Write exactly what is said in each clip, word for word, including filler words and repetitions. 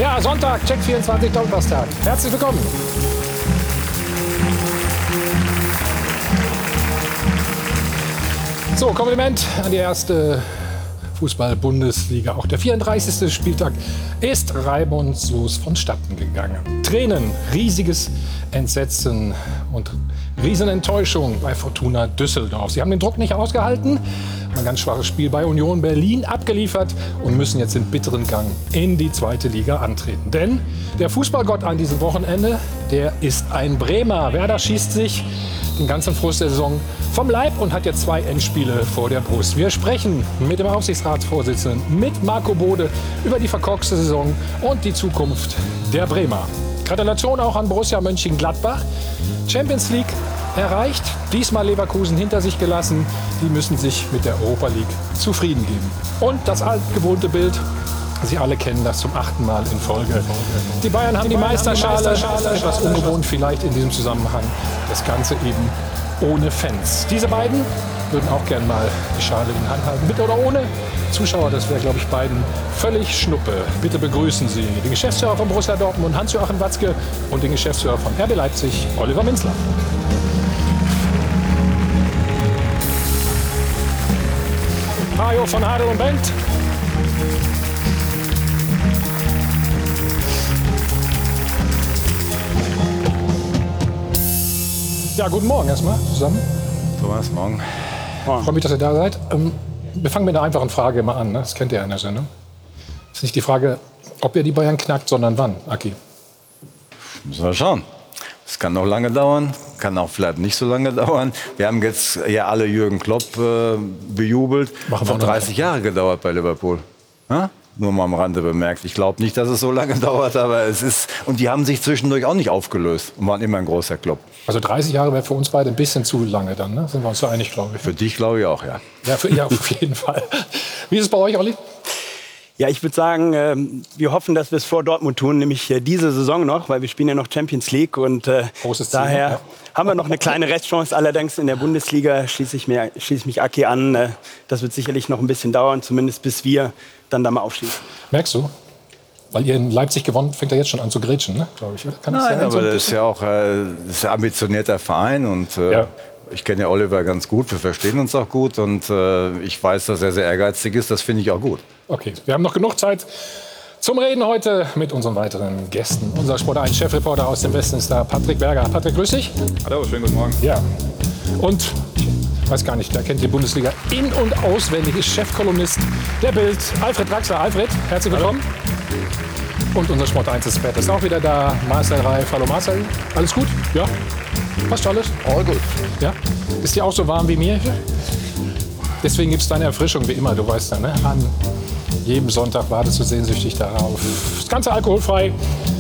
Ja, Sonntag, Check vierundzwanzig, Donnerstag. Herzlich willkommen. So, Kompliment an die erste Fußball-Bundesliga. Auch der vierunddreißigste Spieltag ist reibungslos vonstatten gegangen. Tränen, riesiges Entsetzen und Riesenenttäuschung bei Fortuna Düsseldorf. Sie haben den Druck nicht ausgehalten, ein ganz schwaches Spiel bei Union Berlin abgeliefert und müssen jetzt den bitteren Gang in die zweite Liga antreten. Denn der Fußballgott an diesem Wochenende, der ist ein Bremer. Werder schießt sich den ganzen Frust der Saison vom Leib und hat jetzt zwei Endspiele vor der Brust. Wir sprechen mit dem Aufsichtsratsvorsitzenden, mit Marco Bode, über die verkorkste Saison und die Zukunft der Bremer. Gratulation auch an Borussia Mönchengladbach. Champions League erreicht, diesmal Leverkusen hinter sich gelassen. Die müssen sich mit der Europa League zufrieden geben. Und das altgewohnte Bild, Sie alle kennen das zum achten Mal in Folge. Die Bayern haben die, die Meisterschale, Meisterschale, etwas ungewohnt vielleicht in diesem Zusammenhang. Das Ganze eben ohne Fans. Diese beiden würden auch gern mal die Schale in die Hand halten, mit oder ohne Zuschauer. Das wäre, glaube ich, beiden völlig Schnuppe. Bitte begrüßen Sie den Geschäftsführer von Borussia Dortmund, Hans-Joachim Watzke, und den Geschäftsführer von R B Leipzig, Oliver Minzler. Hajo von Adel und Bengt. Ja, guten Morgen erstmal zusammen. Thomas, morgen. Ich freue mich, dass ihr da seid. Ähm, wir fangen mit einer einfachen Frage mal an. Ne? Das kennt ihr ja in der Sendung. Das ist nicht die Frage, ob ihr die Bayern knackt, sondern wann, Aki. Müssen wir schauen. Es kann noch lange dauern, kann auch vielleicht nicht so lange dauern. Wir haben jetzt ja alle Jürgen Klopp äh, bejubelt. Machen wir auch dreißig Jahre gedauert bei Liverpool. Ha? Nur mal am Rande bemerkt. Ich glaube nicht, dass es so lange dauert, aber es ist... Und die haben sich zwischendurch auch nicht aufgelöst und waren immer ein großer Club. Also dreißig Jahre wäre für uns beide ein bisschen zu lange dann, ne? Sind wir uns so einig, glaube ich. Für dich glaube ich auch, ja. Ja, für, ja, auf jeden Fall. Wie ist es bei euch, Olli? Ja, ich würde sagen, äh, wir hoffen, dass wir es vor Dortmund tun, nämlich äh, diese Saison noch, weil wir spielen ja noch Champions League und äh, Großes Ziel, daher ja. haben wir noch eine kleine Restchance. Allerdings in der Bundesliga schließe ich, mir, schließe ich mich Aki an. Äh, das wird sicherlich noch ein bisschen dauern, zumindest bis wir dann da mal aufschließen. Merkst du? Weil ihr in Leipzig gewonnen, fängt er jetzt schon an zu grätschen, ne? Glaube ich. Kann das Nein, sein, aber so ein das ist bisschen? ja auch äh, das ist ein ambitionierter Verein und äh, Ja. ich kenne ja Oliver ganz gut, wir verstehen uns auch gut und äh, ich weiß, dass er sehr ehrgeizig ist, das finde ich auch gut. Okay, wir haben noch genug Zeit zum Reden heute mit unseren weiteren Gästen. Unser Sport eins Chefreporter aus dem Westen ist da, Patrick Berger. Patrick, grüß dich. Hallo, schönen guten Morgen. Ja, und ich weiß gar nicht, der kennt die Bundesliga in- und auswendig, ist Chefkolumnist der Bild, Alfred Draxler. Alfred, herzlich willkommen. Hallo. Und unser Sport eins Experte ist auch wieder da, Marcel Reif. Hallo Marcel, alles gut? Ja? Passt alles? All gut. Ja? Ist dir auch so warm wie mir? Deswegen gibt es deine Erfrischung wie immer, du weißt ja, ne? An jedem Sonntag wartest du sehnsüchtig darauf. Das Ganze alkoholfrei.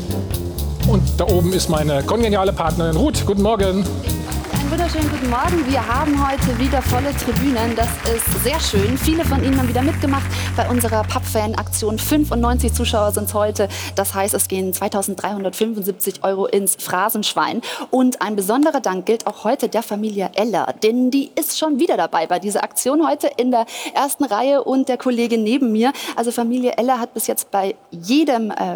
Und da oben ist meine kongeniale Partnerin Ruth. Guten Morgen. Einen wunderschönen guten Morgen. Wir haben heute wieder volle Tribünen. Das ist sehr schön. Viele von Ihnen haben wieder mitgemacht bei unserer Papp-Fan-Aktion. fünfundneunzig Zuschauer sind es heute. Das heißt, es gehen zweitausenddreihundertfünfundsiebzig Euro ins Phrasenschwein. Und ein besonderer Dank gilt auch heute der Familie Eller. Denn die ist schon wieder dabei bei dieser Aktion heute in der ersten Reihe und der Kollege neben mir. Also Familie Eller hat bis jetzt bei jedem äh,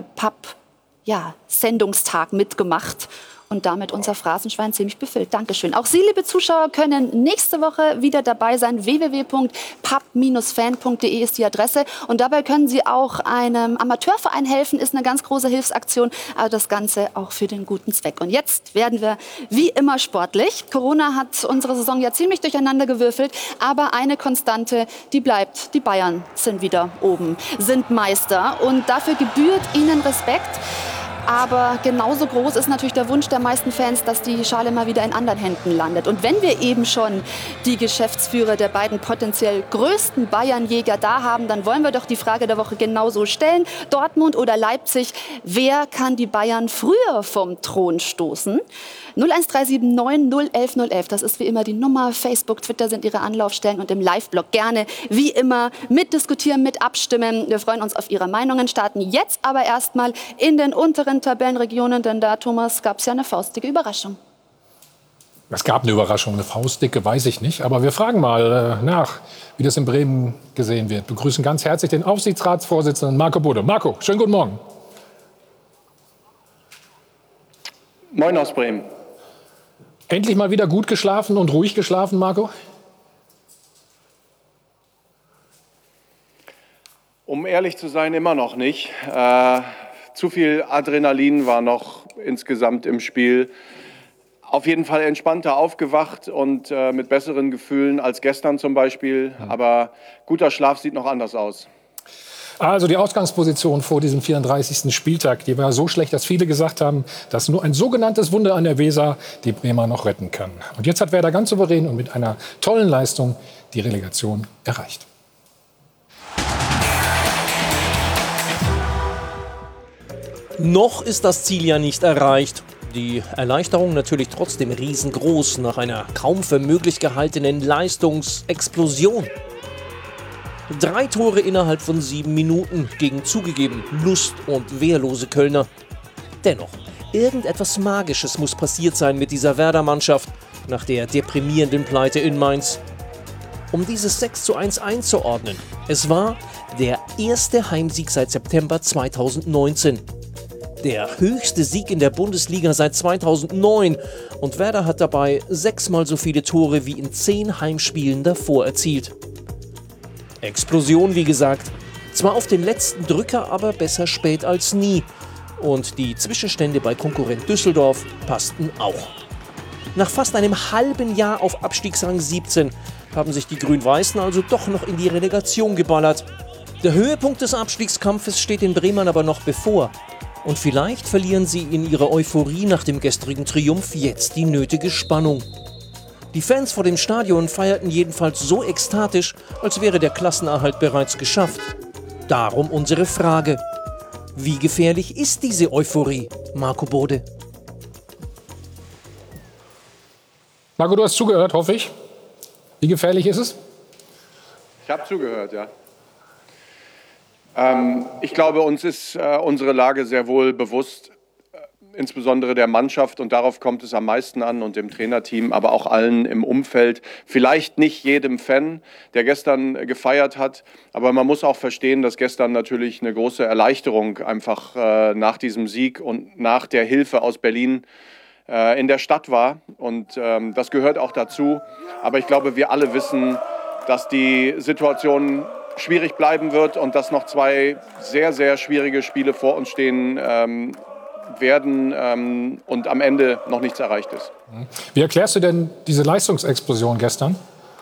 Papp-Sendungstag ja, mitgemacht. Und damit unser Phrasenschwein ziemlich befüllt. Dankeschön. Auch Sie, liebe Zuschauer, können nächste Woche wieder dabei sein. w w w punkt papp fan punkt de ist die Adresse. Und dabei können Sie auch einem Amateurverein helfen. Ist eine ganz große Hilfsaktion. Aber das Ganze auch für den guten Zweck. Und jetzt werden wir wie immer sportlich. Corona hat unsere Saison ja ziemlich durcheinander gewürfelt. Aber eine Konstante, die bleibt. Die Bayern sind wieder oben, sind Meister. Und dafür gebührt ihnen Respekt. Aber genauso groß ist natürlich der Wunsch der meisten Fans, dass die Schale mal wieder in anderen Händen landet. Und wenn wir eben schon die Geschäftsführer der beiden potenziell größten Bayernjäger da haben, dann wollen wir doch die Frage der Woche genauso stellen. Dortmund oder Leipzig, wer kann die Bayern früher vom Thron stoßen? null eins drei sieben neun null eins null eins, das ist wie immer die Nummer. Facebook, Twitter sind Ihre Anlaufstellen und im Live-Blog gerne wie immer mitdiskutieren, mit abstimmen. Wir freuen uns auf Ihre Meinungen, starten jetzt aber erstmal in den unteren Tabellenregionen, denn da, Thomas, gab es ja eine faustdicke Überraschung. Es gab eine Überraschung, eine faustdicke, weiß ich nicht. Aber wir fragen mal äh, nach, wie das in Bremen gesehen wird. Wir begrüßen ganz herzlich den Aufsichtsratsvorsitzenden Marco Bode. Marco, schönen guten Morgen. Moin aus Bremen. Endlich mal wieder gut geschlafen und ruhig geschlafen, Marco? Um ehrlich zu sein, immer noch nicht. Äh, zu viel Adrenalin war noch insgesamt im Spiel. Auf jeden Fall entspannter aufgewacht und äh, mit besseren Gefühlen als gestern zum Beispiel. Aber guter Schlaf sieht noch anders aus. Also die Ausgangsposition vor diesem vierunddreißigsten Spieltag, die war so schlecht, dass viele gesagt haben, dass nur ein sogenanntes Wunder an der Weser die Bremer noch retten kann. Und jetzt hat Werder ganz souverän und mit einer tollen Leistung die Relegation erreicht. Noch ist das Ziel ja nicht erreicht. Die Erleichterung natürlich trotzdem riesengroß nach einer kaum für möglich gehaltenen Leistungsexplosion. Drei Tore innerhalb von sieben Minuten gegen zugegeben lust- und wehrlose Kölner. Dennoch, irgendetwas Magisches muss passiert sein mit dieser Werder-Mannschaft nach der deprimierenden Pleite in Mainz. Um dieses sechs zu eins einzuordnen, es war der erste Heimsieg seit September zweitausendneunzehn. Der höchste Sieg in der Bundesliga seit zweitausendneun und Werder hat dabei sechsmal so viele Tore wie in zehn Heimspielen davor erzielt. Explosion, wie gesagt. Zwar auf den letzten Drücker, aber besser spät als nie. Und die Zwischenstände bei Konkurrent Düsseldorf passten auch. Nach fast einem halben Jahr auf Abstiegsrang siebzehn haben sich die Grün-Weißen also doch noch in die Relegation geballert. Der Höhepunkt des Abstiegskampfes steht den Bremern aber noch bevor. Und vielleicht verlieren sie in ihrer Euphorie nach dem gestrigen Triumph jetzt die nötige Spannung. Die Fans vor dem Stadion feierten jedenfalls so ekstatisch, als wäre der Klassenerhalt bereits geschafft. Darum unsere Frage: Wie gefährlich ist diese Euphorie, Marco Bode? Marco, du hast zugehört, hoffe ich. Wie gefährlich ist es? Ich habe zugehört, ja. Ähm, ich glaube, uns ist äh, unsere Lage sehr wohl bewusst, äh, insbesondere der Mannschaft, und darauf kommt es am meisten an, und dem Trainerteam, aber auch allen im Umfeld. Vielleicht nicht jedem Fan, der gestern äh, gefeiert hat, aber man muss auch verstehen, dass gestern natürlich eine große Erleichterung einfach äh, nach diesem Sieg und nach der Hilfe aus Berlin äh, in der Stadt war, und ähm, das gehört auch dazu. Aber ich glaube, wir alle wissen, dass die Situation schwierig bleiben wird und dass noch zwei sehr, sehr schwierige Spiele vor uns stehen ähm, werden ähm, und am Ende noch nichts erreicht ist. Wie erklärst du denn diese Leistungsexplosion gestern?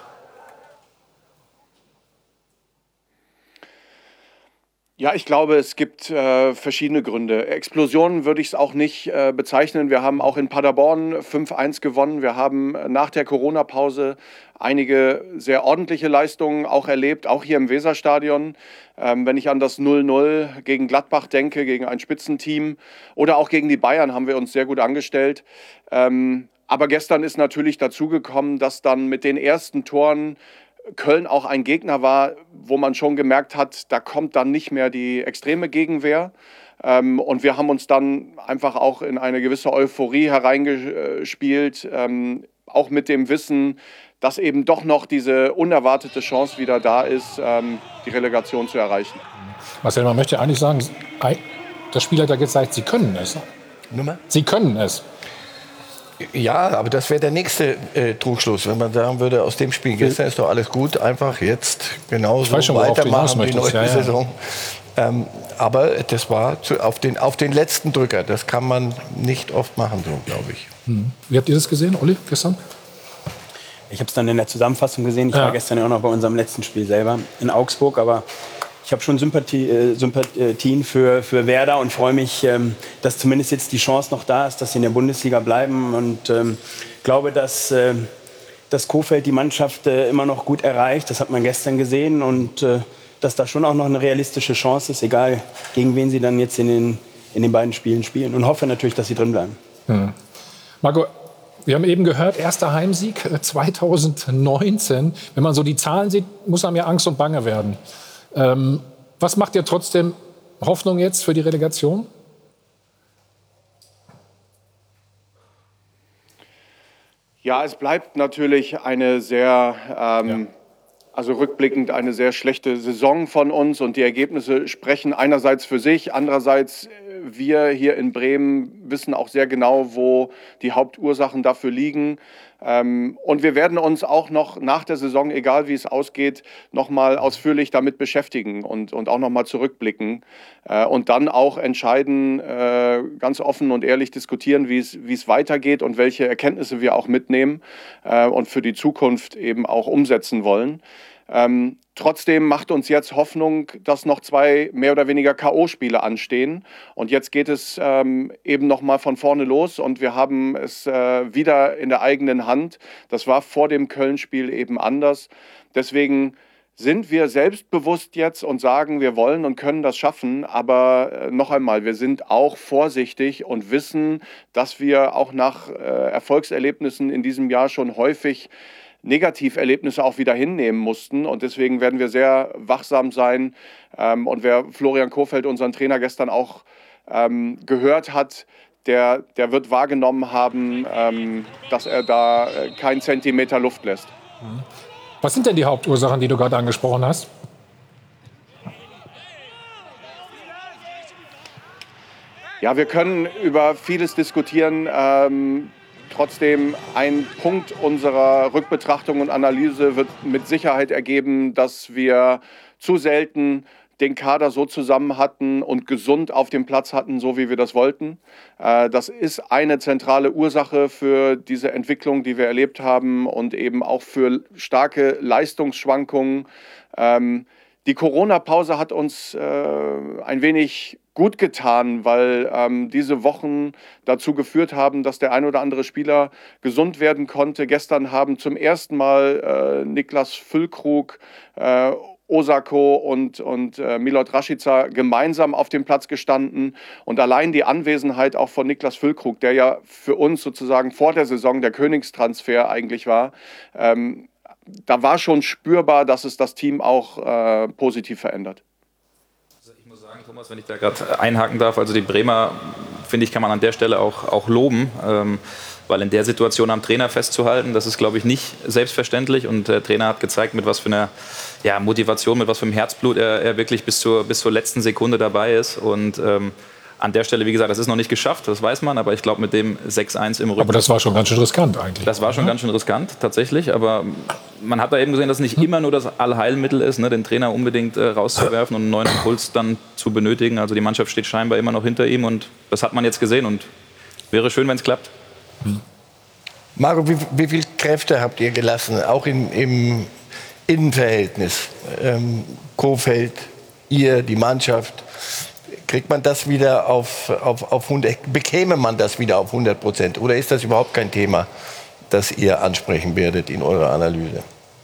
Ja, ich glaube, es gibt äh, verschiedene Gründe. Explosionen würde ich es auch nicht äh, bezeichnen. Wir haben auch in Paderborn fünf eins gewonnen. Wir haben nach der Corona-Pause einige sehr ordentliche Leistungen auch erlebt, auch hier im Weserstadion. Ähm, wenn ich an das null null gegen Gladbach denke, gegen ein Spitzenteam, oder auch gegen die Bayern haben wir uns sehr gut angestellt. Ähm, aber gestern ist natürlich dazugekommen, dass dann mit den ersten Toren Köln auch ein Gegner war, wo man schon gemerkt hat, da kommt dann nicht mehr die extreme Gegenwehr. Ähm, und wir haben uns dann einfach auch in eine gewisse Euphorie hereingespielt, ähm, auch mit dem Wissen, dass eben doch noch diese unerwartete Chance wieder da ist, ähm, die Relegation zu erreichen. Marcel, man möchte eigentlich sagen, das Spiel hat ja gezeigt, sie können es. Nummer? Sie können es. Ja, aber das wäre der nächste äh, Trugschluss, wenn man sagen würde, aus dem Spiel gestern ist doch alles gut, einfach jetzt genauso schon, weitermachen, die neue ja, ja. Saison. Ähm, aber das war zu, auf, den, auf den letzten Drücker, das kann man nicht oft machen, so glaube ich. Hm. Wie habt ihr das gesehen, Olli, gestern? Ich habe es dann in der Zusammenfassung gesehen. Ich Ja. war gestern ja auch noch bei unserem letzten Spiel selber in Augsburg, aber ich habe schon Sympathie, äh, Sympathien für, für Werder und freue mich, ähm, dass zumindest jetzt die Chance noch da ist, dass sie in der Bundesliga bleiben, und ähm, glaube, dass, äh, dass Kohfeldt die Mannschaft äh, immer noch gut erreicht. Das hat man gestern gesehen, und äh, dass da schon auch noch eine realistische Chance ist, egal gegen wen sie dann jetzt in den, in den beiden Spielen spielen, und hoffe natürlich, dass sie drin bleiben. Hm. Marco, wir haben eben gehört, erster Heimsieg zweitausendneunzehn. Wenn man so die Zahlen sieht, muss einem ja Angst und Bange werden. Ähm, was macht dir trotzdem Hoffnung jetzt für die Relegation? Ja, es bleibt natürlich eine sehr, ähm, ja. also rückblickend eine sehr schlechte Saison von uns, und die Ergebnisse sprechen einerseits für sich, andererseits wir hier in Bremen wissen auch sehr genau, wo die Hauptursachen dafür liegen. Ähm, und wir werden uns auch noch nach der Saison, egal wie es ausgeht, nochmal ausführlich damit beschäftigen und, und auch nochmal zurückblicken äh, und dann auch entscheiden, äh, ganz offen und ehrlich diskutieren, wie es, wie es weitergeht und welche Erkenntnisse wir auch mitnehmen äh, und für die Zukunft eben auch umsetzen wollen. Ähm, trotzdem macht uns jetzt Hoffnung, dass noch zwei mehr oder weniger K O-Spiele anstehen. Und jetzt geht es ähm, eben noch mal von vorne los und wir haben es äh, wieder in der eigenen Hand. Das war vor dem Köln-Spiel eben anders. Deswegen sind wir selbstbewusst jetzt und sagen, wir wollen und können das schaffen. Aber äh, noch einmal, wir sind auch vorsichtig und wissen, dass wir auch nach äh, Erfolgserlebnissen in diesem Jahr schon häufig Negativerlebnisse auch wieder hinnehmen mussten. Und deswegen werden wir sehr wachsam sein. Ähm, und wer Florian Kohfeldt, unseren Trainer, gestern auch ähm, gehört hat, der, der wird wahrgenommen haben, ähm, dass er da äh, keinen Zentimeter Luft lässt. Was sind denn die Hauptursachen, die du gerade angesprochen hast? Ja, wir können über vieles diskutieren. Ähm, Trotzdem, ein Punkt unserer Rückbetrachtung und Analyse wird mit Sicherheit ergeben, dass wir zu selten den Kader so zusammen hatten und gesund auf dem Platz hatten, so wie wir das wollten. Das ist eine zentrale Ursache für diese Entwicklung, die wir erlebt haben und eben auch für starke Leistungsschwankungen. Die Corona-Pause hat uns ein wenig gut getan, weil ähm, diese Wochen dazu geführt haben, dass der ein oder andere Spieler gesund werden konnte. Gestern haben zum ersten Mal äh, Niklas Füllkrug, äh, Osako und, und äh, Milot Rashica gemeinsam auf dem Platz gestanden. Und allein die Anwesenheit auch von Niklas Füllkrug, der ja für uns sozusagen vor der Saison der Königstransfer eigentlich war, ähm, da war schon spürbar, dass es das Team auch äh, positiv verändert. Thomas, wenn ich da gerade einhaken darf, also die Bremer, finde ich, kann man an der Stelle auch, auch loben, ähm, weil in der Situation am Trainer festzuhalten, das ist, glaube ich, nicht selbstverständlich und der Trainer hat gezeigt, mit was für einer ja, Motivation, mit was für einem Herzblut er, er wirklich bis zur, bis zur letzten Sekunde dabei ist und ähm, an der Stelle, wie gesagt, das ist noch nicht geschafft, das weiß man, aber ich glaube mit dem sechs eins im Rücken... Aber das war schon ganz schön riskant eigentlich. Das war schon ganz schön riskant, tatsächlich, aber man hat da eben gesehen, dass es nicht immer nur das Allheilmittel ist, ne, den Trainer unbedingt äh, rauszuwerfen und einen neuen Impuls dann zu benötigen. Also die Mannschaft steht scheinbar immer noch hinter ihm und das hat man jetzt gesehen und wäre schön, wenn es klappt. Marco, wie, wie viel Kräfte habt ihr gelassen, auch im, im Innenverhältnis? Ähm, Kohfeldt, ihr, die Mannschaft... Kriegt man das wieder auf, auf, auf hundert, bekäme man das wieder auf hundert Prozent? Oder ist das überhaupt kein Thema, das ihr ansprechen werdet in eurer Analyse?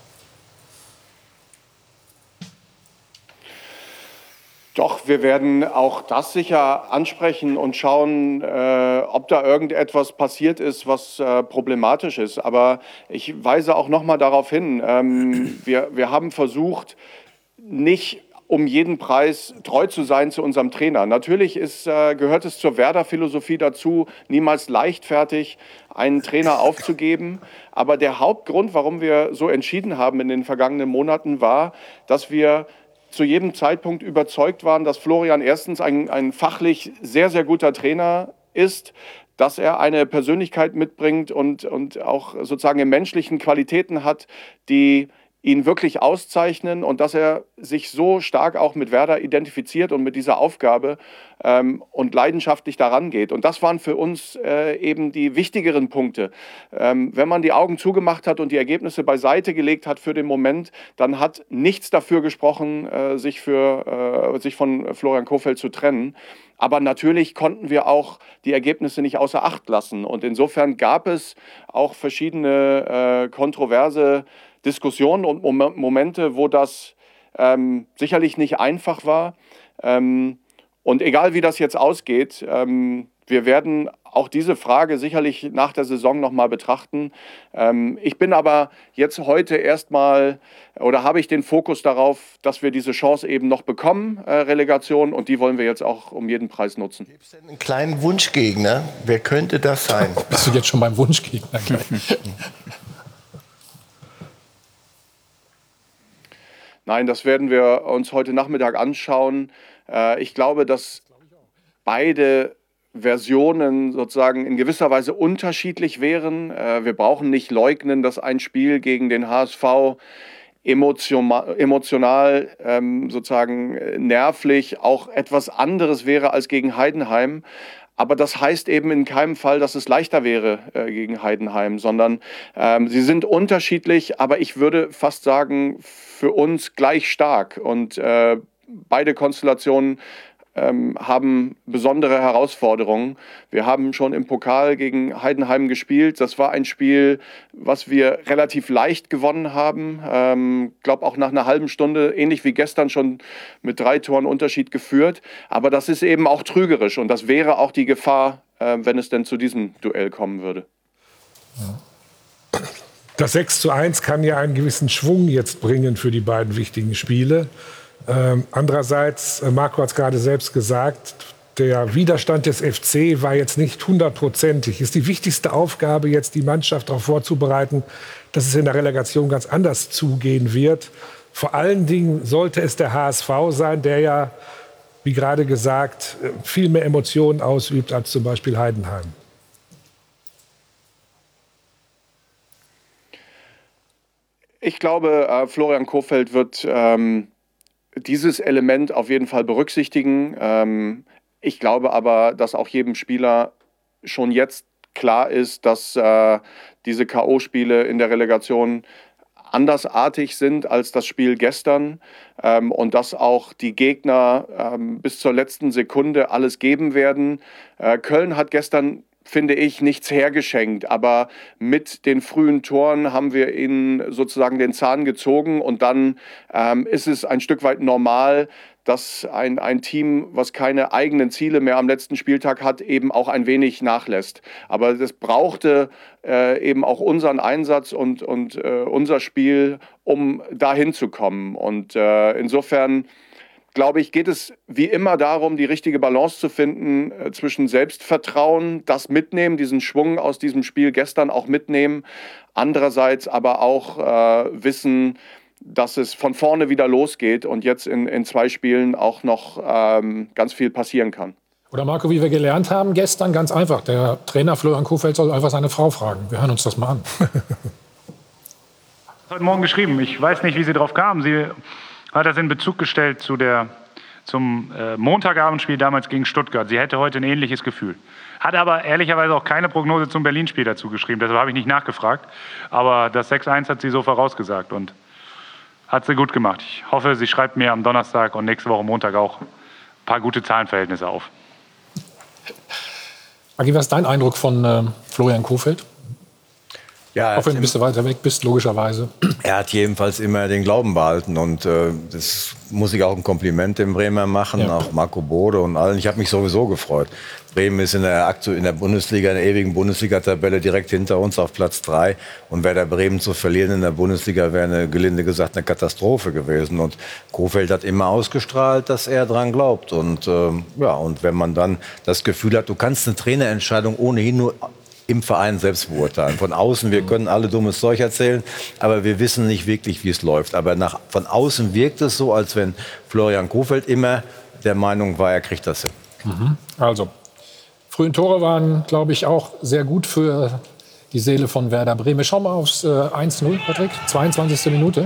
Doch, wir werden auch das sicher ansprechen und schauen, äh, ob da irgendetwas passiert ist, was äh, problematisch ist. Aber ich weise auch noch mal darauf hin, ähm, wir, wir haben versucht, nicht um jeden Preis treu zu sein zu unserem Trainer. Natürlich ist, äh, gehört es zur Werder-Philosophie dazu, niemals leichtfertig einen Trainer aufzugeben. Aber der Hauptgrund, warum wir so entschieden haben in den vergangenen Monaten, war, dass wir zu jedem Zeitpunkt überzeugt waren, dass Florian erstens ein, ein fachlich sehr, sehr guter Trainer ist, dass er eine Persönlichkeit mitbringt und, und auch sozusagen menschlichen Qualitäten hat, die ihn wirklich auszeichnen und dass er sich so stark auch mit Werder identifiziert und mit dieser Aufgabe ähm, und leidenschaftlich daran geht. Und das waren für uns äh, eben die wichtigeren Punkte. Ähm, wenn man die Augen zugemacht hat und die Ergebnisse beiseite gelegt hat für den Moment, dann hat nichts dafür gesprochen, äh, sich, für, äh, sich von Florian Kohfeldt zu trennen. Aber natürlich konnten wir auch die Ergebnisse nicht außer Acht lassen. Und insofern gab es auch verschiedene äh, kontroverse Diskussionen und Mom- Momente, wo das ähm, sicherlich nicht einfach war. Ähm, und egal wie das jetzt ausgeht, ähm, wir werden auch diese Frage sicherlich nach der Saison nochmal betrachten. Ähm, ich bin aber jetzt heute erstmal, oder habe ich den Fokus darauf, dass wir diese Chance eben noch bekommen, äh, Relegation, und die wollen wir jetzt auch um jeden Preis nutzen. Gibt es denn einen kleinen Wunschgegner? Wer könnte das sein? Bist du jetzt schon beim Wunschgegner? Nein, das werden wir uns heute Nachmittag anschauen. Äh, ich glaube, dass beide Versionen sozusagen in gewisser Weise unterschiedlich wären. Äh, wir brauchen nicht leugnen, dass ein Spiel gegen den H S V emotional, emotional ähm, sozusagen nervlich auch etwas anderes wäre als gegen Heidenheim. Aber das heißt eben in keinem Fall, dass es leichter wäre äh, gegen Heidenheim, sondern ähm, sie sind unterschiedlich, aber ich würde fast sagen, für uns gleich stark. Und äh, beide Konstellationen ähm, haben besondere Herausforderungen. Wir haben schon im Pokal gegen Heidenheim gespielt. Das war ein Spiel, was wir relativ leicht gewonnen haben. Ich ähm, glaube auch nach einer halben Stunde, ähnlich wie gestern, schon mit drei Toren Unterschied geführt. Aber das ist eben auch trügerisch und das wäre auch die Gefahr, äh, wenn es denn zu diesem Duell kommen würde. Das sechs zu eins kann ja einen gewissen Schwung jetzt bringen für die beiden wichtigen Spiele. Ähm, andererseits, äh, Marco hat es gerade selbst gesagt, der Widerstand des F C war jetzt nicht hundertprozentig. Ist die wichtigste Aufgabe jetzt, die Mannschaft darauf vorzubereiten, dass es in der Relegation ganz anders zugehen wird. Vor allen Dingen sollte es der H S V sein, der ja, wie gerade gesagt, viel mehr Emotionen ausübt als zum Beispiel Heidenheim. Ich glaube, äh, Florian Kohfeldt wird ähm, dieses Element auf jeden Fall berücksichtigen. Ähm, ich glaube aber, dass auch jedem Spieler schon jetzt klar ist, dass äh, diese K O-Spiele in der Relegation andersartig sind als das Spiel gestern ähm, und dass auch die Gegner ähm, bis zur letzten Sekunde alles geben werden. Äh, Köln hat gestern, finde ich, nichts hergeschenkt, aber mit den frühen Toren haben wir ihnen sozusagen den Zahn gezogen und dann ähm, ist es ein Stück weit normal, dass ein, ein Team, was keine eigenen Ziele mehr am letzten Spieltag hat, eben auch ein wenig nachlässt. Aber das brauchte äh, eben auch unseren Einsatz und, und äh, unser Spiel, um dahin zu kommen. Und äh, insofern, glaube ich, geht es wie immer darum, die richtige Balance zu finden äh, zwischen Selbstvertrauen, das mitnehmen, diesen Schwung aus diesem Spiel gestern auch mitnehmen, andererseits aber auch äh, wissen, dass es von vorne wieder losgeht und jetzt in, in zwei Spielen auch noch ähm, ganz viel passieren kann. Oder Marco, wie wir gelernt haben gestern, ganz einfach. Der Trainer Florian Kohfeldt soll einfach seine Frau fragen. Wir hören uns das mal an. Heute Morgen geschrieben. Ich weiß nicht, wie sie drauf kam. Sie hat das in Bezug gestellt zu der, zum äh, Montagabendspiel damals gegen Stuttgart. Sie hätte heute ein ähnliches Gefühl. Hat aber ehrlicherweise auch keine Prognose zum Berlin-Spiel dazu geschrieben. Deshalb habe ich nicht nachgefragt. Aber das sechs eins hat sie so vorausgesagt und hat sie gut gemacht. Ich hoffe, sie schreibt mir am Donnerstag und nächste Woche Montag auch ein paar gute Zahlenverhältnisse auf. Agi, was ist dein Eindruck von äh, Florian Kohfeldt? Ja, auch wenn du ein bisschen weiter weg bist, logischerweise. Er hat jedenfalls immer den Glauben behalten und äh, das muss ich auch ein Kompliment dem Bremer machen, ja. Auch Marco Bode und allen. Ich habe mich sowieso gefreut. Bremen ist in der, in der Bundesliga, in der ewigen Bundesliga-Tabelle direkt hinter uns auf Platz drei. Und Werder Bremen zu verlieren in der Bundesliga wäre, eine, gelinde gesagt, eine Katastrophe gewesen. Und Kohfeldt hat immer ausgestrahlt, dass er dran glaubt. Und, ähm, ja, und wenn man dann das Gefühl hat, du kannst eine Trainerentscheidung ohnehin nur im Verein selbst beurteilen. Von außen, wir können alle dummes Zeug erzählen, aber wir wissen nicht wirklich, wie es läuft. Aber nach, von außen wirkt es so, als wenn Florian Kohfeldt immer der Meinung war, er kriegt das hin. Mhm. Also, frühen Tore waren, glaube ich, auch sehr gut für die Seele von Werder Bremen. Schauen wir aufs äh, eins null, Patrick. zweiundzwanzigste Minute.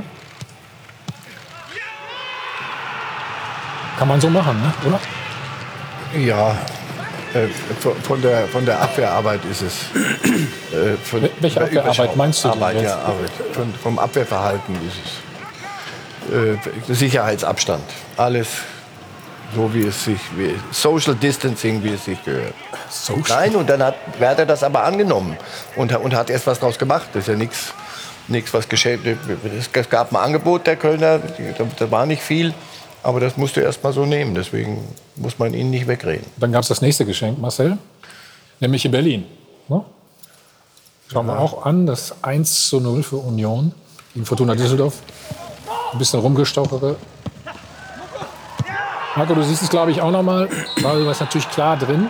Kann man so machen, ne? Oder? Ja. Von der, von der Abwehrarbeit ist es. Äh, von, Welche Abwehrarbeit meinst du denn Arbeit, jetzt? Ja, Arbeit. Von, vom Abwehrverhalten ist es. Äh, Sicherheitsabstand. Alles so, wie es sich, wie, Social Distancing, wie es sich gehört. Social. Nein, und dann hat Werder das aber angenommen und, und hat erst was draus gemacht. Das ist ja nichts, was geschehen. Es gab ein Angebot der Kölner, da war nicht viel. Aber das musst du erst mal so nehmen. Deswegen muss man ihn nicht wegreden. Dann gab es das nächste Geschenk, Marcel. Nämlich in Berlin. Ne? Schauen wir auch an. Das eins zu null für Union. Gegen Fortuna Düsseldorf. Ein bisschen rumgestauchere. Marco, du siehst es, glaube ich, auch noch mal. Weil du warst natürlich klar drin.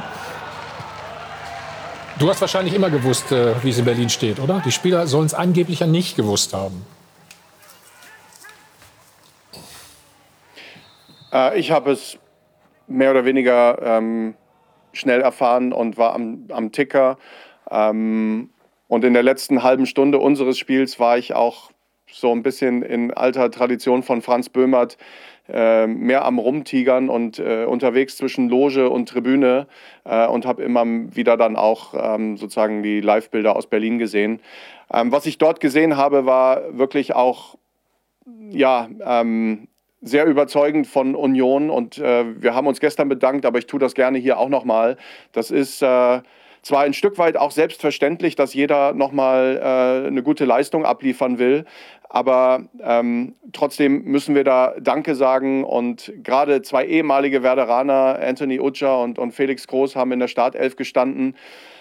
Du hast wahrscheinlich immer gewusst, wie es in Berlin steht, oder? Die Spieler sollen es angeblich ja nicht gewusst haben. Ich habe es mehr oder weniger ähm, schnell erfahren und war am, am Ticker. Ähm, und in der letzten halben Stunde unseres Spiels war ich auch so ein bisschen in alter Tradition von Franz Böhmert äh, mehr am Rumtigern und äh, unterwegs zwischen Loge und Tribüne äh, und habe immer wieder dann auch ähm, sozusagen die Live-Bilder aus Berlin gesehen. Ähm, was ich dort gesehen habe, war wirklich auch ja, ähm, sehr überzeugend von Union und äh, wir haben uns gestern bedankt, aber ich tue das gerne hier auch nochmal. Das ist äh, zwar ein Stück weit auch selbstverständlich, dass jeder nochmal äh, eine gute Leistung abliefern will, aber ähm, trotzdem müssen wir da Danke sagen und gerade zwei ehemalige Werderaner, Anthony Utscher und, und Felix Groß, haben in der Startelf gestanden.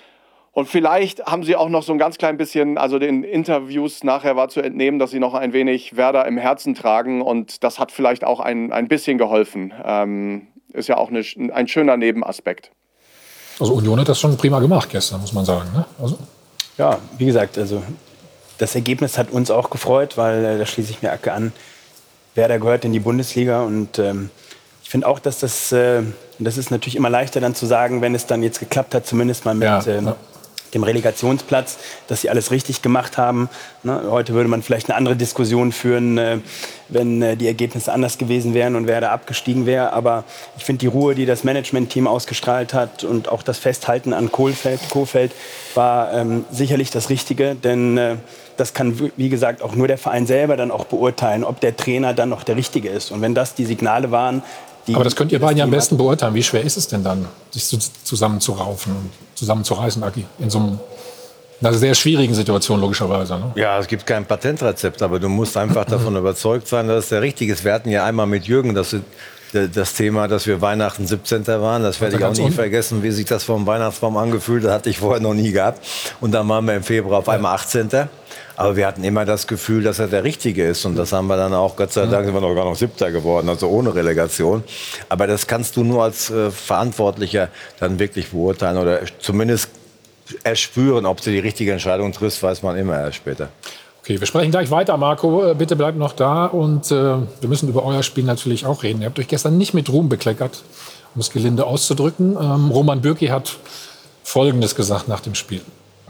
Und vielleicht haben sie auch noch so ein ganz klein bisschen, also den Interviews nachher war zu entnehmen, dass sie noch ein wenig Werder im Herzen tragen und das hat vielleicht auch ein, ein bisschen geholfen. Ähm, ist ja auch eine, ein schöner Nebenaspekt. Also Union hat das schon prima gemacht gestern, muss man sagen. Ne? Also ja, wie gesagt, also das Ergebnis hat uns auch gefreut, weil äh, da schließe ich mir Acke an. Werder gehört in die Bundesliga und ähm, ich finde auch, dass das, äh, das ist natürlich immer leichter dann zu sagen, wenn es dann jetzt geklappt hat, zumindest mal mit ja, ähm, ja. dem Relegationsplatz, dass sie alles richtig gemacht haben. Ne? Heute würde man vielleicht eine andere Diskussion führen, äh, wenn äh, die Ergebnisse anders gewesen wären und Werder abgestiegen wäre. Aber ich finde die Ruhe, die das Management-Team ausgestrahlt hat und auch das Festhalten an Kohlfeld, Kohfeldt war ähm, sicherlich das Richtige. Denn äh, das kann, wie gesagt, auch nur der Verein selber dann auch beurteilen, ob der Trainer dann noch der Richtige ist. Und wenn das die Signale waren, die, aber das könnt ihr beiden ja am Team besten beurteilen. Wie schwer ist es denn dann, sich zu, zusammenzuraufen und zusammenzureißen, Aki? In so einem, einer sehr schwierigen Situation, logischerweise. Ne? Ja, es gibt kein Patentrezept, aber du musst einfach davon überzeugt sein, dass es der Richtige ist. Wir hatten ja einmal mit Jürgen das, das Thema, dass wir Weihnachten siebzehnten waren. Das werde ich auch nie vergessen, wie sich das vom Weihnachtsbaum angefühlt hat. Das hatte ich vorher noch nie gehabt. Und dann waren wir im Februar auf einmal achtzehnten Aber wir hatten immer das Gefühl, dass er der Richtige ist. Und das haben wir dann auch, Gott sei Dank, sind wir noch gar noch Siebter geworden, also ohne Relegation. Aber das kannst du nur als äh, Verantwortlicher dann wirklich beurteilen oder zumindest erspüren, ob du die richtige Entscheidung triffst, weiß man immer erst später. Okay, wir sprechen gleich weiter, Marco. Bitte bleibt noch da und äh, wir müssen über euer Spiel natürlich auch reden. Ihr habt euch gestern nicht mit Ruhm bekleckert, um es gelinde auszudrücken. Ähm, Roman Bürki hat Folgendes gesagt nach dem Spiel.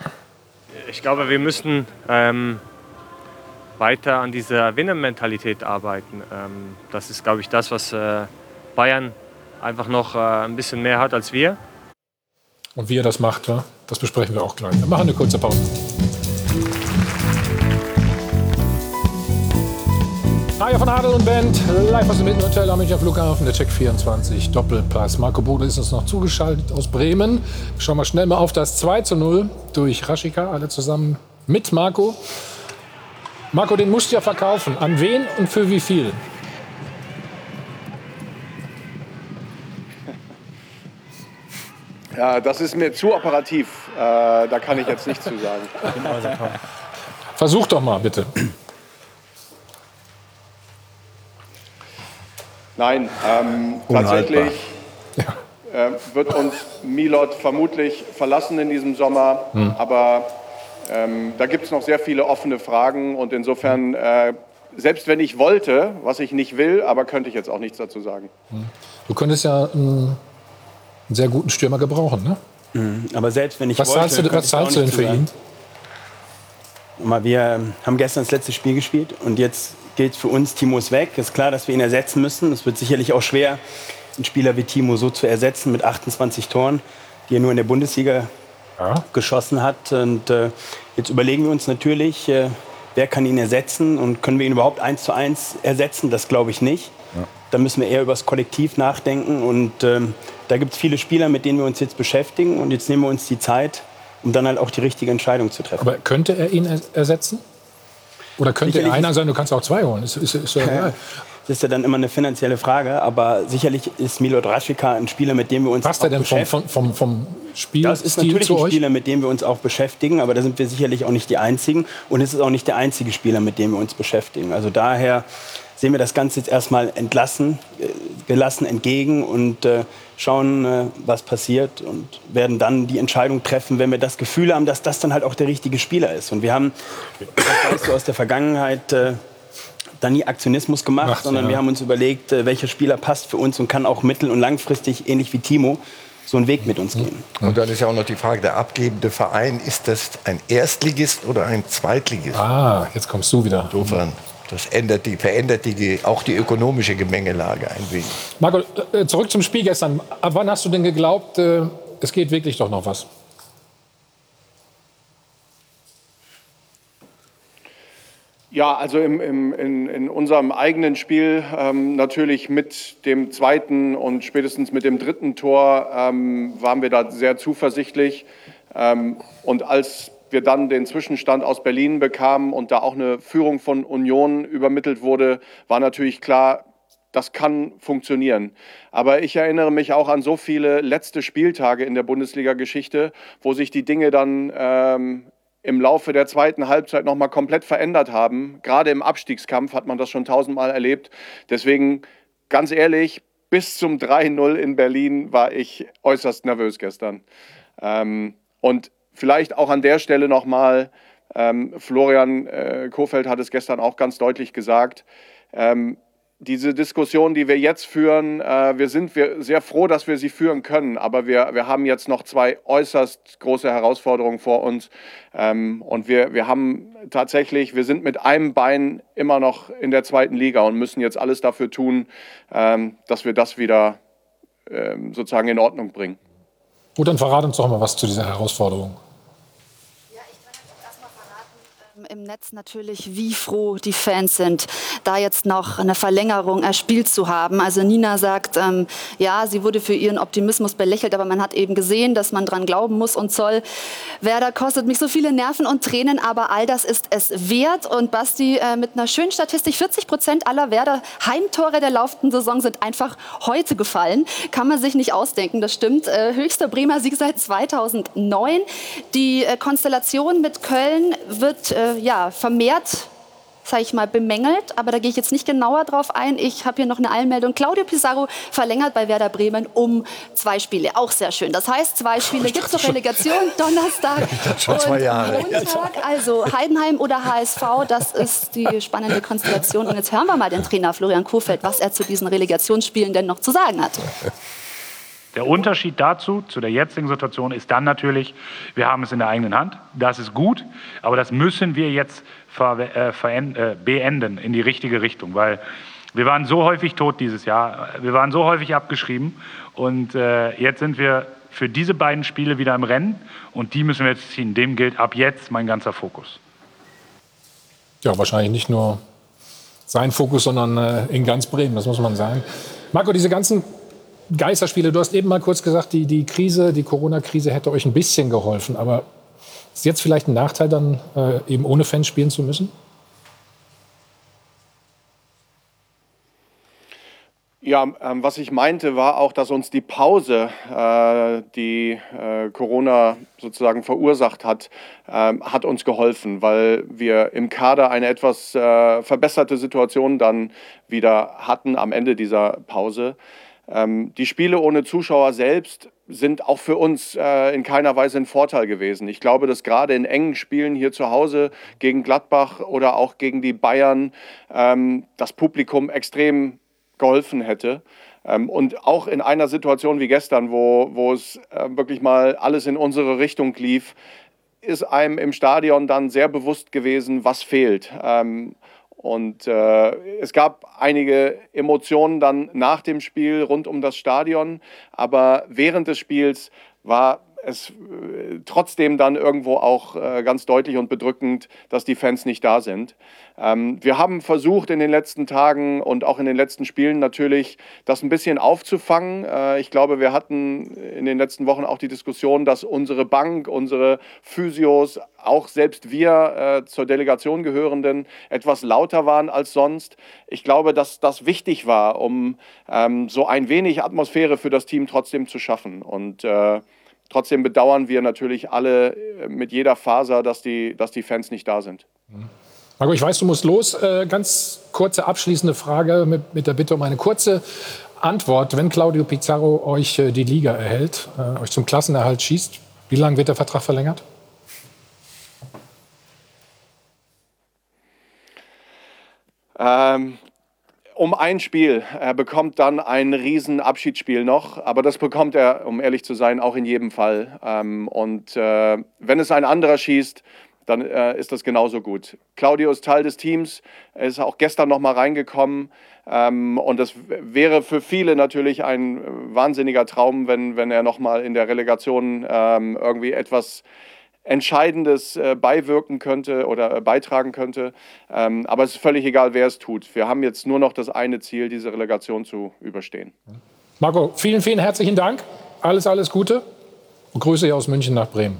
Ich glaube, wir müssen ähm, weiter an dieser Winner-Mentalität arbeiten. Ähm, das ist, glaube ich, das, was äh, Bayern einfach noch äh, ein bisschen mehr hat als wir. Und wie er das macht, ja, das besprechen wir auch gleich. Wir machen eine kurze Pause. Hajo von Adel und Band, live aus dem Mittenhotel am Münchner Flughafen, der Check vierundzwanzig Doppelpass. Marco Bode ist uns noch zugeschaltet aus Bremen. Schauen wir schnell mal auf das zwei zu null durch Rashica, alle zusammen mit Marco. Marco, den musst du ja verkaufen. An wen und für wie viel? Ja, das ist mir zu operativ. Äh, da kann ich jetzt nichts zu sagen. Versuch doch mal, bitte. Nein, ähm, tatsächlich äh, wird uns Milot vermutlich verlassen in diesem Sommer. Hm. Aber ähm, da gibt es noch sehr viele offene Fragen. Und insofern, äh, selbst wenn ich wollte, was ich nicht will, aber könnte ich jetzt auch nichts dazu sagen. Hm. Du könntest ja einen, einen sehr guten Stürmer gebrauchen, ne? Mhm. Aber selbst wenn ich was wollte, zahlst du, was zahlst du denn für ihn? Mal, wir haben gestern das letzte Spiel gespielt und jetzt geht für uns, Timo ist weg. Ist klar, dass wir ihn ersetzen müssen. Es wird sicherlich auch schwer, einen Spieler wie Timo so zu ersetzen mit achtundzwanzig Toren, die er nur in der Bundesliga ja. geschossen hat. Und äh, jetzt überlegen wir uns natürlich, äh, wer kann ihn ersetzen und können wir ihn überhaupt eins zu eins ersetzen? Das glaube ich nicht. Ja. Da müssen wir eher über das Kollektiv nachdenken. Und ähm, da gibt es viele Spieler, mit denen wir uns jetzt beschäftigen. Und jetzt nehmen wir uns die Zeit, um dann halt auch die richtige Entscheidung zu treffen. Aber könnte er ihn ersetzen? Oder könnte er einer sein, du kannst auch zwei holen. Ist, ist, ist ja egal. Das ist ja dann immer eine finanzielle Frage. Aber sicherlich ist Milot Rashica ein Spieler, mit dem wir uns Passt er denn vom, vom, vom, vom Spiel Das ist natürlich ein Spieler, mit dem wir uns auch beschäftigen. Aber da sind wir sicherlich auch nicht die Einzigen. Und es ist auch nicht der einzige Spieler, mit dem wir uns beschäftigen. Also daher sehen wir das Ganze jetzt erstmal entlassen, gelassen entgegen und äh, schauen, äh, was passiert und werden dann die Entscheidung treffen, wenn wir das Gefühl haben, dass das dann halt auch der richtige Spieler ist. Und wir haben, das weißt du aus der Vergangenheit, äh, da nie Aktionismus gemacht, Macht, sondern ja. wir haben uns überlegt, äh, welcher Spieler passt für uns und kann auch mittel- und langfristig, ähnlich wie Timo, so einen Weg mit uns gehen. Und dann ist ja auch noch die Frage, der abgebende Verein, ist das ein Erstligist oder ein Zweitligist? Ah, jetzt kommst du wieder. Insofern, das ändert die, verändert die, auch die ökonomische Gemengelage ein wenig. Marco, äh, zurück zum Spiel gestern. Ab wann hast du denn geglaubt, äh, es geht wirklich doch noch was? Ja, also im, im, in, in unserem eigenen Spiel ähm, natürlich mit dem zweiten und spätestens mit dem dritten Tor ähm, waren wir da sehr zuversichtlich. Ähm, und als wir dann den Zwischenstand aus Berlin bekamen und da auch eine Führung von Union übermittelt wurde, war natürlich klar, das kann funktionieren. Aber ich erinnere mich auch an so viele letzte Spieltage in der Bundesliga-Geschichte, wo sich die Dinge dann ähm, im Laufe der zweiten Halbzeit noch mal komplett verändert haben. Gerade im Abstiegskampf hat man das schon tausendmal erlebt. Deswegen, ganz ehrlich, bis zum drei null in Berlin war ich äußerst nervös gestern. Ähm, und vielleicht auch an der Stelle noch mal, ähm, Florian äh, Kohfeldt hat es gestern auch ganz deutlich gesagt, ähm, diese Diskussion, die wir jetzt führen, äh, wir sind wir sehr froh, dass wir sie führen können, aber wir, wir haben jetzt noch zwei äußerst große Herausforderungen vor uns ähm, und wir, wir haben tatsächlich, wir sind mit einem Bein immer noch in der zweiten Liga und müssen jetzt alles dafür tun, ähm, dass wir das wieder ähm, sozusagen in Ordnung bringen. Gut, dann verrat uns doch mal was zu dieser Herausforderung. Im Netz natürlich, wie froh die Fans sind, da jetzt noch eine Verlängerung erspielt zu haben. Also Nina sagt, ähm, ja, sie wurde für ihren Optimismus belächelt, aber man hat eben gesehen, dass man dran glauben muss und soll. Werder kostet mich so viele Nerven und Tränen, aber all das ist es wert. Und Basti, äh, mit einer schönen Statistik, vierzig Prozent aller Werder Heimtore der laufenden Saison sind einfach heute gefallen. Kann man sich nicht ausdenken, das stimmt. Äh, höchster Bremer Sieg seit zweitausendneun. Die äh, Konstellation mit Köln wird äh, ja, vermehrt, sage ich mal, bemängelt. Aber da gehe ich jetzt nicht genauer drauf ein. Ich habe hier noch eine Einmeldung. Claudio Pizarro verlängert bei Werder Bremen um zwei Spiele. Auch sehr schön. Das heißt, zwei Spiele gibt es zur Relegation. Donnerstag schon zwei Jahre. und Montag. Also Heidenheim oder H S V, das ist die spannende Konstellation. Und jetzt hören wir mal den Trainer Florian Kohfeldt, was er zu diesen Relegationsspielen denn noch zu sagen hat. Der Unterschied dazu, zu der jetzigen Situation, ist dann natürlich, wir haben es in der eigenen Hand. Das ist gut, aber das müssen wir jetzt ver äh, äh, beenden in die richtige Richtung, weil wir waren so häufig tot dieses Jahr, wir waren so häufig abgeschrieben und äh, jetzt sind wir für diese beiden Spiele wieder im Rennen und die müssen wir jetzt ziehen. Dem gilt ab jetzt mein ganzer Fokus. Ja, wahrscheinlich nicht nur sein Fokus, sondern äh, in ganz Bremen, das muss man sagen. Marco, diese ganzen Geisterspiele, du hast eben mal kurz gesagt, die, die Krise, die Corona-Krise hätte euch ein bisschen geholfen. Aber ist jetzt vielleicht ein Nachteil, dann äh, eben ohne Fans spielen zu müssen? Ja, ähm, was ich meinte, war auch, dass uns die Pause, äh, die äh, Corona sozusagen verursacht hat, äh, hat uns geholfen, weil wir im Kader eine etwas äh, verbesserte Situation dann wieder hatten am Ende dieser Pause. Ähm, die Spiele ohne Zuschauer selbst sind auch für uns äh, in keiner Weise ein Vorteil gewesen. Ich glaube, dass gerade in engen Spielen hier zu Hause gegen Gladbach oder auch gegen die Bayern ähm, das Publikum extrem geholfen hätte. Ähm, und auch in einer Situation wie gestern, wo, wo es äh, wirklich mal alles in unsere Richtung lief, ist einem im Stadion dann sehr bewusst gewesen, was fehlt. Ähm, Und äh, es gab einige Emotionen dann nach dem Spiel rund um das Stadion, aber während des Spiels war es äh, trotzdem dann irgendwo auch äh, ganz deutlich und bedrückend, dass die Fans nicht da sind. Ähm, wir haben versucht in den letzten Tagen und auch in den letzten Spielen natürlich, das ein bisschen aufzufangen. Äh, ich glaube, wir hatten in den letzten Wochen auch die Diskussion, dass unsere Bank, unsere Physios, auch selbst wir äh, zur Delegation gehörenden etwas lauter waren als sonst. Ich glaube, dass das wichtig war, um ähm, so ein wenig Atmosphäre für das Team trotzdem zu schaffen. Und äh, trotzdem bedauern wir natürlich alle mit jeder Faser, dass die, dass die Fans nicht da sind. Marco, ich weiß, du musst los. Äh, ganz kurze abschließende Frage mit, mit der Bitte um eine kurze Antwort. Wenn Claudio Pizarro euch äh, die Liga erhält, äh, euch zum Klassenerhalt schießt, wie lange wird der Vertrag verlängert? Ähm, um ein Spiel. Er bekommt dann ein riesen Abschiedsspiel noch, aber das bekommt er, um ehrlich zu sein, auch in jedem Fall. Ähm, und äh, wenn es ein anderer schießt, dann äh, ist das genauso gut. Claudio ist Teil des Teams, er ist auch gestern noch mal reingekommen ähm, und das wäre für viele natürlich ein wahnsinniger Traum, wenn, wenn er noch mal in der Relegation ähm, irgendwie etwas Entscheidendes äh, beiwirken könnte oder äh, beitragen könnte. Ähm, aber es ist völlig egal, wer es tut. Wir haben jetzt nur noch das eine Ziel, diese Relegation zu überstehen. Marco, vielen, vielen herzlichen Dank. Alles, alles Gute und Grüße hier aus München nach Bremen.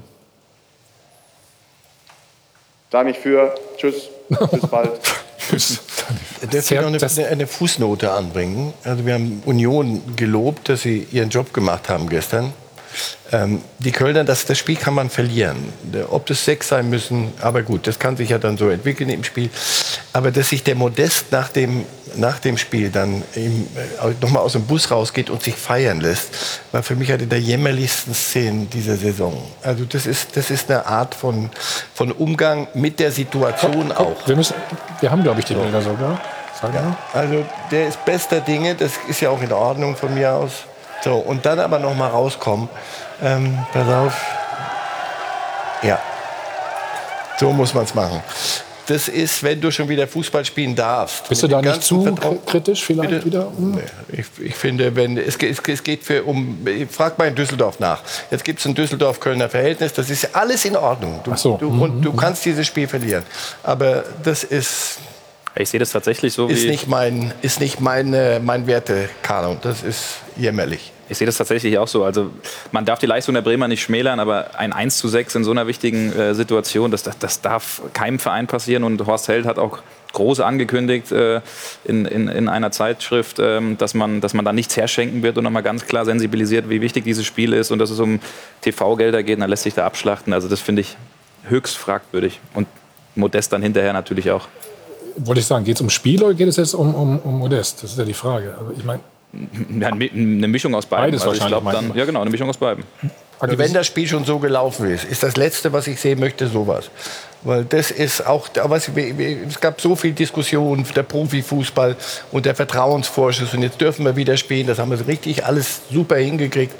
Da mich für. Tschüss. Bis bald. Tschüss. Darf ich noch eine, eine Fußnote anbringen? Also wir haben Union gelobt, dass sie ihren Job gemacht haben gestern. Ähm, die Kölner, das, das Spiel kann man verlieren. Ob das sechs sein müssen, aber gut, das kann sich ja dann so entwickeln im Spiel. Aber dass sich der Modest nach dem, nach dem Spiel dann äh, nochmal aus dem Bus rausgeht und sich feiern lässt, war für mich eine der jämmerlichsten Szenen dieser Saison. Also das ist, das ist eine Art von, von Umgang mit der Situation komm, komm, auch. Wir, müssen, wir haben, glaube ich, die Bilder sogar. Ja, also der ist bester Dinge, das ist ja auch in Ordnung von mir aus. So, und dann aber noch mal rauskommen. Ähm, pass auf. Ja. So muss man es machen. Das ist, wenn du schon wieder Fußball spielen darfst. Bist du da nicht zu Vertrauen kritisch vielleicht Bitte? wieder? Hm. Nee, ich, ich finde, wenn, es, es, es geht für um. Frag mal in Düsseldorf nach. Jetzt gibt es ein Düsseldorf-Kölner Verhältnis. Das ist ja alles in Ordnung. Du, Ach so. du, und du kannst dieses Spiel verlieren. Aber das ist. Ich sehe das tatsächlich so Ist wie... nicht mein, ist nicht mein, äh, mein Wertekanon. Das ist jämmerlich. Ich sehe das tatsächlich auch so. Also man darf die Leistung der Bremer nicht schmälern, aber ein eins zu sechs in so einer wichtigen äh, Situation, das, das, das darf keinem Verein passieren. Und Horst Held hat auch groß angekündigt äh, in, in, in einer Zeitschrift, äh, dass, man, dass man da nichts herschenken wird und nochmal ganz klar sensibilisiert, wie wichtig dieses Spiel ist und dass es um T V-Gelder geht. Und dann lässt sich da abschlachten. Also das finde ich höchst fragwürdig. Und Modest dann hinterher natürlich auch. Wollte ich sagen, geht es um Spiel oder geht es jetzt um, um, um Modest? Das ist ja die Frage. Also ich meine, ja, eine Mischung aus beiden. Beides also ich wahrscheinlich, glaub dann, ja, genau, eine Mischung aus beiden. Also wenn das Spiel schon so gelaufen ist, ist das Letzte, was ich sehen möchte, sowas. Weil das ist auch, aber es, es gab so viel Diskussion, der Profifußball und der Vertrauensvorschuss und jetzt dürfen wir wieder spielen, das haben wir richtig alles super hingekriegt.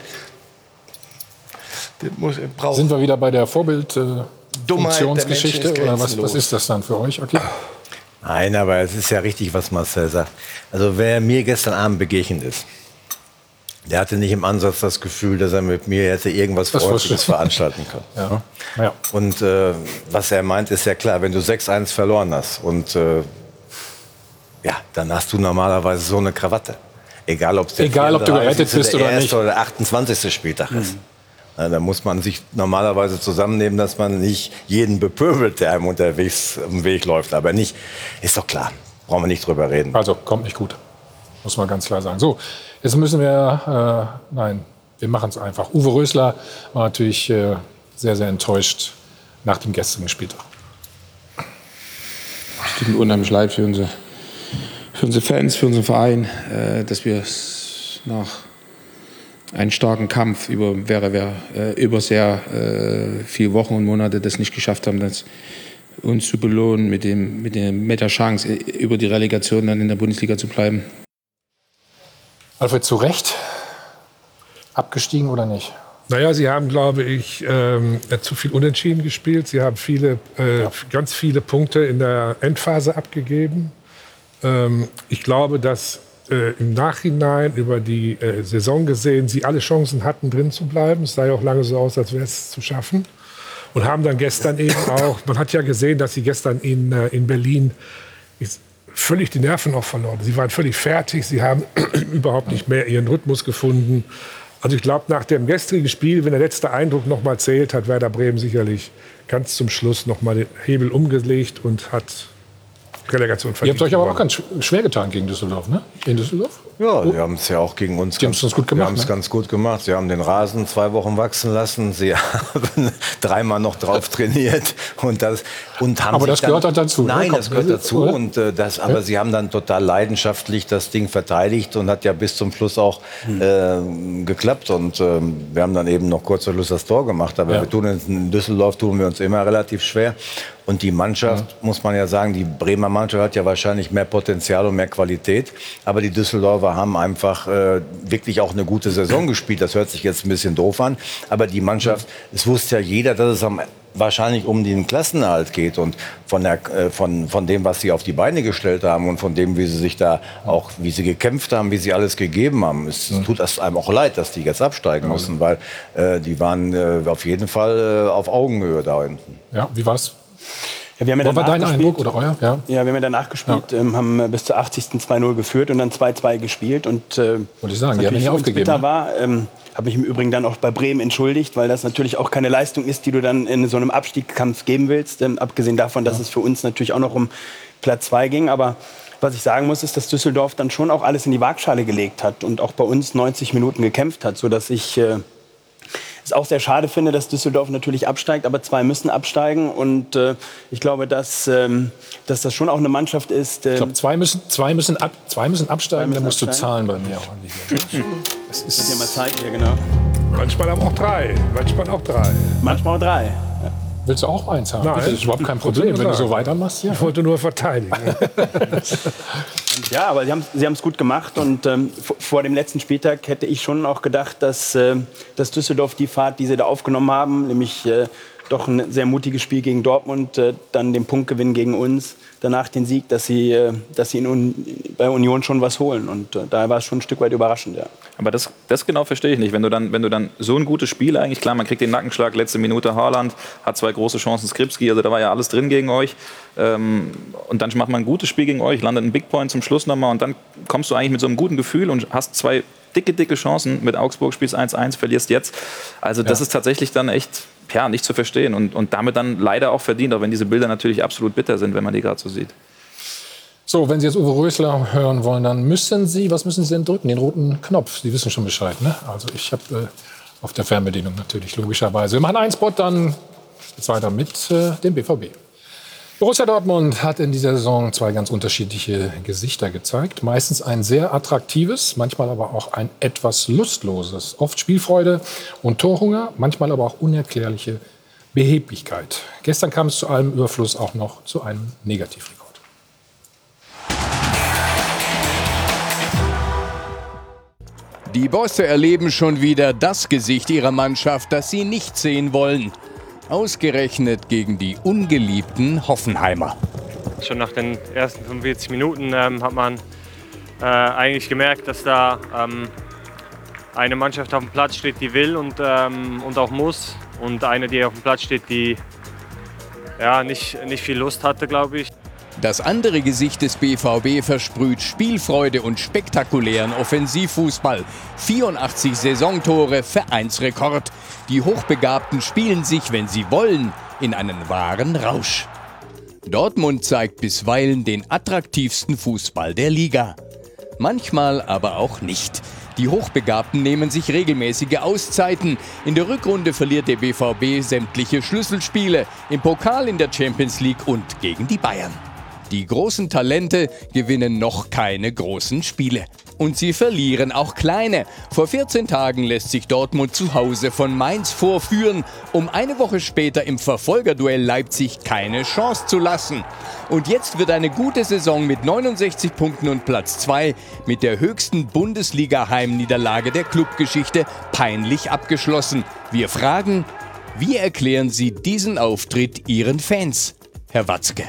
Das muss, braucht sind wir wieder bei der Vorbild-Funktionsgeschichte äh, oder was, was ist das dann für euch? Okay. Nein, aber es ist ja richtig, was Marcel sagt. Also wer mir gestern Abend begegnet ist, der hatte nicht im Ansatz das Gefühl, dass er mit mir hätte irgendwas Freundliches veranstalten können. Ja. Ja. Und äh, was er meint, ist ja klar, wenn du sechs eins verloren hast und äh, ja, dann hast du normalerweise so eine Krawatte. Egal, ob's der Egal ob du gerettet bist oder nicht. oder der achtundzwanzigste Spieltag ist. Ja, da muss man sich normalerweise zusammennehmen, dass man nicht jeden bepöbelt, der einem unterwegs am Weg läuft. Aber nicht, ist doch klar, brauchen wir nicht drüber reden. Also, kommt nicht gut. Muss man ganz klar sagen. So, jetzt müssen wir, äh, nein, wir machen es einfach. Uwe Rösler war natürlich äh, sehr, sehr enttäuscht nach dem gestrigen Spieltag. Es tut mir unheimlich leid für unsere, für unsere Fans, für unseren Verein, äh, dass wir es nach einem starken Kampf über, wäre, wäre, äh, über sehr äh, viele Wochen und Monate das nicht geschafft haben, das uns zu belohnen mit, dem, mit, dem, mit der Chance, über die Relegation dann in der Bundesliga zu bleiben. Alfred, zu Recht abgestiegen oder nicht? Naja, sie haben, glaube ich, ähm, zu viel Unentschieden gespielt. Sie haben viele, äh, ja. ganz viele Punkte in der Endphase abgegeben. Ähm, ich glaube, dass äh, im Nachhinein über die äh, Saison gesehen sie alle Chancen hatten, drin zu bleiben. Es sah ja auch lange so aus, als wäre es zu schaffen. Und haben dann gestern eben auch, man hat ja gesehen, dass sie gestern in, äh, in Berlin völlig die Nerven auch verloren. Sie waren völlig fertig, sie haben überhaupt nicht mehr ihren Rhythmus gefunden. Also ich glaube, nach dem gestrigen Spiel, wenn der letzte Eindruck noch mal zählt, hat Werder Bremen sicherlich ganz zum Schluss noch mal den Hebel umgelegt und hat Relegation verdient. Ihr habt euch aber auch ganz schwer getan gegen Düsseldorf, ne? In Düsseldorf? Ja, sie haben es ja auch gegen uns, ganz, uns gut gemacht. Wir haben es ne? ganz gut gemacht. Sie haben den Rasen zwei Wochen wachsen lassen. Sie haben dreimal noch drauf trainiert und das und haben aber das dann, gehört dazu. Nein, ne? das gehört dazu. Oder? Und äh, das, aber ja. sie haben dann total leidenschaftlich das Ding verteidigt und hat ja bis zum Schluss auch hm. äh, geklappt. Und äh, wir haben dann eben noch kurz vor Schluss das Tor gemacht. Aber ja. wir tun in Düsseldorf tun wir uns immer relativ schwer. Und die Mannschaft, ja. muss man ja sagen, die Bremer Mannschaft hat ja wahrscheinlich mehr Potenzial und mehr Qualität. Aber die Düsseldorfer haben einfach äh, wirklich auch eine gute Saison gespielt. Das hört sich jetzt ein bisschen doof an. Aber die Mannschaft, ja. es wusste ja jeder, dass es am wahrscheinlich um den Klassenerhalt geht. Und von, der, äh, von, von dem, was sie auf die Beine gestellt haben und von dem, wie sie sich da auch, wie sie gekämpft haben, wie sie alles gegeben haben. Es ja. tut es einem auch leid, dass die jetzt absteigen ja. mussten, weil äh, die waren äh, auf jeden Fall äh, auf Augenhöhe da hinten. Ja, wie war's? Ja, wir haben ja war dein Eindruck oder euer? Ja, ja wir haben ja danach gespielt, ja. ähm, haben bis zur achtzigsten zwei null geführt und dann zwei zwei gespielt. Und äh, wollte ich sagen, die haben nicht aufgegeben. Bitter war, ähm, habe mich im Übrigen dann auch bei Bremen entschuldigt, weil das natürlich auch keine Leistung ist, die du dann in so einem Abstiegskampf geben willst. Ähm, abgesehen davon, dass ja. es für uns natürlich auch noch um Platz zwei ging. Aber was ich sagen muss, ist, dass Düsseldorf dann schon auch alles in die Waagschale gelegt hat und auch bei uns neunzig Minuten gekämpft hat, sodass ich äh, es auch sehr schade finde, dass Düsseldorf natürlich absteigt, aber zwei müssen absteigen. Und äh, ich glaube, dass, ähm, dass das schon auch eine Mannschaft ist. Äh, ich glaube, zwei müssen, zwei, müssen ab, zwei müssen absteigen, zwei müssen dann musst absteigen. du zahlen bei mir auch. Das ist das ja mal Zeit hier, genau. Manchmal aber auch drei. Manchmal auch drei. Manchmal auch drei. Ja. Willst du auch eins haben? Nein. Das ist überhaupt kein Problem, wenn du so weitermachst. Ja. Ich wollte nur verteidigen. Ja, aber sie haben sie haben es gut gemacht und ähm, vor dem letzten Spieltag hätte ich schon auch gedacht, dass, äh, dass Düsseldorf die Fahrt, die sie da aufgenommen haben, nämlich äh, doch ein sehr mutiges Spiel gegen Dortmund, äh, dann den Punktgewinn gegen uns, danach den Sieg, dass sie, äh, dass sie in Un bei Union schon was holen und äh, da war es schon ein Stück weit überraschend. Ja. Aber das, das genau verstehe ich nicht, wenn du, dann, wenn du dann so ein gutes Spiel eigentlich, klar, man kriegt den Nackenschlag, letzte Minute Haaland, hat zwei große Chancen, Skripski, also da war ja alles drin gegen euch. Ähm, und dann macht man ein gutes Spiel gegen euch, landet ein Big Point zum Schluss nochmal und dann kommst du eigentlich mit so einem guten Gefühl und hast zwei dicke, dicke Chancen. Mit Augsburg spielst eins eins, verlierst jetzt. Also das ja. ist tatsächlich dann echt ja, nicht zu verstehen und, und damit dann leider auch verdient, auch wenn diese Bilder natürlich absolut bitter sind, wenn man die gerade so sieht. So, wenn Sie jetzt Uwe Rösler hören wollen, dann müssen Sie, was müssen Sie denn drücken? Den roten Knopf. Sie wissen schon Bescheid, ne? Also ich habe äh, auf der Fernbedienung natürlich, logischerweise. Wir machen einen Spot, dann geht's weiter mit äh, dem B V B. Borussia Dortmund hat in dieser Saison zwei ganz unterschiedliche Gesichter gezeigt. Meistens ein sehr attraktives, manchmal aber auch ein etwas lustloses. Oft Spielfreude und Torhunger, manchmal aber auch unerklärliche Beheblichkeit. Gestern kam es zu allem Überfluss auch noch zu einem Negativrekord. Die Bosse erleben schon wieder das Gesicht ihrer Mannschaft, das sie nicht sehen wollen. Ausgerechnet gegen die ungeliebten Hoffenheimer. Schon nach den ersten fünfundvierzig Minuten ähm, hat man äh, eigentlich gemerkt, dass da ähm, eine Mannschaft auf dem Platz steht, die will und, ähm, und auch muss. Und eine, die auf dem Platz steht, die ja, nicht, nicht viel Lust hatte, glaube ich. Das andere Gesicht des B V B versprüht Spielfreude und spektakulären Offensivfußball. vierundachtzig Saisontore, Vereinsrekord. Die Hochbegabten spielen sich, wenn sie wollen, in einen wahren Rausch. Dortmund zeigt bisweilen den attraktivsten Fußball der Liga. Manchmal aber auch nicht. Die Hochbegabten nehmen sich regelmäßige Auszeiten. In der Rückrunde verliert der B V B sämtliche Schlüsselspiele, im Pokal, in der Champions League und gegen die Bayern. Die großen Talente gewinnen noch keine großen Spiele. Und sie verlieren auch kleine. Vor vierzehn Tagen lässt sich Dortmund zu Hause von Mainz vorführen, um eine Woche später im Verfolgerduell Leipzig keine Chance zu lassen. Und jetzt wird eine gute Saison mit neunundsechzig Punkten und Platz zwei mit der höchsten Bundesliga-Heimniederlage der Clubgeschichte peinlich abgeschlossen. Wir fragen, wie erklären Sie diesen Auftritt Ihren Fans, Herr Watzke?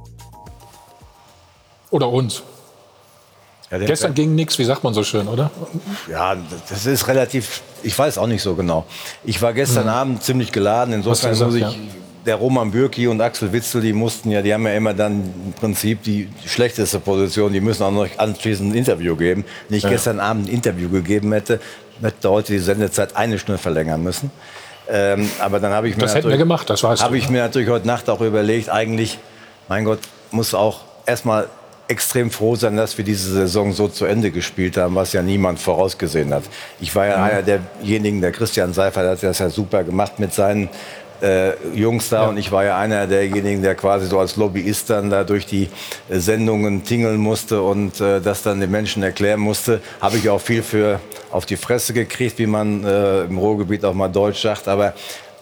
Oder uns. Ja, gestern ging nichts, wie sagt man so schön, oder? Ja, das ist relativ, ich weiß auch nicht so genau. Ich war gestern mhm. Abend ziemlich geladen, insofern gesagt, muss ich, ja. der Roman Bürki und Axel Witsel, die mussten ja, die haben ja immer dann im Prinzip die schlechteste Position, die müssen auch noch anschließend ein Interview geben. Wenn ich ja. gestern Abend ein Interview gegeben hätte, hätte heute die Sendezeit eine Stunde verlängern müssen. Ähm, aber dann habe ich mir das hätten wir gemacht, das weißt du. Habe ich mir natürlich heute Nacht auch überlegt, eigentlich, mein Gott, muss auch erstmal extrem froh sein, dass wir diese Saison so zu Ende gespielt haben, was ja niemand vorausgesehen hat. Ich war ja mhm. einer derjenigen, der Christian Seifert hat das ja super gemacht mit seinen äh, Jungs da ja. und ich war ja einer derjenigen, der quasi so als Lobbyist dann da durch die äh, Sendungen tingeln musste und äh, das dann den Menschen erklären musste. Habe ich auch viel für auf die Fresse gekriegt, wie man äh, im Ruhrgebiet auch mal Deutsch sagt, aber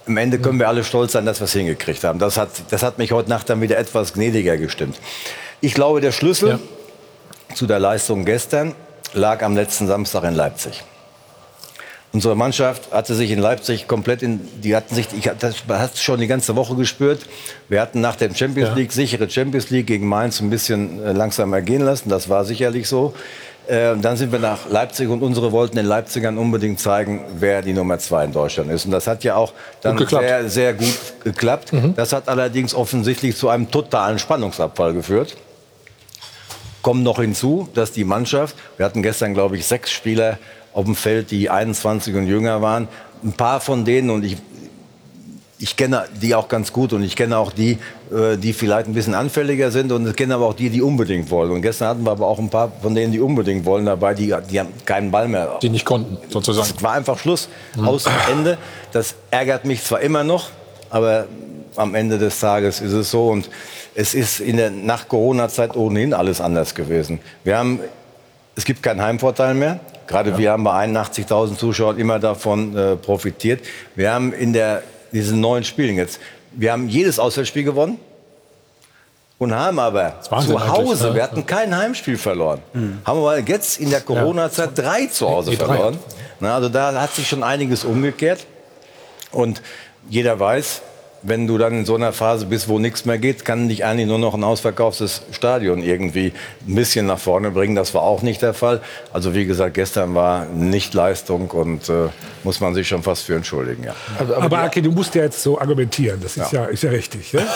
am Ende können wir alle stolz sein, dass wir es hingekriegt haben. Das hat, das hat mich heute Nacht dann wieder etwas gnädiger gestimmt. Ich glaube, der Schlüssel ja. zu der Leistung gestern lag am letzten Samstag in Leipzig. Unsere Mannschaft hatte sich in Leipzig komplett in, die hatten sich, ich das hat schon die ganze Woche gespürt. Wir hatten nach dem Champions League, ja. sichere Champions League gegen Mainz ein bisschen äh, langsam ergehen lassen. Das war sicherlich so. Äh, dann sind wir nach Leipzig und unsere wollten den Leipzigern unbedingt zeigen, wer die Nummer zwei in Deutschland ist. Und das hat ja auch dann sehr, sehr gut geklappt. Mhm. Das hat allerdings offensichtlich zu einem totalen Spannungsabfall geführt. Kommt noch hinzu, dass die Mannschaft, wir hatten gestern, glaube ich, sechs Spieler auf dem Feld, die einundzwanzig und jünger waren. Ein paar von denen, und ich, ich kenne die auch ganz gut, und ich kenne auch die, die vielleicht ein bisschen anfälliger sind, und ich kenne aber auch die, die unbedingt wollen. Und gestern hatten wir aber auch ein paar von denen, die unbedingt wollen, dabei, die, die haben keinen Ball mehr. Die nicht konnten, sozusagen. Es war einfach Schluss, mhm. aus dem Ende. Das ärgert mich zwar immer noch, aber am Ende des Tages ist es so. Und es ist in der nach Corona-Zeit ohnehin alles anders gewesen. Wir haben, es gibt keinen Heimvorteil mehr. Gerade ja. wir haben bei einundachtzigtausend Zuschauern immer davon äh, profitiert. Wir haben in der, diesen neuen Spielen jetzt, wir haben jedes Auswärtsspiel gewonnen und haben aber zu Hause, ne? wir hatten kein Heimspiel verloren. Mhm. Haben aber jetzt in der Corona-Zeit ja. drei zu Hause verloren. Na, also da hat sich schon einiges umgekehrt. Und jeder weiß, wenn du dann in so einer Phase bist, wo nichts mehr geht, kann dich eigentlich nur noch ein ausverkauftes Stadion irgendwie ein bisschen nach vorne bringen. Das war auch nicht der Fall. Also wie gesagt, gestern war nicht Leistung, und äh, muss man sich schon fast für entschuldigen. Ja. Also, aber aber Aki, du musst ja jetzt so argumentieren. Das ist ja, ja, ist ja richtig. Ne?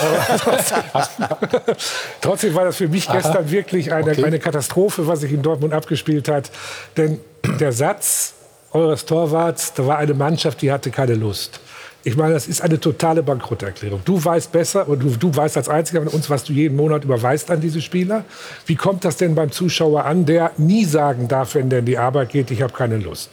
Trotzdem war das für mich gestern Aha. wirklich eine, okay. eine Katastrophe, was sich in Dortmund abgespielt hat. Denn der Satz eures Torwarts, da war eine Mannschaft, die hatte keine Lust. Ich meine, das ist eine totale Bankrotterklärung. Du weißt besser, und du, du weißt als Einziger von uns, was du jeden Monat überweist an diese Spieler. Wie kommt das denn beim Zuschauer an, der nie sagen darf, wenn der in die Arbeit geht, ich habe keine Lust?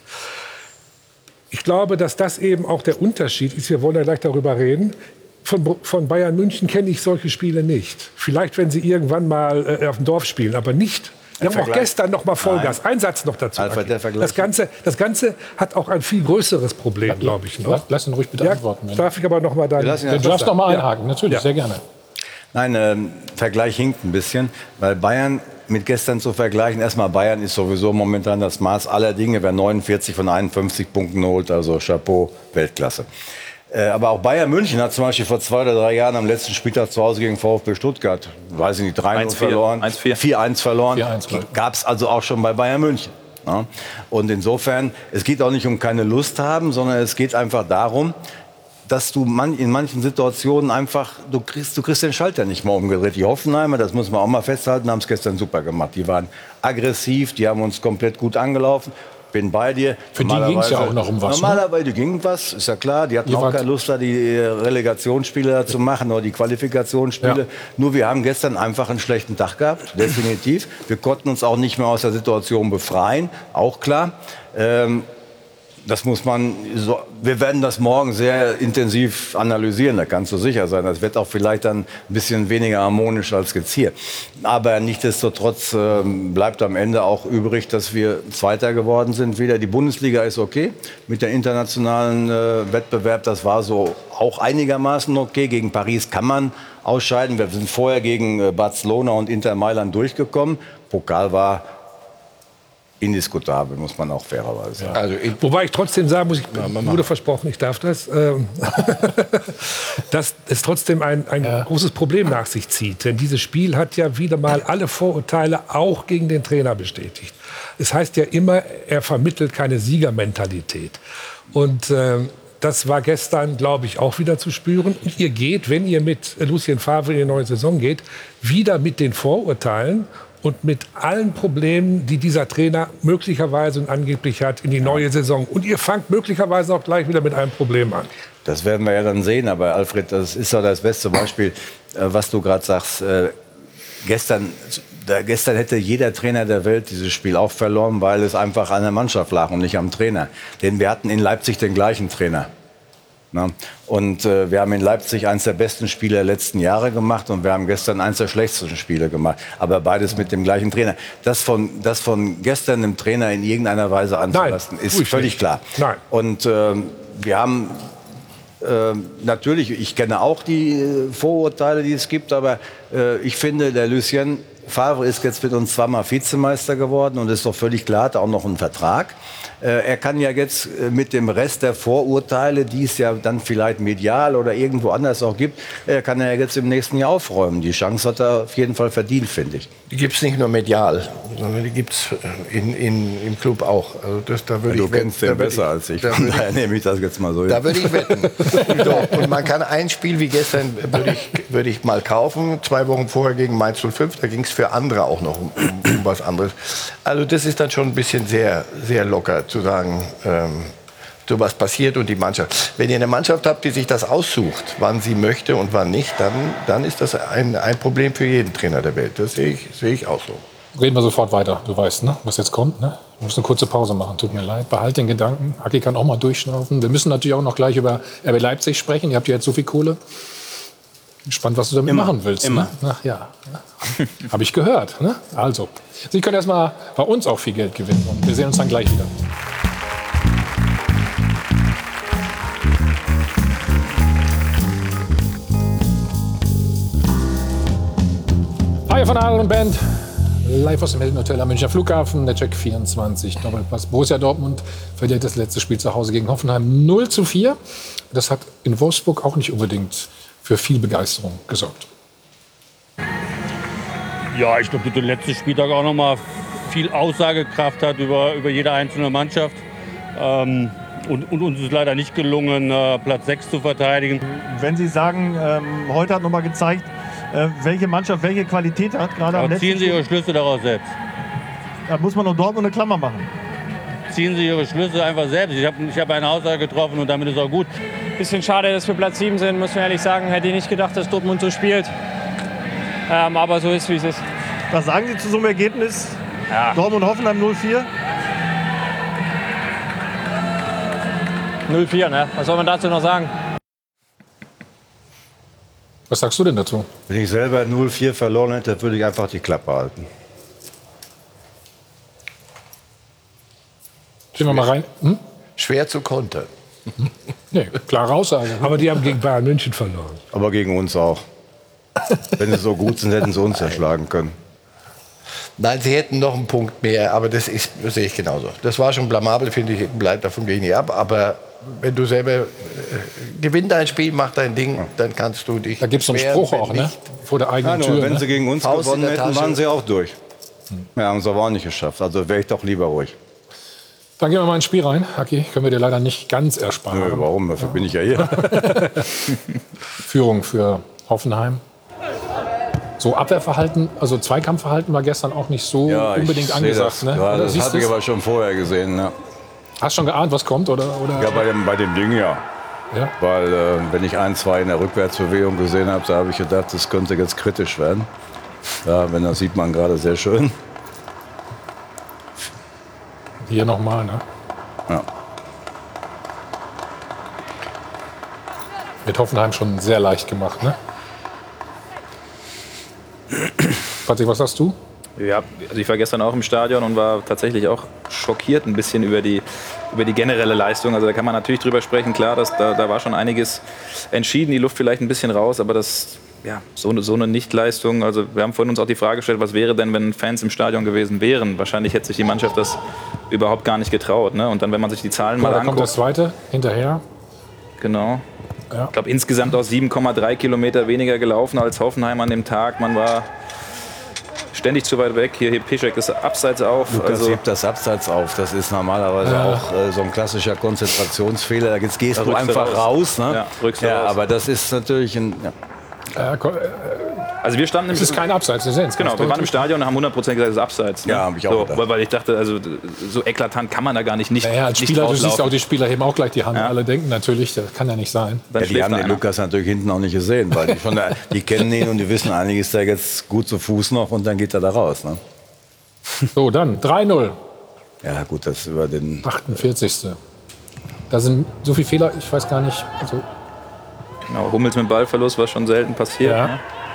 Ich glaube, dass das eben auch der Unterschied ist. Wir wollen ja gleich darüber reden. Von, von Bayern München kenne ich solche Spiele nicht. Vielleicht, wenn sie irgendwann mal äh, auf dem Dorf spielen, aber nicht. Wir haben auch gestern noch mal Vollgas. Nein. Ein Satz noch dazu. Alfred, der Vergleich. Das Ganze, das Ganze hat auch ein viel größeres Problem, glaube ich. Noch. Lass ihn ruhig bitte ja, antworten. Darf ich aber noch mal deinen... Du darfst noch mal einhaken, ja. natürlich, ja. sehr gerne. Nein, äh, Vergleich hinkt ein bisschen, weil Bayern mit gestern zu vergleichen, erstmal Bayern ist sowieso momentan das Maß aller Dinge, wer neunundvierzig von einundfünfzig Punkten holt, also Chapeau, Weltklasse. Äh, aber auch Bayern München hat zum Beispiel vor zwei oder drei Jahren am letzten Spieltag zu Hause gegen VfB Stuttgart, weiß ich nicht, drei null verloren, vier eins verloren. Gab es also auch schon bei Bayern München. Ja? Und insofern, es geht auch nicht um keine Lust haben, sondern es geht einfach darum, dass du man, in manchen Situationen einfach, du kriegst, du kriegst den Schalter nicht mal umgedreht. Die Hoffenheimer, das muss man auch mal festhalten, haben es gestern super gemacht. Die waren aggressiv, die haben uns komplett gut angelaufen. Bin bei dir. Für die ging es ja auch noch um was. Normalerweise ne? ging was, ist ja klar. Die hatten die auch keine Lust, da die Relegationsspiele zu machen oder die Qualifikationsspiele. Ja. Nur wir haben gestern einfach einen schlechten Tag gehabt, definitiv. Wir konnten uns auch nicht mehr aus der Situation befreien, auch klar. Ähm, Das muss man, so, wir werden das morgen sehr intensiv analysieren, da kannst du sicher sein. Das wird auch vielleicht dann ein bisschen weniger harmonisch als jetzt hier. Aber nichtsdestotrotz äh, bleibt am Ende auch übrig, dass wir Zweiter geworden sind wieder. Die Bundesliga ist okay mit der internationalen äh, Wettbewerb. Das war so auch einigermaßen okay. Gegen Paris kann man ausscheiden. Wir sind vorher gegen äh, Barcelona und Inter Mailand durchgekommen. Pokal war indiskutabel, muss man auch fairerweise sagen. Ja. Also, wobei ich trotzdem sagen muss, ich ja, wurde versprochen, ich darf das, ähm, dass es trotzdem ein, ein ja. großes Problem nach sich zieht. Denn dieses Spiel hat ja wieder mal alle Vorurteile auch gegen den Trainer bestätigt. Es heißt ja immer, er vermittelt keine Siegermentalität. Und ähm, das war gestern, glaube ich, auch wieder zu spüren. Und ihr geht, wenn ihr mit Lucien Favre in die neue Saison geht, wieder mit den Vorurteilen und mit allen Problemen, die dieser Trainer möglicherweise und angeblich hat, in die neue Saison. Und ihr fangt möglicherweise auch gleich wieder mit einem Problem an. Das werden wir ja dann sehen. Aber Alfred, das ist ja das beste Beispiel, was du gerade sagst. Gestern, da, gestern hätte jeder Trainer der Welt dieses Spiel auch verloren, weil es einfach an der Mannschaft lag und nicht am Trainer. Denn wir hatten in Leipzig den gleichen Trainer. Na? Und äh, wir haben in Leipzig eines der besten Spiele der letzten Jahre gemacht und wir haben gestern eines der schlechtesten Spiele gemacht. Aber beides mit dem gleichen Trainer. Das von, das von gestern dem Trainer in irgendeiner Weise anzulassen, Nein, ist völlig nicht. klar. Nein. Und äh, wir haben Äh, natürlich, ich kenne auch die äh, Vorurteile, die es gibt, aber äh, ich finde, der Lucien Favre ist jetzt mit uns zweimal Vizemeister geworden und ist doch völlig klar, hat auch noch einen Vertrag. Äh, er kann ja jetzt äh, mit dem Rest der Vorurteile, die es ja dann vielleicht medial oder irgendwo anders auch gibt, äh, kann er jetzt im nächsten Jahr aufräumen. Die Chance hat er auf jeden Fall verdient, finde ich. Die gibt es nicht nur medial, sondern die gibt es in, in, im Club auch. Also das, da würde du ich kennst wetten, den besser als ich, da von würde daher nehme ich das jetzt mal so hin. Da würde ich wetten. So, und man kann ein Spiel wie gestern, würde ich, würde ich mal kaufen, zwei Wochen vorher gegen Mainz null fünf, da ging es für andere auch noch um, um, um was anderes. Also das ist dann schon ein bisschen sehr, sehr locker zu sagen, ähm, so was passiert und die Mannschaft. Wenn ihr eine Mannschaft habt, die sich das aussucht, wann sie möchte und wann nicht, dann, dann ist das ein, ein Problem für jeden Trainer der Welt. Das sehe ich, sehe ich auch so. Reden wir sofort weiter. Du weißt, ne, was jetzt kommt. Ne? Du musst eine kurze Pause machen. Tut mir leid. Behalt den Gedanken. Aki kann auch mal durchschnaufen. Wir müssen natürlich auch noch gleich über R B Leipzig sprechen. Ihr habt ja jetzt so viel Kohle. Spannend, was du damit Immer. machen willst. Immer. Ne? Ach ja. Habe ich gehört. Ne? Also, Sie können erst mal bei uns auch viel Geld gewinnen. Und wir sehen uns dann gleich wieder. Hi von Adel und Band. Live aus dem Hilton Hotel am Münchner Flughafen. Der Check vierundzwanzig. Doppelpass. Borussia Dortmund verliert das letzte Spiel zu Hause gegen Hoffenheim null zu vier. Das hat in Wolfsburg auch nicht unbedingt für viel Begeisterung gesorgt. Ja, ich glaube, dass der letzte Spieltag auch noch mal viel Aussagekraft hat über, über jede einzelne Mannschaft. Ähm, und, und uns ist leider nicht gelungen, äh, Platz sechs zu verteidigen. Wenn Sie sagen, ähm, heute hat noch mal gezeigt, äh, welche Mannschaft welche Qualität hat, gerade am Aber letzten ziehen Sie Spiel, Ihre Schlüsse daraus selbst. da muss man noch Dortmund eine Klammer machen. Ziehen Sie Ihre Schlüsse einfach selbst. Ich habe ich hab eine Aussage getroffen und damit ist auch gut. Bisschen schade, dass wir Platz sieben sind, muss man ehrlich sagen. Hätte ich nicht gedacht, dass Dortmund so spielt. Ähm, aber so ist, wie es ist. Was sagen Sie zu so einem Ergebnis? Ja. Dortmund Hoffenheim null vier? null vier, ne? Was soll man dazu noch sagen? Was sagst du denn dazu? Wenn ich selber null vier verloren hätte, würde ich einfach die Klappe halten. Gehen wir mal rein. Hm? Schwer zu kontern. Nee, klare Aussage. Aber die haben gegen Bayern München verloren. Aber gegen uns auch. Wenn sie so gut sind, hätten sie uns erschlagen können. Nein, sie hätten noch einen Punkt mehr, aber das, ist, das sehe ich genauso. Das war schon blamabel, finde ich, bleibt davon gehe ich nicht ab. Aber wenn du selber äh, gewinn dein Spiel, mach dein Ding, dann kannst du dich. Da gibt es so einen wehren, Spruch wenn auch, ne? nicht. Vor der eigenen Ja, Tür. wenn Ne? sie gegen uns Faust in gewonnen der hätten, Tasche. waren sie auch durch. Ja, haben sie aber auch nicht geschafft. Also wäre ich doch lieber ruhig. Dann gehen wir mal ins Spiel rein. Aki, können wir dir leider nicht ganz ersparen. Nö, warum? Dafür bin ich ja hier. Führung für Hoffenheim. So Abwehrverhalten, also Zweikampfverhalten war gestern auch nicht so Ja, ich unbedingt sehe angesagt. das, Ne? ja, Oder das siehst habe ich du's? aber schon vorher gesehen. Ja, Hast schon geahnt, was kommt? Oder, oder? ja bei, dem, bei dem Ding ja. Ja. Weil äh, wenn ich ein, zwei in der Rückwärtsbewegung gesehen habe, da habe ich gedacht, das könnte jetzt kritisch werden. Ja, wenn das sieht man gerade sehr schön. Hier nochmal, ne? Ja. Mit Hoffenheim schon sehr leicht gemacht, ne? Patrick, was sagst du? Ja, also ich war gestern auch im Stadion und war tatsächlich auch schockiert ein bisschen über die, über die generelle Leistung. Also da kann man natürlich drüber sprechen, klar, dass da, da war schon einiges entschieden, die Luft vielleicht ein bisschen raus, aber das, ja, so eine, so eine Nichtleistung, also wir haben vorhin uns auch die Frage gestellt, was wäre denn, wenn Fans im Stadion gewesen wären? Wahrscheinlich hätte sich die Mannschaft das überhaupt gar nicht getraut, ne? Und dann, wenn man sich die Zahlen Mal, mal da anguckt. kommt das zweite hinterher. Genau. Ja. Ich glaube, insgesamt auch sieben Komma drei Kilometer weniger gelaufen als Hoffenheim an dem Tag. Man war ständig zu weit weg. Hier, hier Piszczek ist abseits auf. Lukas Also, hebt das Abseits auf. Das ist normalerweise Ja. auch äh, so ein klassischer Konzentrationsfehler. Jetzt gehst Da du rückst du einfach raus. raus. Ne? Ja, rückst du ja, raus. aber das ist natürlich ein. Ja. Äh, ko- äh, also wir standen im es ist kein Abseits, wir sehen es. Genau, ganz wir waren im deutlich. Stadion und haben hundert Prozent gesagt, es ist abseits. Ne? Ja, hab ich auch so, gedacht. weil, weil ich dachte, also so eklatant kann man da gar nicht nicht, Naja, als nicht Spieler, du siehst rauslaufen. auch, die Spieler heben auch gleich die Hand. Ja. Alle denken natürlich, das kann ja nicht sein. Dann Ja, die schläft haben den einer. Lukas natürlich hinten auch nicht gesehen, weil die, schon da, die kennen ihn und die wissen, eigentlich ist er jetzt gut zu Fuß noch und dann geht er da raus. Ne? So, dann drei null. Ja, gut, das über den. achtundvierzigste Da sind so viele Fehler, ich weiß gar nicht. Also, Genau, Hummels mit Ballverlust, was schon selten passiert. Ja. Ne?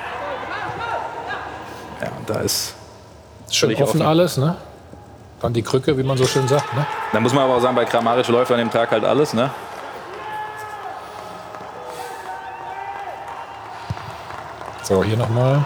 Ja, und da ist schön völlig offen offen. alles, ne? Dann die Krücke, wie man so schön sagt. Ne? Da muss man aber auch sagen, bei Kramaric läuft an dem Tag halt alles. Ne? So, hier nochmal.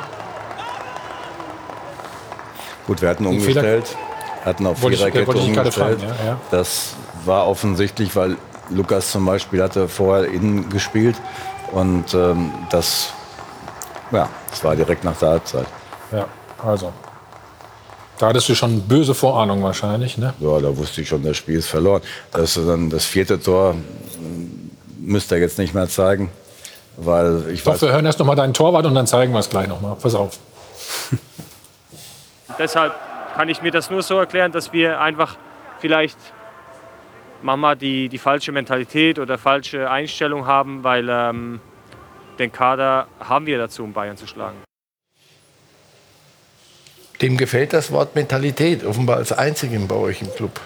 Gut, wir hatten umgestellt, hatten auf Wollte ich- Viererkette wollte ich gerade umgestellt. fragen, ja, ja. Das war offensichtlich, weil Lukas zum Beispiel hatte vorher innen gespielt und ähm, das, ja, das war direkt nach der Halbzeit. Ja, also. Da hattest du schon böse Vorahnung wahrscheinlich, ne? Ja, da wusste ich schon, das Spiel ist verloren. Das, dann das vierte Tor müsste er jetzt nicht mehr zeigen, weil ich Doch, weiß, wir hören erst noch mal deinen Torwart und dann zeigen wir es gleich noch mal. Pass auf. Deshalb kann ich mir das nur so erklären, dass wir einfach vielleicht manchmal die, die falsche Mentalität oder falsche Einstellung haben, weil ähm, den Kader haben wir dazu, um Bayern zu schlagen. Dem gefällt das Wort Mentalität, offenbar als einzigem bei euch im Club.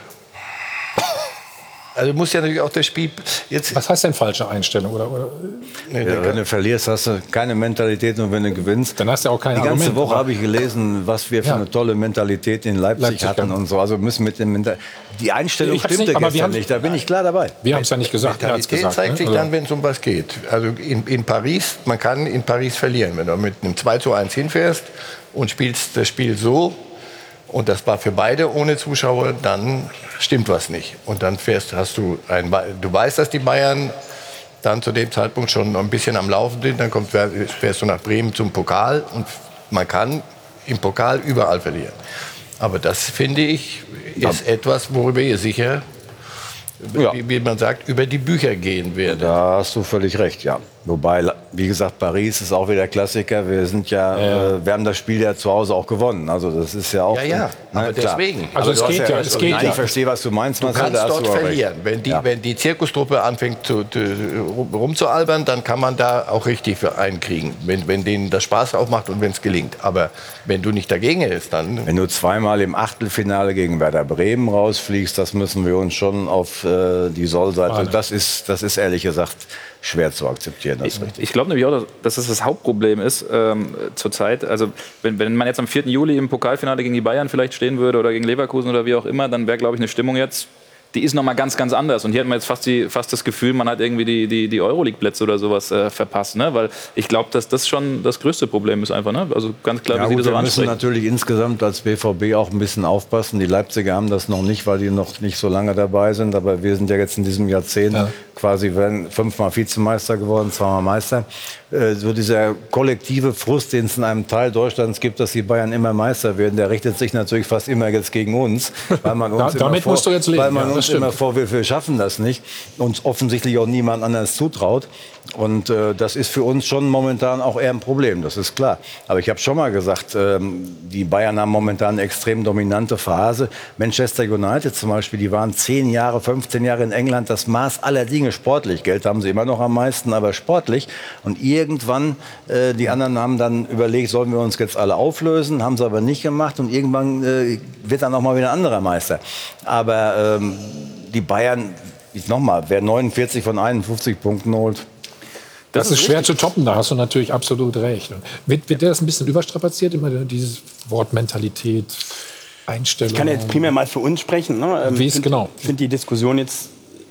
Also muss ja natürlich auch das Spiel jetzt. Was heißt denn falsche Einstellung? Oder, oder? Nee, ja, wenn du verlierst, hast du keine Mentalität, und wenn du gewinnst, dann hast du auch keine Die ganze Argumente, Woche oder? habe ich gelesen, was wir für Ja. eine tolle Mentalität in Leipzig, Leipzig, hatten ja. und so. Also müssen mit dem Mental die Einstellung Ich hab's stimmte nicht, aber wir gestern haben- nicht. Da bin ich klar dabei. Wir haben es ja nicht gesagt. er hat's Mentalität gesagt, zeigt ne? sich Also- dann, wenn es um was geht. Also in, in Paris, man kann in Paris verlieren. Wenn du mit einem zwei zu eins hinfährst und spielst das Spiel so, und das war für beide ohne Zuschauer, dann stimmt was nicht. Und dann fährst, hast du ein, du weißt, dass die Bayern dann zu dem Zeitpunkt schon noch ein bisschen am Laufen sind. Dann kommt, fährst du nach Bremen zum Pokal und man kann im Pokal überall verlieren. Aber das, finde ich, ist etwas, worüber ihr sicher, wie, wie man sagt, über die Bücher gehen werdet. Da hast du völlig recht, ja. Wobei, wie gesagt, Paris ist auch wieder Klassiker. Wir sind ja, Ja. Äh, wir haben das Spiel ja zu Hause auch gewonnen. Also das ist ja auch. Ja, ja, aber klar. deswegen. Also es du hast geht ja, recht. es geht Nein, ja. ich verstehe, was du meinst, Du Marcel, kannst da hast dort du auch verlieren. recht. Wenn die, Ja. wenn die Zirkustruppe anfängt zu, zu, rumzualbern, dann kann man da auch richtig für einkriegen. Wenn, wenn denen das Spaß auch macht und wenn es gelingt. Aber wenn du nicht dagegen hältst, dann... Wenn du zweimal im Achtelfinale gegen Werder Bremen rausfliegst, das müssen wir uns schon auf äh, die Sollseite. Ahne. Das ist, das ist ehrlich gesagt schwer zu akzeptieren. Das ist richtig. Ich glaube nämlich auch, dass- dass das das Hauptproblem ist ähm, zurzeit. Also wenn, wenn man jetzt am vierten Juli im Pokalfinale gegen die Bayern vielleicht stehen würde oder gegen Leverkusen oder wie auch immer, dann wäre, glaube ich, eine Stimmung jetzt, die ist noch mal ganz, ganz anders. Und hier hat man jetzt fast, die, fast das Gefühl, man hat irgendwie die, die, die Euroleague-Plätze oder sowas äh, verpasst. Ne? Weil ich glaube, dass das schon das größte Problem ist einfach. Ne? Also ganz klar, Ja, wie Sie gut, das auch wir müssen ansprechen. natürlich insgesamt als B V B auch ein bisschen aufpassen. Die Leipziger haben das noch nicht, weil die noch nicht so lange dabei sind. Aber wir sind ja jetzt in diesem Jahrzehnt Ja. quasi werden fünfmal Vizemeister geworden, zweimal Meister. Äh, so dieser kollektive Frust, den es in einem Teil Deutschlands gibt, dass die Bayern immer Meister werden, der richtet sich natürlich fast immer jetzt gegen uns. Weil man uns Da- immer damit vor, musst du jetzt leben, Weil man ja, das uns stimmt. immer vorwirft, wir schaffen das nicht. Uns offensichtlich auch niemand anders zutraut. Und äh, das ist für uns schon momentan auch eher ein Problem, das ist klar. Aber ich habe schon mal gesagt, ähm, die Bayern haben momentan eine extrem dominante Phase. Manchester United zum Beispiel, die waren zehn Jahre, fünfzehn Jahre in England, das Maß aller Dinge sportlich. Geld haben sie immer noch am meisten, aber sportlich. Und irgendwann, äh, die anderen haben dann überlegt, sollen wir uns jetzt alle auflösen, haben sie aber nicht gemacht. Und irgendwann äh, wird dann auch mal wieder ein anderer Meister. Aber ähm, die Bayern, nochmal, wer neunundvierzig von einundfünfzig Punkten holt, Das, ist schwer zu toppen, da hast du natürlich absolut recht. Und wird, wird das ein bisschen überstrapaziert, immer dieses Wort Mentalität, Einstellung? Ich kann jetzt primär mal für uns sprechen. Ne? Wie ist find, genau? Ich finde die Diskussion jetzt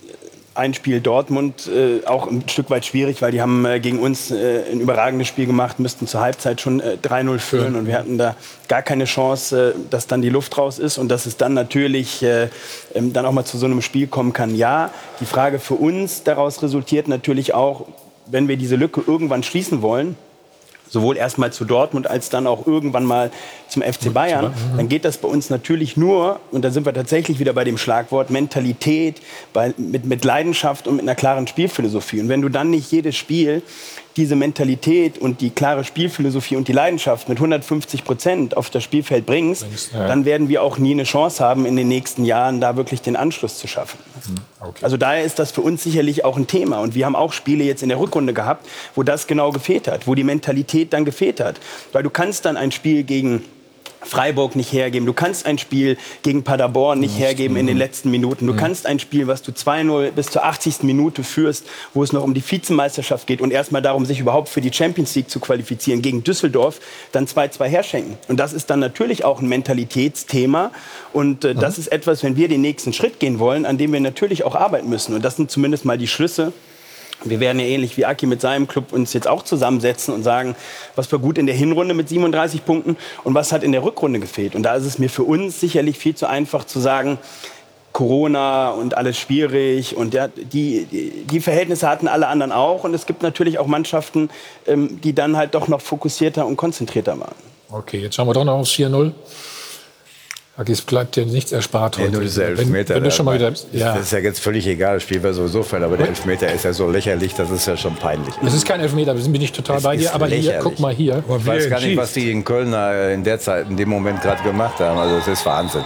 ein Spiel Dortmund äh, auch ein Stück weit schwierig, weil die haben äh, gegen uns äh, ein überragendes Spiel gemacht, müssten zur Halbzeit schon äh, drei null führen Ja. und wir hatten da gar keine Chance, äh, dass dann die Luft raus ist und dass es dann natürlich äh, ähm, dann auch mal zu so einem Spiel kommen kann. Ja, die Frage für uns daraus resultiert natürlich auch, wenn wir diese Lücke irgendwann schließen wollen, sowohl erstmal zu Dortmund als dann auch irgendwann mal zum F C Bayern, dann geht das bei uns natürlich nur, und da sind wir tatsächlich wieder bei dem Schlagwort Mentalität, bei, mit, mit Leidenschaft und mit einer klaren Spielphilosophie. Und wenn du dann nicht jedes Spiel diese Mentalität und die klare Spielphilosophie und die Leidenschaft mit hundertfünfzig Prozent auf das Spielfeld bringst, ja. dann werden wir auch nie eine Chance haben, in den nächsten Jahren da wirklich den Anschluss zu schaffen. Okay. Also daher ist das für uns sicherlich auch ein Thema. Und wir haben auch Spiele jetzt in der Rückrunde gehabt, wo das genau gefehlt hat, wo die Mentalität dann gefehlt hat. Weil du kannst dann ein Spiel gegen Freiburg nicht hergeben. Du kannst ein Spiel gegen Paderborn nicht hergeben in den letzten Minuten. Du kannst ein Spiel, was du zwei null bis zur achtzigsten Minute führst, wo es noch um die Vizemeisterschaft geht und erstmal darum, sich überhaupt für die Champions League zu qualifizieren, gegen Düsseldorf, dann zwei zwei herschenken. Und das ist dann natürlich auch ein Mentalitätsthema. Und äh, das ist etwas, wenn wir den nächsten Schritt gehen wollen, an dem wir natürlich auch arbeiten müssen. Und das sind zumindest mal die Schlüsse Wir werden ja ähnlich wie Aki mit seinem Club uns jetzt auch zusammensetzen und sagen, was war gut in der Hinrunde mit siebenunddreißig Punkten und was hat in der Rückrunde gefehlt. Und da ist es mir für uns sicherlich viel zu einfach zu sagen, Corona und alles schwierig und ja, die, die, die Verhältnisse hatten alle anderen auch. Und es gibt natürlich auch Mannschaften, ähm, die dann halt doch noch fokussierter und konzentrierter waren. Okay, jetzt schauen wir doch noch aufs vier null. Es bleibt dir nichts erspart heute. Ja, nur dieser Elfmeter, wenn, wenn du schon mal wieder, ja. Das ist ja jetzt völlig egal, das Spiel wäre sowieso voll, aber der Elfmeter ist ja so lächerlich, das ist ja schon peinlich. Es ist kein Elfmeter, da bin ich total es bei dir, aber lächerlich. hier, guck mal hier. Ich weiß gar nicht, was die in Köln in der Zeit, in dem Moment gerade gemacht haben, also das ist Wahnsinn.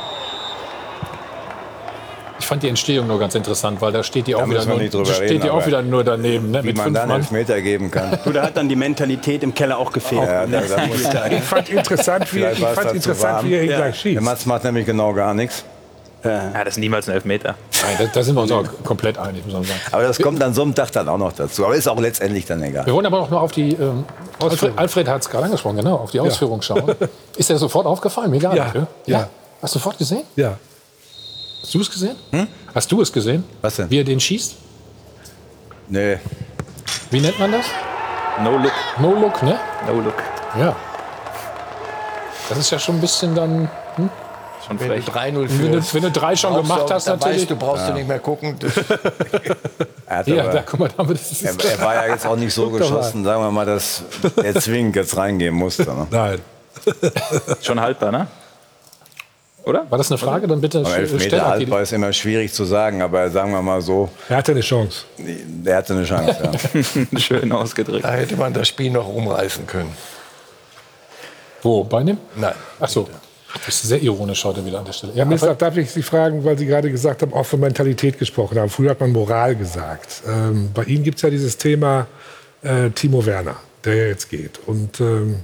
Ich fand die Entstehung nur ganz interessant, weil da steht die auch, da wieder nur, nicht steht reden, die auch wieder nur daneben. Ne, wie mit man dann einen Elfmeter geben kann. Du, da hat dann die Mentalität im Keller auch gefehlt. Ja, da, da muss ich fand interessant, wie, ich fand interessant, wie er ihn ja. gleich schießt. Der Mats macht nämlich genau gar nichts. Ja, das ist niemals ein Elfmeter. Nein, da, da sind wir uns auch komplett einig, muss man sagen. Aber das kommt an so einem Tag dann auch noch dazu. Aber ist auch letztendlich dann egal. Wir wollen aber noch mal auf die, ähm, Alfred, Alfred hat es gerade angesprochen, genau, auf die Ausführung schauen. Ist dir sofort aufgefallen? Mir gar ja. nicht. Ja? Ja. Hast du sofort gesehen? Ja. Hast du es gesehen? Hm? Hast du es gesehen? Was denn? Wie er den schießt? Nee. Wie nennt man das? No look. No look, ne? No look. Ja. Das ist ja schon ein bisschen dann... Hm? Schon wenn, du drei null wenn, du, wenn du drei schon gemacht hast, natürlich. Weißt, du brauchst ja. du nicht mehr gucken. ja, aber, da, guck mal, damit ist er, er war ja jetzt auch nicht so geschossen, sagen wir mal, dass er zwingend jetzt reingehen musste. Ne? Nein. Schon haltbar, ne? Oder? War das eine Frage? Dann bitte aber Elfmeter haltbar ist immer schwierig zu sagen, aber sagen wir mal so. Er hatte eine Chance. Er hatte eine Chance, ja. Schön ausgedrückt. Da hätte man das Spiel noch umreißen können. Wo? Bei dem? Nein. Ach so. Das ist sehr ironisch heute wieder an der Stelle. Ja, Mister, darf ich Sie fragen, weil Sie gerade gesagt haben, auch von Mentalität gesprochen haben. Früher hat man Moral gesagt. Ähm, bei Ihnen gibt es ja dieses Thema äh, Timo Werner, der ja jetzt geht. Und ähm,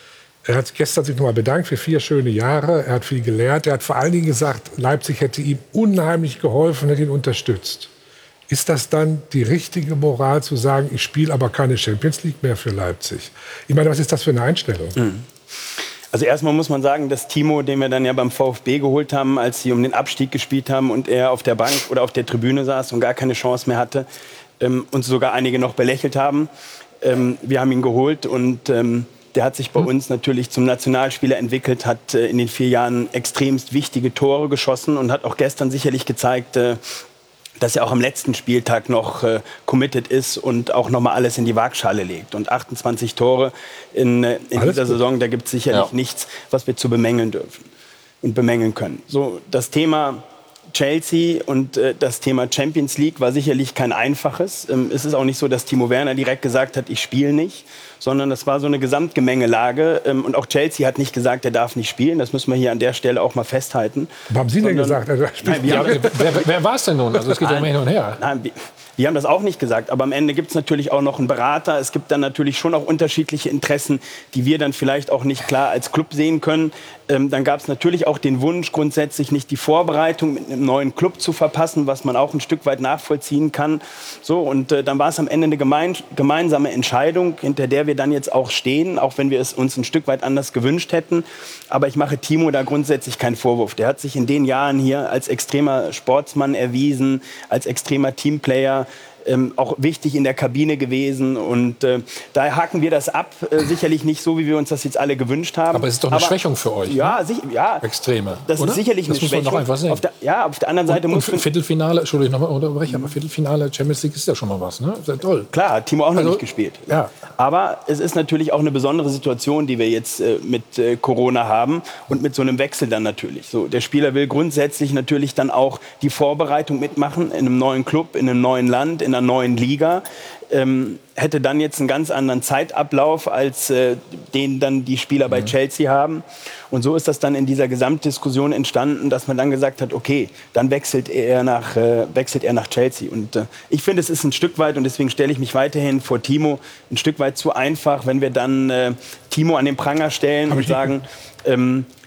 er hat gestern sich nochmal bedankt für vier schöne Jahre. Er hat viel gelernt. Er hat vor allen Dingen gesagt, Leipzig hätte ihm unheimlich geholfen, hätte ihn unterstützt. Ist das dann die richtige Moral zu sagen, ich spiele aber keine Champions League mehr für Leipzig? Ich meine, was ist das für eine Einstellung? Mhm. Also erstmal muss man sagen, dass Timo, den wir dann ja beim VfB geholt haben, als sie um den Abstieg gespielt haben und er auf der Bank oder auf der Tribüne saß und gar keine Chance mehr hatte, ähm, uns sogar einige noch belächelt haben. Ähm, wir haben ihn geholt und ähm, der hat sich bei uns natürlich zum Nationalspieler entwickelt, hat äh, in den vier Jahren extremst wichtige Tore geschossen und hat auch gestern sicherlich gezeigt, äh, dass er auch am letzten Spieltag noch äh, committed ist und auch noch mal alles in die Waagschale legt. Und achtundzwanzig Tore in, äh, in dieser gut. Saison, da gibt es sicherlich ja. nichts, was wir zu bemängeln dürfen und bemängeln können. So, das Thema Chelsea und äh, das Thema Champions League war sicherlich kein einfaches. Ähm, es ist auch nicht so, dass Timo Werner direkt gesagt hat, ich spiele nicht, sondern das war so eine Gesamtgemengelage. Ähm, und auch Chelsea hat nicht gesagt, er darf nicht spielen. Das müssen wir hier an der Stelle auch mal festhalten. Was haben Sie sondern, denn gesagt? Er spielt nein, ja, wer wer war es denn nun? Also es geht ja immer hin und her. Nein, wir, wir haben das auch nicht gesagt. Aber am Ende gibt es natürlich auch noch einen Berater. Es gibt dann natürlich schon auch unterschiedliche Interessen, die wir dann vielleicht auch nicht klar als Club sehen können. Ähm, dann gab es natürlich auch den Wunsch, grundsätzlich nicht die Vorbereitung mit einem neuen Club zu verpassen, was man auch ein Stück weit nachvollziehen kann. So, und äh, dann war es am Ende eine gemein, gemeinsame Entscheidung, hinter der wir dann jetzt auch stehen, auch wenn wir es uns ein Stück weit anders gewünscht hätten. Aber ich mache Timo da grundsätzlich keinen Vorwurf. Der hat sich in den Jahren hier als extremer Sportsmann erwiesen, als extremer Teamplayer. Ähm, auch wichtig in der Kabine gewesen und äh, da haken wir das ab, äh, sicherlich nicht so, wie wir uns das jetzt alle gewünscht haben. Aber es ist doch eine Aber, Schwächung für euch. Ja, ne? sich, ja. Extreme. Das oder? ist sicherlich das eine muss man Schwächung. Doch einfach sehen. Auf der, ja, auf der anderen Seite und, muss und Viertelfinale, Entschuldigung, nochmal unterbrechen, aber Viertelfinale Champions League ist ja schon mal was, ne? Sehr toll. Klar, hat Timo auch noch also, nicht gespielt. Ja. Aber es ist natürlich auch eine besondere Situation, die wir jetzt äh, mit äh, Corona haben und mit so einem Wechsel dann natürlich. So, der Spieler will grundsätzlich natürlich dann auch die Vorbereitung mitmachen in einem neuen Club, in einem neuen Land, in einer neuen Liga. Ähm, hätte dann jetzt einen ganz anderen Zeitablauf, als äh, den dann die Spieler bei Chelsea haben. Und so ist das dann in dieser Gesamtdiskussion entstanden, dass man dann gesagt hat, okay, dann wechselt er nach, äh, wechselt er nach Chelsea. Und äh, ich finde, es ist ein Stück weit, und deswegen stelle ich mich weiterhin vor Timo, ein Stück weit zu einfach, wenn wir dann äh, Timo an den Pranger stellen und sagen, ähm,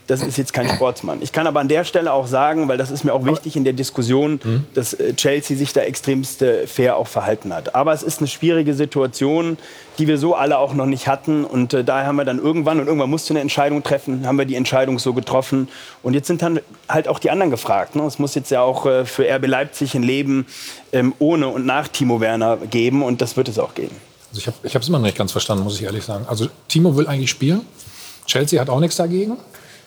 das ist jetzt kein Sportsmann. Ich kann aber an der Stelle auch sagen, weil das ist mir auch wichtig in der Diskussion, mhm. dass äh, Chelsea sich da extremst äh, fair auch verhalten hat. Aber es ist eine schwierige Situation, die wir so alle auch noch nicht hatten. Und äh, daher haben wir dann irgendwann, und irgendwann musste eine Entscheidung treffen, haben wir die Entscheidung so getroffen. Und jetzt sind dann halt auch die anderen gefragt. Ne? Es muss jetzt ja auch äh, für R B Leipzig ein Leben ähm, ohne und nach Timo Werner geben. Und das wird es auch geben. Also ich habe ich es immer noch nicht ganz verstanden, muss ich ehrlich sagen. Also Timo will eigentlich spielen. Chelsea hat auch nichts dagegen.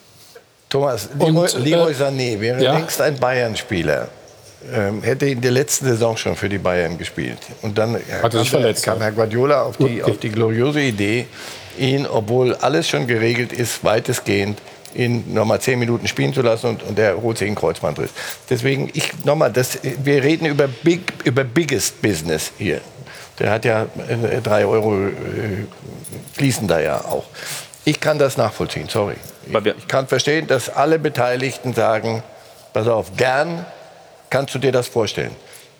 Thomas, Leroy, Leroy Sané wäre ja. längst ein Bayern-Spieler. Ähm, hätte in der letzten Saison schon für die Bayern gespielt. Und dann hat er sich kam, verletzt, kam Herr Guardiola auf die, okay. auf die gloriose Idee, ihn, obwohl alles schon geregelt ist, weitestgehend ihn noch mal zehn Minuten spielen zu lassen und, und der holt sich einen Kreuzbandriss. Deswegen, ich noch mal, das, wir reden über, big, über biggest business hier. Der hat ja äh, drei Euro äh, fließen da ja auch. Ich kann das nachvollziehen, sorry. Ich kann verstehen, dass alle Beteiligten sagen, pass auf, gern kannst du dir das vorstellen.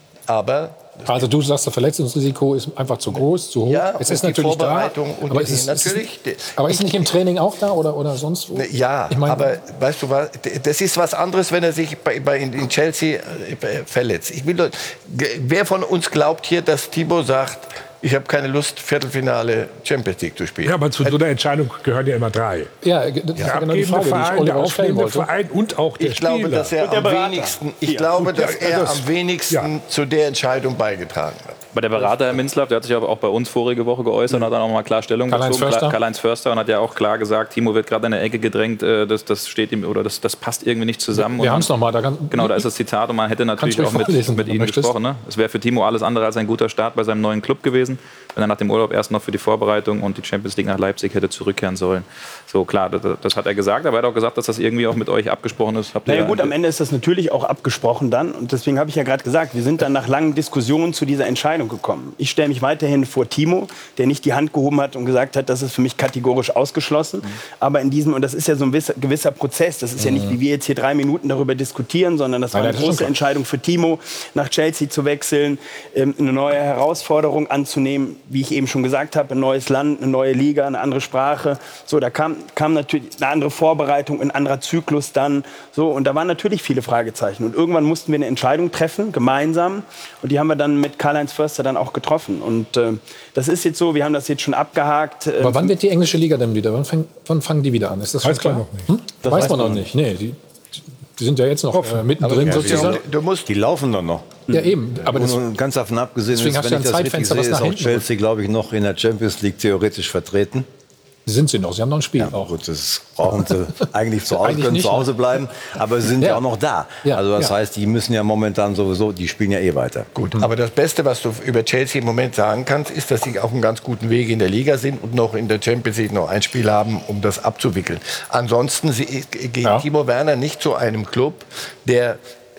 Aber also du sagst, das Verletzungsrisiko ist einfach zu groß, zu hoch. Ja, es ist natürlich da, und aber, es ist, natürlich, es ist, aber ist nicht im Training auch da oder, oder sonst wo? Ja, ich mein, aber weißt du was, das ist was anderes, wenn er sich bei, bei in Chelsea verletzt. Ich will, wer von uns glaubt hier, dass Timo sagt, ich habe keine Lust, Viertelfinale Champions League zu spielen? Ja, aber zu so einer Entscheidung gehören ja immer drei. Ja, das der ist genau die Frage, Verein, die ich der aufstrebende Verein und auch der ich Spieler. Glaube, dass er am wenigsten, ich glaube, dass er am wenigsten ja. zu der Entscheidung beigetragen hat. Bei der Berater, Herr Minzlaff, der hat sich aber auch bei uns vorige Woche geäußert und hat dann auch mal klar Stellung Karl-Heinz bezogen. Förster. Karl-Heinz Förster und hat ja auch klar gesagt, Timo wird gerade in der Ecke gedrängt, das, das steht ihm oder das, das passt irgendwie nicht zusammen. Wir haben es nochmal. Da genau, da ist das Zitat und man hätte natürlich auch mit, mit Ihnen gesprochen. Ne? Es wäre für Timo alles andere als ein guter Start bei seinem neuen Club gewesen, wenn er nach dem Urlaub erst noch für die Vorbereitung und die Champions League nach Leipzig hätte zurückkehren sollen. So klar, das, das hat er gesagt, aber er hat auch gesagt, dass das irgendwie auch mit euch abgesprochen ist. Habt ihr naja gut, am Ende ist das natürlich auch abgesprochen dann und deswegen habe ich ja gerade gesagt, wir sind dann nach langen Diskussionen zu dieser Entscheidung gekommen. Ich stelle mich weiterhin vor Timo, der nicht die Hand gehoben hat und gesagt hat, das ist für mich kategorisch ausgeschlossen. Mhm. Aber in diesem, und das ist ja so ein gewisser, gewisser Prozess, das ist mhm. ja nicht, wie wir jetzt hier drei Minuten darüber diskutieren, sondern das war eine große Entscheidung für Timo, nach Chelsea zu wechseln, ähm, eine neue Herausforderung anzunehmen, wie ich eben schon gesagt habe, ein neues Land, eine neue Liga, eine andere Sprache. So, da kam, kam natürlich eine andere Vorbereitung, ein anderer Zyklus dann. So, und da waren natürlich viele Fragezeichen. Und irgendwann mussten wir eine Entscheidung treffen, gemeinsam. Und die haben wir dann mit Karl-Heinz Förster dann auch getroffen. Und äh, das ist jetzt so, wir haben das jetzt schon abgehakt. Äh, Aber wann wird die englische Liga denn wieder? Wann, fang, wann fangen die wieder an? Ist das schon weiß klar? Man noch nicht. Hm? Das weiß, weiß man noch nicht. Nee, die, die sind ja jetzt noch äh, mittendrin ja, sozusagen. Du musst, die laufen doch noch. Ja, eben. Aber das, und ganz davon abgesehen, deswegen ist, hast du ein Zeitfenster, was nach hinten ist auch Chelsea, glaube ich, noch in der Champions League theoretisch vertreten. Sind sie noch, sie haben noch ein Spiel ja, auch. Gut, das brauchen sie eigentlich zu Hause, können zu Hause bleiben, aber sie sind ja, ja auch noch da. Ja, also das ja. heißt, die müssen ja momentan sowieso, die spielen ja eh weiter. Gut, mhm. aber das Beste, was du über Chelsea im Moment sagen kannst, ist, dass sie auf einem ganz guten Weg in der Liga sind und noch in der Champions League noch ein Spiel haben, um das abzuwickeln. Ansonsten geht ja. Timo Werner nicht zu einem Club, der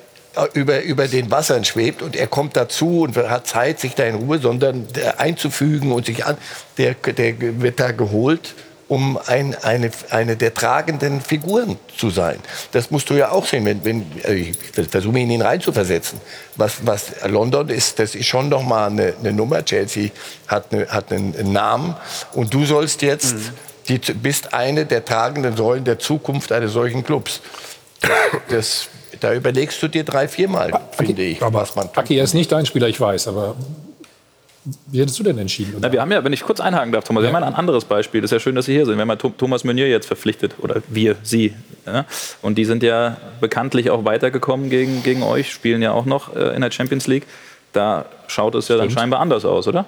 über, über den Wassern schwebt und er kommt dazu und hat Zeit, sich da in Ruhe, sondern einzufügen und sich an, der, der wird da geholt, um ein, eine, eine der tragenden Figuren zu sein. Das musst du ja auch sehen, wenn, wenn ich versuche in ihn reinzuversetzen. Was, was London ist, das ist schon noch mal eine, eine Nummer. Chelsea hat, eine, hat einen Namen und du sollst jetzt, mhm. die, bist eine der tragenden Säulen der Zukunft eines solchen Clubs. Das Da überlegst du dir drei, viermal, finde ich, was man tut. Aki, er ist nicht dein Spieler, ich weiß, aber wie hättest du denn entschieden? Na, wir haben ja, wenn ich kurz einhaken darf, Thomas, ja. wir haben ein anderes Beispiel. Das ist ja schön, dass Sie hier sind. Wir haben ja Thomas Meunier jetzt verpflichtet, oder wir, Sie. Ja? Und die sind ja bekanntlich auch weitergekommen gegen, gegen euch, spielen ja auch noch äh, in der Champions League. Da schaut es ja Stimmt. dann scheinbar anders aus, oder?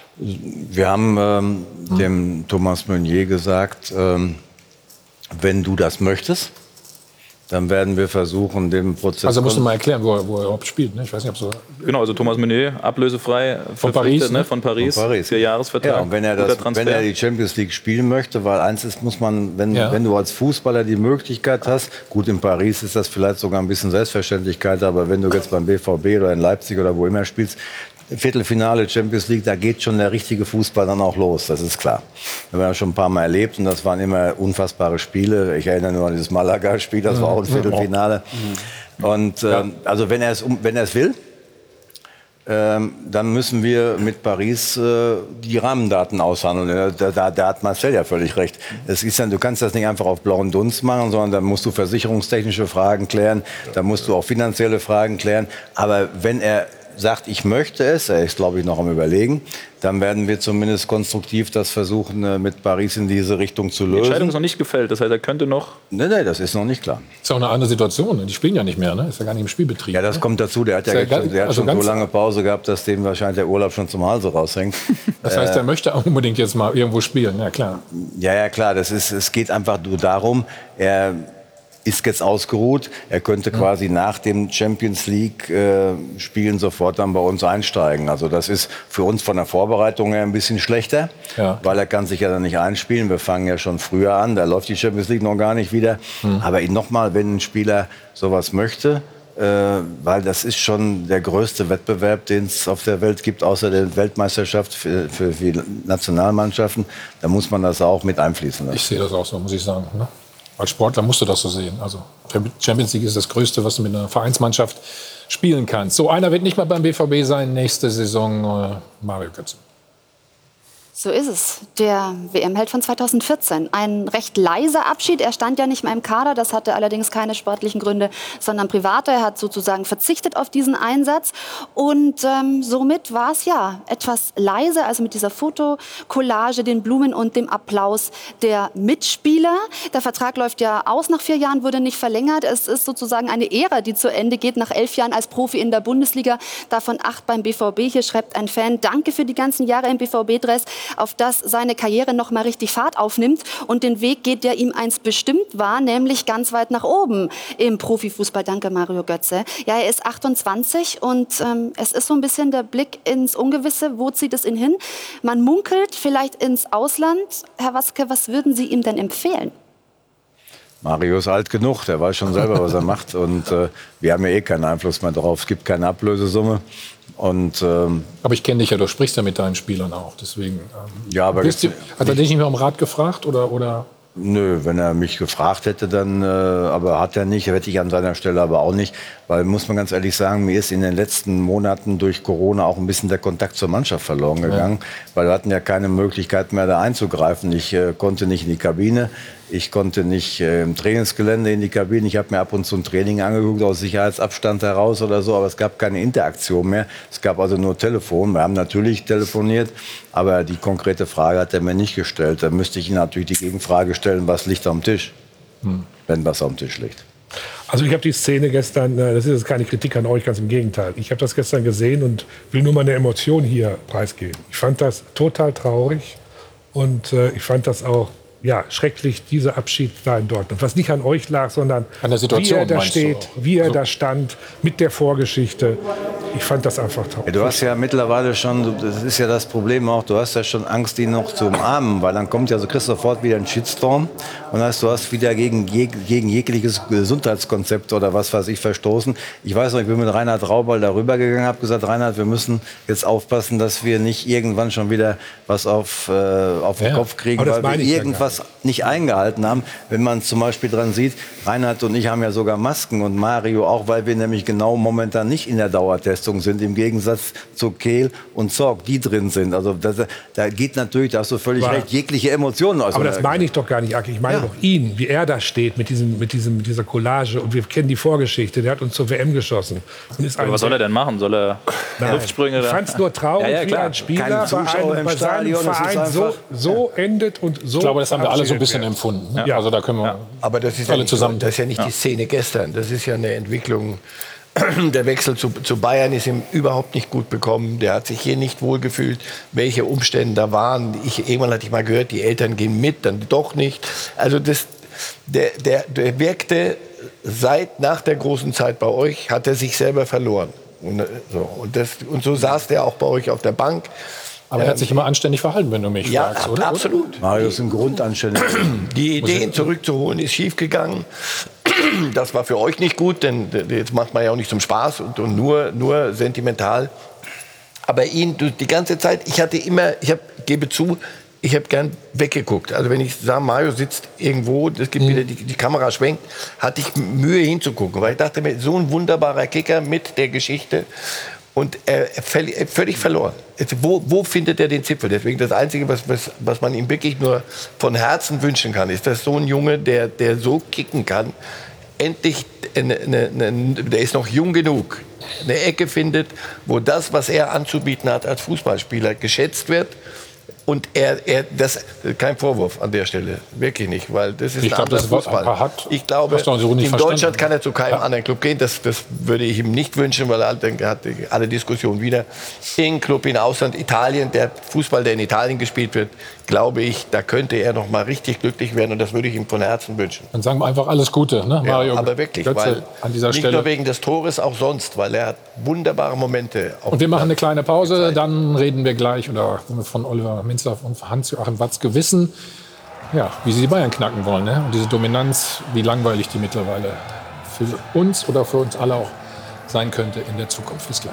Wir haben ähm, hm. dem Thomas Meunier gesagt, ähm, wenn du das möchtest, dann werden wir versuchen, den Prozess... Also musst du mal erklären, wo er, wo er überhaupt spielt. Ne? Ich weiß nicht, ob so... Genau, also Thomas Meunier, ablösefrei von Paris, ne? von Paris, von Paris. Vierjahresvertrag. Ja, und wenn er, das, wenn er die Champions League spielen möchte, weil eins ist, muss man, wenn, ja. wenn du als Fußballer die Möglichkeit hast, gut, in Paris ist das vielleicht sogar ein bisschen Selbstverständlichkeit, aber wenn du jetzt beim B V B oder in Leipzig oder wo immer spielst, Viertelfinale Champions League, da geht schon der richtige Fußball dann auch los, das ist klar. Wir haben schon ein paar Mal erlebt und das waren immer unfassbare Spiele. Ich erinnere nur an dieses Malaga-Spiel, das war auch ein Viertelfinale. Und äh, also wenn er es wenn er es will, ähm, dann müssen wir mit Paris äh, die Rahmendaten aushandeln. Da, da, da hat Marcel ja völlig recht. Es ist ja, du kannst das nicht einfach auf blauen Dunst machen, sondern da musst du versicherungstechnische Fragen klären, da musst du auch finanzielle Fragen klären. Aber wenn er sagt, ich möchte es, er ist, glaube ich, noch am Überlegen, dann werden wir zumindest konstruktiv das versuchen, mit Paris in diese Richtung zu lösen. Die Entscheidung ist noch nicht gefällt, das heißt, er könnte noch... Nein, nein, das ist noch nicht klar. Ist ja auch eine andere Situation, die spielen ja nicht mehr, ne? Ist ja gar nicht im Spielbetrieb. Ja, das ne? kommt dazu, der hat ja, ja jetzt, ganz, der hat also schon so lange Pause gehabt, dass dem wahrscheinlich der Urlaub schon zum Halse raushängt. Das heißt, er möchte auch unbedingt jetzt mal irgendwo spielen, ja klar. Ja, ja, klar, das ist, es geht einfach nur darum, er ist jetzt ausgeruht. Er könnte quasi nach dem Champions League äh, Spielen sofort dann bei uns einsteigen. Also das ist für uns von der Vorbereitung her ein bisschen schlechter, ja. weil er kann sich ja dann nicht einspielen. Wir fangen ja schon früher an, da läuft die Champions League noch gar nicht wieder. Mhm. Aber nochmal, wenn ein Spieler sowas möchte, äh, weil das ist schon der größte Wettbewerb, den es auf der Welt gibt, außer der Weltmeisterschaft für, für, für die Nationalmannschaften, da muss man das auch mit einfließen lassen. Ich sehe das auch so, muss ich sagen. Ne? Als Sportler musst du das so sehen. Also Champions League ist das Größte, was du mit einer Vereinsmannschaft spielen kannst. So, einer wird nicht mehr beim B V B sein, nächste Saison äh, Mario Götze. So ist es. Der W M-Held von zweitausendvierzehn. Ein recht leiser Abschied. Er stand ja nicht mehr im Kader. Das hatte allerdings keine sportlichen Gründe, sondern private. Er hat sozusagen verzichtet auf diesen Einsatz. Und ähm, somit war es ja etwas leise. Also mit dieser Fotokollage, den Blumen und dem Applaus der Mitspieler. Der Vertrag läuft ja aus nach vier Jahren, wurde nicht verlängert. Es ist sozusagen eine Ära, die zu Ende geht nach elf Jahren als Profi in der Bundesliga. Davon acht beim B V B. Hier schreibt ein Fan, danke für die ganzen Jahre im B V B-Dress, auf das seine Karriere noch mal richtig Fahrt aufnimmt. Und den Weg geht, der ihm einst bestimmt war, nämlich ganz weit nach oben im Profifußball. Danke, Mario Götze. Ja, er ist achtundzwanzig und ähm, es ist so ein bisschen der Blick ins Ungewisse. Wo zieht es ihn hin? Man munkelt vielleicht ins Ausland. Herr Watzke, was würden Sie ihm denn empfehlen? Mario ist alt genug, der weiß schon selber, was er macht. Und äh, wir haben ja eh keinen Einfluss mehr drauf. Es gibt keine Ablösesumme. Und, ähm, aber ich kenne dich ja, du sprichst ja mit deinen Spielern auch. Deswegen, ähm, ja, aber du, hat er dich nicht mehr um Rat gefragt? Oder, oder? Nö, wenn er mich gefragt hätte, dann, äh, aber hat er nicht, hätte ich an seiner Stelle aber auch nicht. Weil, muss man ganz ehrlich sagen, mir ist in den letzten Monaten durch Corona auch ein bisschen der Kontakt zur Mannschaft verloren gegangen. Ja. Weil wir hatten ja keine Möglichkeit mehr, da einzugreifen. Ich äh, konnte nicht in die Kabine. Ich konnte nicht äh, im Trainingsgelände in die Kabine. Ich habe mir ab und zu ein Training angeguckt, aus Sicherheitsabstand heraus oder so. Aber es gab keine Interaktion mehr. Es gab also nur Telefon. Wir haben natürlich telefoniert, aber die konkrete Frage hat er mir nicht gestellt. Da müsste ich ihm natürlich die Gegenfrage stellen, was liegt am Tisch, hm. wenn was am Tisch liegt. Also ich habe die Szene gestern, das ist jetzt keine Kritik an euch, ganz im Gegenteil. Ich habe das gestern gesehen und will nur meine Emotion hier preisgeben. Ich fand das total traurig und äh, ich fand das auch ja, schrecklich, dieser Abschied da in Dortmund. Was nicht an euch lag, sondern an der Situation, wie er da steht, wie er also da stand, mit der Vorgeschichte. Ich fand das einfach toll. Ja, du hast ja mittlerweile schon, das ist ja das Problem auch, du hast ja schon Angst, ihn noch zu umarmen, weil dann kommt ja so, kriegst du sofort wieder einen Shitstorm und heißt, du hast wieder gegen, gegen jegliches Gesundheitskonzept oder was weiß ich verstoßen. Ich weiß noch, ich bin mit Reinhard Raubal darüber gegangen, habe gesagt, Reinhard, wir müssen jetzt aufpassen, dass wir nicht irgendwann schon wieder was auf, äh, auf den ja, Kopf kriegen, weil wir irgendwas nicht eingehalten haben. Wenn man zum Beispiel dran sieht, Reinhard und ich haben ja sogar Masken und Mario auch, weil wir nämlich genau momentan nicht in der Dauertestung sind, im Gegensatz zu Kehl und Zorc, die drin sind. Also das, da geht natürlich, da hast du völlig War, recht, jegliche Emotionen aus. Aber das meine ich doch gar nicht, Aki. Ich meine ja. doch ihn, wie er da steht mit, diesem, mit diesem, dieser Collage. Und wir kennen die Vorgeschichte. Der hat uns zur W M geschossen. Und ist aber was soll er denn machen? Soll er Nein, Luftsprünge? Ich fand es nur traurig, ja, ja, wie ein Spieler bei, einem, bei seinem Verein so, so endet und so. Ich glaube, das haben wir alle so ein bisschen empfunden. Ne? Ja. Also da können wir ja. Aber das ist, alle ja nicht, zusammen. das ist ja nicht ja. die Szene gestern. Das ist ja eine Entwicklung. Der Wechsel zu, zu Bayern ist ihm überhaupt nicht gut bekommen. Der hat sich hier nicht wohlgefühlt, welche Umstände da waren. Ich, irgendwann hatte ich mal gehört, die Eltern gehen mit, dann doch nicht. Also das, der, der, der wirkte seit nach der großen Zeit bei euch, hat er sich selber verloren. Und so, und das, und so saß der auch bei euch auf der Bank. Aber er hat sich immer anständig verhalten, wenn du mich ja, fragst, oder? Absolut. Mario ist ein Grundanständig. Die Idee, ihn zurückzuholen, ist schiefgegangen. Das war für euch nicht gut, denn jetzt macht man ja auch nicht zum Spaß und, und nur, nur sentimental. Aber ihn die ganze Zeit, ich hatte immer, ich hab, gebe zu, ich habe gern weggeguckt. Also wenn ich sah, Mario sitzt irgendwo, das gibt mhm. wieder die, die Kamera schwenkt, hatte ich Mühe hinzugucken, weil ich dachte mir, so ein wunderbarer Kicker mit der Geschichte. Und er völlig, völlig verloren. Wo, wo findet er den Zipfel? Deswegen das Einzige, was, was, was man ihm wirklich nur von Herzen wünschen kann, ist, dass so ein Junge, der, der so kicken kann, endlich, eine, eine, eine, der ist noch jung genug, eine Ecke findet, wo das, was er anzubieten hat als Fußballspieler, geschätzt wird. Und er, er, das, kein Vorwurf an der Stelle, wirklich nicht, weil das ist ich ein glaub, anderer das Fußball. Hat, ich glaube, so in verstanden. Deutschland kann er zu keinem ja. anderen Club gehen. Das, das würde ich ihm nicht wünschen, weil er hat alle Diskussionen wieder. Irgendein Club in Ausland, Italien, der Fußball, der in Italien gespielt wird, glaube ich, da könnte er noch mal richtig glücklich werden und das würde ich ihm von Herzen wünschen. Dann sagen wir einfach alles Gute, ne? Ja, Mario aber wirklich, Götze weil an dieser nicht Stelle. nur wegen des Tores, auch sonst, weil er hat wunderbare Momente. Und wir machen eine kleine Pause, dann reden wir gleich oder von Oliver Minzlaff und Hans-Joachim Watzke wissen, ja, wie sie die Bayern knacken wollen. Ne? Und diese Dominanz, wie langweilig die mittlerweile für uns oder für uns alle auch sein könnte in der Zukunft. Bis gleich.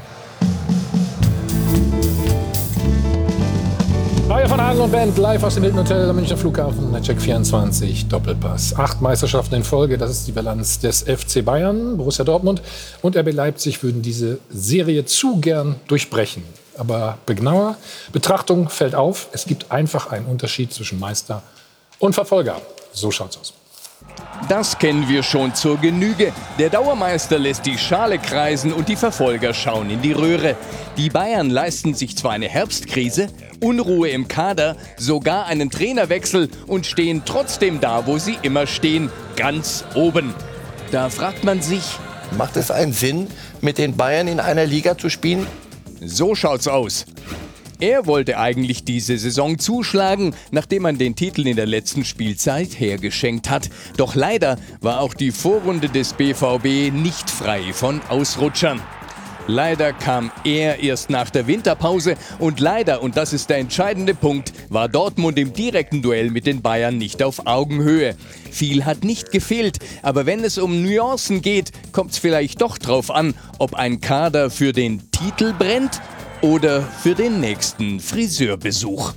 Reihe von Hase und Band live aus dem Hilton Hotel am Münchner Flughafen. Check vierundzwanzig, Doppelpass. Acht Meisterschaften in Folge, das ist die Bilanz des F C Bayern, Borussia Dortmund und R B Leipzig würden diese Serie zu gern durchbrechen. Aber bei genauer Betrachtung fällt auf, es gibt einfach einen Unterschied zwischen Meister und Verfolger. So schaut's aus. Das kennen wir schon zur Genüge. Der Dauermeister lässt die Schale kreisen und die Verfolger schauen in die Röhre. Die Bayern leisten sich zwar eine Herbstkrise, Unruhe im Kader, sogar einen Trainerwechsel und stehen trotzdem da, wo sie immer stehen, ganz oben. Da fragt man sich, macht es einen Sinn, mit den Bayern in einer Liga zu spielen? So schaut's aus. Er wollte eigentlich diese Saison zuschlagen, nachdem man den Titel in der letzten Spielzeit hergeschenkt hat. Doch leider war auch die Vorrunde des B V B nicht frei von Ausrutschern. Leider kam er erst nach der Winterpause und leider, und das ist der entscheidende Punkt, war Dortmund im direkten Duell mit den Bayern nicht auf Augenhöhe. Viel hat nicht gefehlt, aber wenn es um Nuancen geht, kommt es vielleicht doch drauf an, ob ein Kader für den Titel brennt oder für den nächsten Friseurbesuch.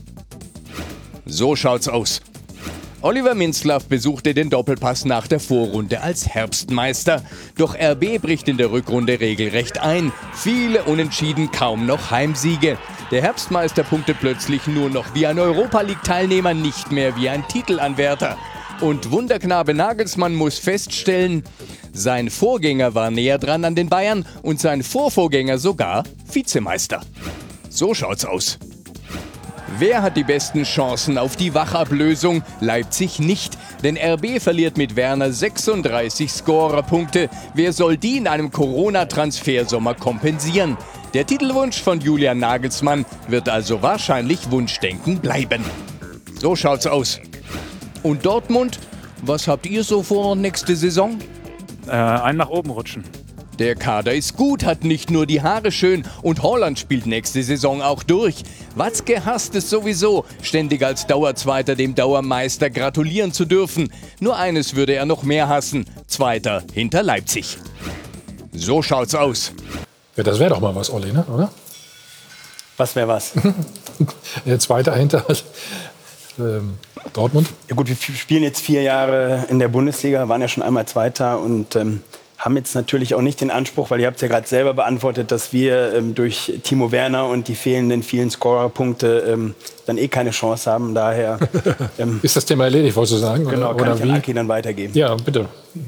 So schaut's aus. Oliver Minzlaff besuchte den Doppelpass nach der Vorrunde als Herbstmeister. Doch R B bricht in der Rückrunde regelrecht ein. Viele Unentschieden, kaum noch Heimsiege. Der Herbstmeister punktet plötzlich nur noch wie ein Europa-League-Teilnehmer, nicht mehr wie ein Titelanwärter. Und Wunderknabe Nagelsmann muss feststellen, sein Vorgänger war näher dran an den Bayern und sein Vorvorgänger sogar Vizemeister. So schaut's aus. Wer hat die besten Chancen auf die Wachablösung? Leipzig nicht, denn R B verliert mit Werner sechsunddreißig Scorerpunkte. Wer soll die in einem Corona-Transfersommer kompensieren? Der Titelwunsch von Julian Nagelsmann wird also wahrscheinlich Wunschdenken bleiben. So schaut's aus. Und Dortmund, was habt ihr so vor nächste Saison? Äh, einen nach oben rutschen. Der Kader ist gut, hat nicht nur die Haare schön und Haaland spielt nächste Saison auch durch. Watzke hasst es sowieso, ständig als Dauerzweiter dem Dauermeister gratulieren zu dürfen. Nur eines würde er noch mehr hassen, Zweiter hinter Leipzig. So schaut's aus. Ja, das wäre doch mal was, Olli, ne? Oder? Was wäre was? Der Zweiter hinter ähm, Dortmund. Ja gut, wir spielen jetzt vier Jahre in der Bundesliga, waren ja schon einmal Zweiter und ähm, haben jetzt natürlich auch nicht den Anspruch, weil ihr habt es ja gerade selber beantwortet, dass wir ähm, durch Timo Werner und die fehlenden vielen Scorerpunkte ähm, dann eh keine Chance haben. Daher ähm, ist das Thema erledigt, wolltest du sagen? Genau, oder, kann oder ich wie? an Aki dann weitergeben. Ja, bitte.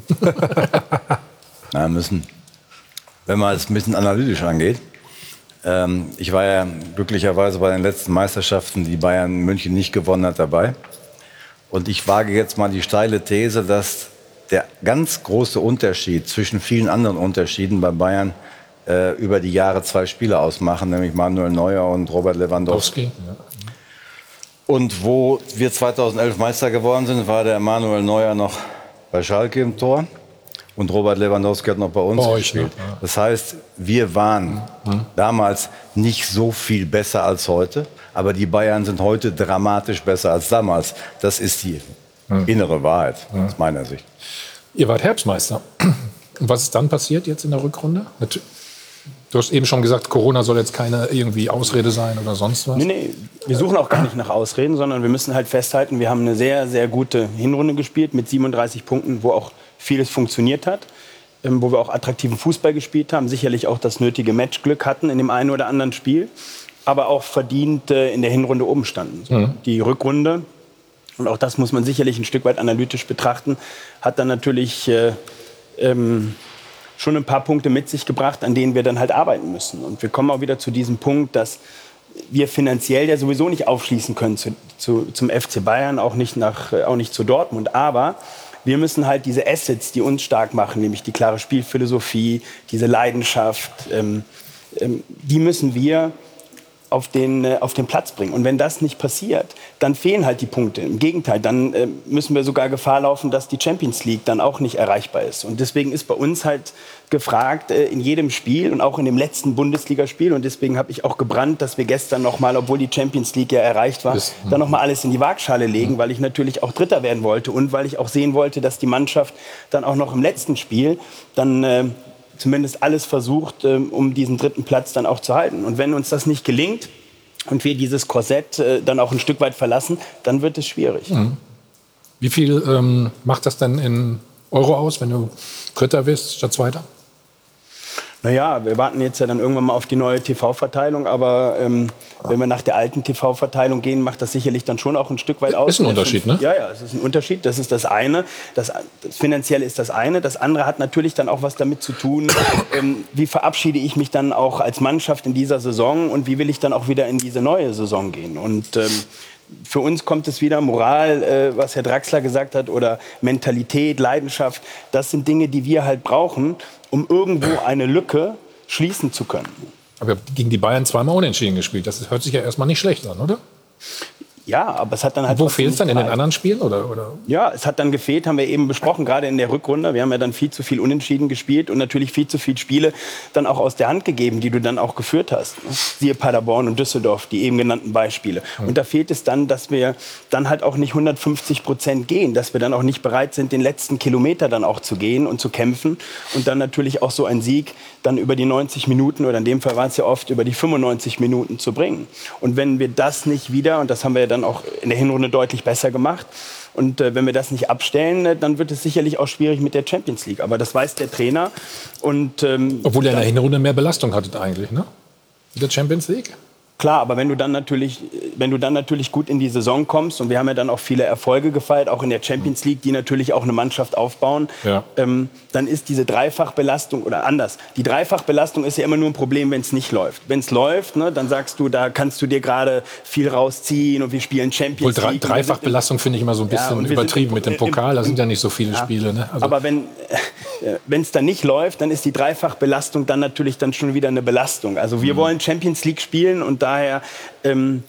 Na, müssen. Wenn man es ein bisschen analytisch angeht. Ähm, ich war ja glücklicherweise bei den letzten Meisterschaften, die Bayern München nicht gewonnen hat, dabei. Und ich wage jetzt mal die steile These, dass der ganz große Unterschied zwischen vielen anderen Unterschieden bei Bayern äh, über die Jahre zwei Spieler ausmachen, nämlich Manuel Neuer und Robert Lewandowski. Ja. Und wo wir zweitausendelf Meister geworden sind, war der Manuel Neuer noch bei Schalke im Tor und Robert Lewandowski hat noch bei uns bei gespielt. Euch, ja. Das heißt, wir waren mhm. damals nicht so viel besser als heute, aber die Bayern sind heute dramatisch besser als damals. Das ist die mhm. innere Wahrheit mhm. aus meiner Sicht. Ihr wart Herbstmeister. Und was ist dann passiert jetzt in der Rückrunde? Du hast eben schon gesagt, Corona soll jetzt keine irgendwie Ausrede sein oder sonst was. Nee, nee, wir suchen auch gar nicht nach Ausreden, sondern wir müssen halt festhalten, wir haben eine sehr, sehr gute Hinrunde gespielt mit siebenunddreißig Punkten, wo auch vieles funktioniert hat. ähm, wo wir auch attraktiven Fußball gespielt haben, sicherlich auch das nötige Matchglück hatten in dem einen oder anderen Spiel, aber auch verdient äh, in der Hinrunde oben standen. So, mhm. Die Rückrunde, und auch das muss man sicherlich ein Stück weit analytisch betrachten, hat dann natürlich äh, ähm, schon ein paar Punkte mit sich gebracht, an denen wir dann halt arbeiten müssen. Und wir kommen auch wieder zu diesem Punkt, dass wir finanziell ja sowieso nicht aufschließen können zu, zu, zum F C Bayern, auch nicht, nach, auch nicht zu Dortmund. Aber wir müssen halt diese Assets, die uns stark machen, nämlich die klare Spielphilosophie, diese Leidenschaft, ähm, ähm, die müssen wir auf den, äh, auf den Platz bringen. Und wenn das nicht passiert, dann fehlen halt die Punkte. Im Gegenteil, dann äh, müssen wir sogar Gefahr laufen, dass die Champions League dann auch nicht erreichbar ist. Und deswegen ist bei uns halt gefragt, äh, in jedem Spiel und auch in dem letzten Bundesligaspiel, und deswegen habe ich auch gebrannt, dass wir gestern noch mal, obwohl die Champions League ja erreicht war, das, dann noch mal alles in die Waagschale legen, weil ich natürlich auch Dritter werden wollte und weil ich auch sehen wollte, dass die Mannschaft dann auch noch im letzten Spiel dann äh, zumindest alles versucht, um diesen dritten Platz dann auch zu halten. Und wenn uns das nicht gelingt und wir dieses Korsett dann auch ein Stück weit verlassen, dann wird es schwierig. Mhm. Wie viel ähm, macht das denn in Euro aus, wenn du Dritter wirst statt Zweiter? Naja, wir warten jetzt ja dann irgendwann mal auf die neue T V-Verteilung, aber ähm, wenn wir nach der alten T V-Verteilung gehen, macht das sicherlich dann schon auch ein Stück weit aus. Ist ein Unterschied, ne? Ja, ja, es ist ein Unterschied, das ist das eine. Das, das Finanzielle ist das eine. Das andere hat natürlich dann auch was damit zu tun, ähm, wie verabschiede ich mich dann auch als Mannschaft in dieser Saison und wie will ich dann auch wieder in diese neue Saison gehen. Und ähm, für uns kommt es wieder Moral, äh, was Herr Draxler gesagt hat, oder Mentalität, Leidenschaft. Das sind Dinge, die wir halt brauchen, um irgendwo eine Lücke schließen zu können. Aber gegen die Bayern zweimal unentschieden gespielt. Das hört sich ja erstmal nicht schlecht an, oder? Ja, aber es hat dann halt... Wo fehlt es dann in den anderen Spielen? Oder, oder? Ja, es hat dann gefehlt, haben wir eben besprochen, gerade in der Rückrunde. Wir haben ja dann viel zu viel Unentschieden gespielt und natürlich viel zu viele Spiele dann auch aus der Hand gegeben, die du dann auch geführt hast. Siehe Paderborn und Düsseldorf, die eben genannten Beispiele. Mhm. Und da fehlt es dann, dass wir dann halt auch nicht hundertfünfzig Prozent gehen, dass wir dann auch nicht bereit sind, den letzten Kilometer dann auch zu gehen und zu kämpfen. Und dann natürlich auch so ein Sieg dann über die neunzig Minuten oder in dem Fall waren es ja oft über die fünfundneunzig Minuten zu bringen. Und wenn wir das nicht wieder, und das haben wir ja dann auch in der Hinrunde deutlich besser gemacht. Und äh, wenn wir das nicht abstellen, äh, dann wird es sicherlich auch schwierig mit der Champions League. Aber das weiß der Trainer. Und, ähm, Obwohl er in der Hinrunde mehr Belastung hattet eigentlich, ne? Mit der Champions League? Klar, aber wenn du dann natürlich, wenn du dann natürlich gut in die Saison kommst, und wir haben ja dann auch viele Erfolge gefeiert, auch in der Champions League, die natürlich auch eine Mannschaft aufbauen, ja. ähm, dann ist diese Dreifachbelastung, oder anders, die Dreifachbelastung ist ja immer nur ein Problem, wenn es nicht läuft. Wenn es läuft, ne, dann sagst du, da kannst du dir gerade viel rausziehen und wir spielen Champions Wohl, League. Dreifachbelastung finde ich immer so ein bisschen ja, übertrieben sind, mit dem Pokal, da sind ja nicht so viele ja, Spiele. Ne? Also aber wenn äh, es dann nicht läuft, dann ist die Dreifachbelastung dann natürlich dann schon wieder eine Belastung. Also wir mhm. wollen Champions League spielen und daher ähm,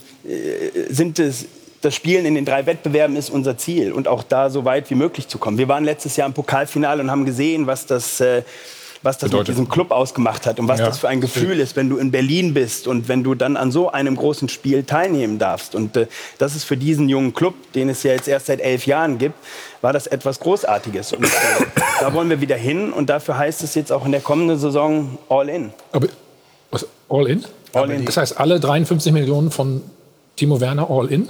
sind es, das Spielen in den drei Wettbewerben ist unser Ziel und auch da so weit wie möglich zu kommen. Wir waren letztes Jahr im Pokalfinale und haben gesehen, was das, äh, was das mit diesem Club ausgemacht hat und was ja. das für ein Gefühl ist, wenn du in Berlin bist und wenn du dann an so einem großen Spiel teilnehmen darfst. Und äh, das ist für diesen jungen Club, den es ja jetzt erst seit elf Jahren gibt, war das etwas Großartiges. Und äh, da wollen wir wieder hin und dafür heißt es jetzt auch in der kommenden Saison all in. Aber was, all in? All in. Das heißt, alle dreiundfünfzig Millionen von Timo Werner all in?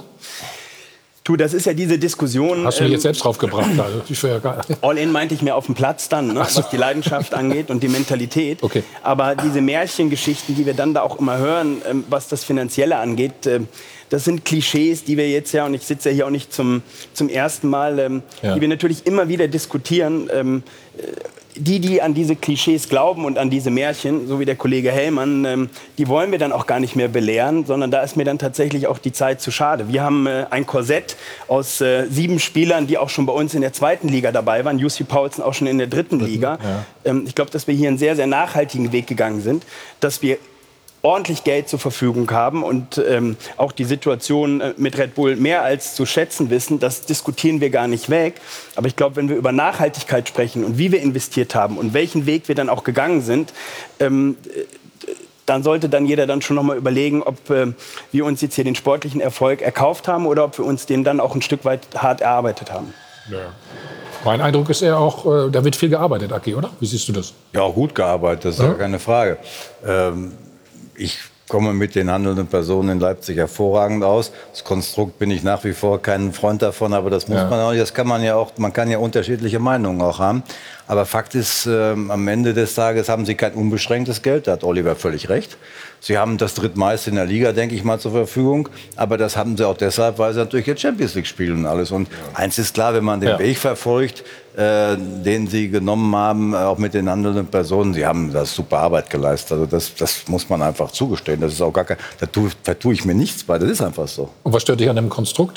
Du, das ist ja diese Diskussion. Hast du mich ähm, jetzt selbst drauf gebracht? Also, ich ja gar all in meinte ich mehr auf dem Platz dann, ne, so. Was die Leidenschaft angeht und die Mentalität. Okay. Aber diese Märchengeschichten, die wir dann da auch immer hören, ähm, was das Finanzielle angeht, äh, das sind Klischees, die wir jetzt ja, und ich sitze ja hier auch nicht zum, zum ersten Mal, ähm, ja. die wir natürlich immer wieder diskutieren. Ähm, Die, die an diese Klischees glauben und an diese Märchen, so wie der Kollege Hellmann, ähm, die wollen wir dann auch gar nicht mehr belehren, sondern da ist mir dann tatsächlich auch die Zeit zu schade. Wir haben äh, ein Korsett aus äh, sieben Spielern, die auch schon bei uns in der zweiten Liga dabei waren. Jussi Paulsen auch schon in der dritten Liga. Ja. Ähm, ich glaube, dass wir hier einen sehr, sehr nachhaltigen Weg gegangen sind, dass wir ordentlich Geld zur Verfügung haben und ähm, auch die Situation äh, mit Red Bull mehr als zu schätzen wissen, das diskutieren wir gar nicht weg. Aber ich glaube, wenn wir über Nachhaltigkeit sprechen und wie wir investiert haben und welchen Weg wir dann auch gegangen sind, ähm, dann sollte dann jeder dann schon noch mal überlegen, ob äh, wir uns jetzt hier den sportlichen Erfolg erkauft haben oder ob wir uns den dann auch ein Stück weit hart erarbeitet haben. Ja. Mein Eindruck ist eher auch, äh, da wird viel gearbeitet, Aki, oder? Wie siehst du das? Ja, auch gut gearbeitet, das ist ja, ja keine Frage. Ähm, Ich komme mit den handelnden Personen in Leipzig hervorragend aus. Das Konstrukt bin ich nach wie vor kein Freund davon, aber das muss ja. man auch, das kann man ja auch, man kann ja unterschiedliche Meinungen auch haben. Aber Fakt ist, äh, am Ende des Tages haben sie kein unbeschränktes Geld, da hat Oliver völlig recht. Sie haben das drittmeiste in der Liga, denke ich mal, zur Verfügung. Aber das haben sie auch deshalb, weil sie natürlich jetzt Champions League spielen und alles. Und ja. eins ist klar, wenn man den ja. Weg verfolgt, äh, den sie genommen haben, auch mit den handelnden Personen, sie haben das super Arbeit geleistet. Also das, das muss man einfach zugestehen. Das ist auch gar kein, da tue, da tue ich mir nichts bei. Das ist einfach so. Und was stört dich an dem Konstrukt?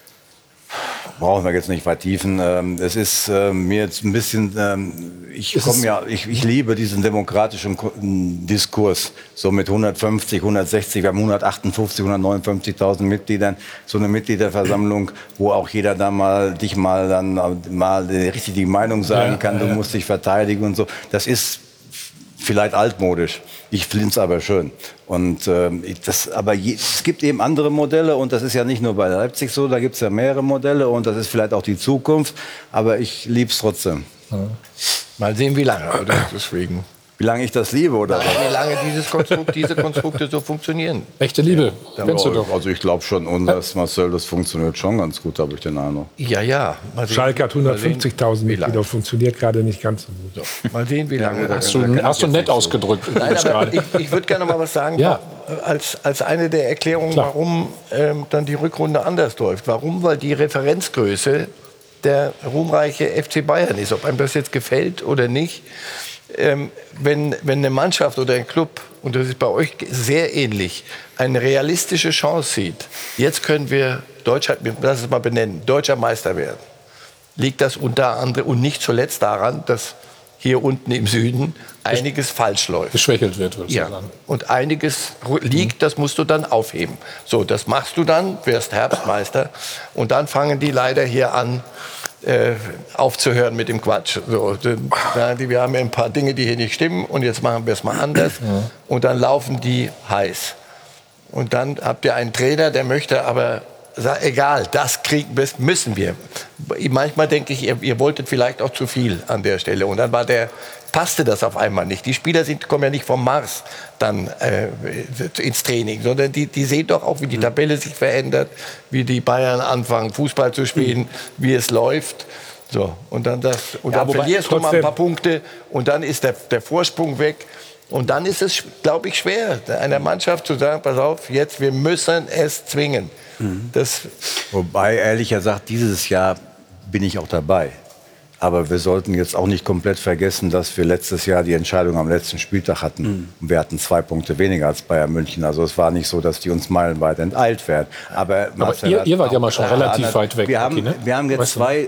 Brauchen wir jetzt nicht vertiefen. Es ist äh, mir jetzt ein bisschen, ähm, ich komme ja, ich, ich liebe diesen demokratischen Diskurs, so mit hundertfünfzig, hundertsechzig, wir haben hundertachtundfünfzig, hundertneunundfünfzigtausend Mitgliedern, so eine Mitgliederversammlung, wo auch jeder da mal, dich mal dann mal richtig die Meinung sagen kann, du musst dich verteidigen und so. Das ist vielleicht altmodisch. Ich finde es aber schön. Und äh, das, aber je, es gibt eben andere Modelle und das ist ja nicht nur bei Leipzig so, da gibt es ja mehrere Modelle und das ist vielleicht auch die Zukunft, aber ich liebe es trotzdem. Ja. Mal sehen, wie lange, oder? Deswegen. Wie lange ich das liebe, oder? Nein, wie lange dieses Konstrukt, diese Konstrukte so funktionieren. Echte Liebe, ja, kennst du doch. Also ich glaube schon, und das, Marcel, das funktioniert schon ganz gut, habe ich den Eindruck. Ja, ja. Schalke hat hundertfünfzigtausend Mitglieder, funktioniert gerade nicht ganz so gut. So. Mal sehen, wie lange. Ja, hast du, hast du nett so ausgedrückt. Nein, aber ich, ich würde gerne noch mal was sagen, ja. als, als eine der Erklärungen, Klar. warum ähm, dann die Rückrunde anders läuft. Warum? Weil die Referenzgröße der ruhmreiche F C Bayern ist. Ob einem das jetzt gefällt oder nicht. Ähm, wenn, wenn eine Mannschaft oder ein Club, und das ist bei euch sehr ähnlich, eine realistische Chance sieht, jetzt können wir Deutscher, lass es mal benennen, deutscher Meister werden, liegt das unter anderem und nicht zuletzt daran, dass hier unten im Süden einiges falsch läuft. Geschwächelt wird, würde ich ja. sagen. Und einiges liegt, das musst du dann aufheben. So, das machst du dann, wirst Herbstmeister und dann fangen die leider hier an, Äh, aufzuhören mit dem Quatsch. So, die, wir haben ja ein paar Dinge, die hier nicht stimmen und jetzt machen wir es mal anders. Ja. Und dann laufen die heiß. Und dann habt ihr einen Trainer, der möchte aber, sag, egal, das kriegen müssen wir. Manchmal denke ich, ihr, ihr wolltet vielleicht auch zu viel an der Stelle. Und dann war der, passte das auf einmal nicht. Die Spieler sind, kommen ja nicht vom Mars dann äh, ins Training, sondern die, die sehen doch auch, wie die Tabelle sich verändert, wie die Bayern anfangen, Fußball zu spielen, wie es läuft. So, und dann, das, und ja, dann verlierst du mal ein paar Punkte und dann ist der, der Vorsprung weg. Und dann ist es, glaube ich, schwer, einer Mannschaft zu sagen, pass auf, jetzt, wir müssen es zwingen. Mhm. Das Wobei, ehrlich gesagt, dieses Jahr bin ich auch dabei. Aber wir sollten jetzt auch nicht komplett vergessen, dass wir letztes Jahr die Entscheidung am letzten Spieltag hatten. Mhm. Und wir hatten zwei Punkte weniger als Bayern München. Also es war nicht so, dass die uns meilenweit enteilt werden. Aber, Aber ihr, ihr wart ja mal schon relativ hat, weit weg. Wir haben, okay, ne? wir haben jetzt weißt zwei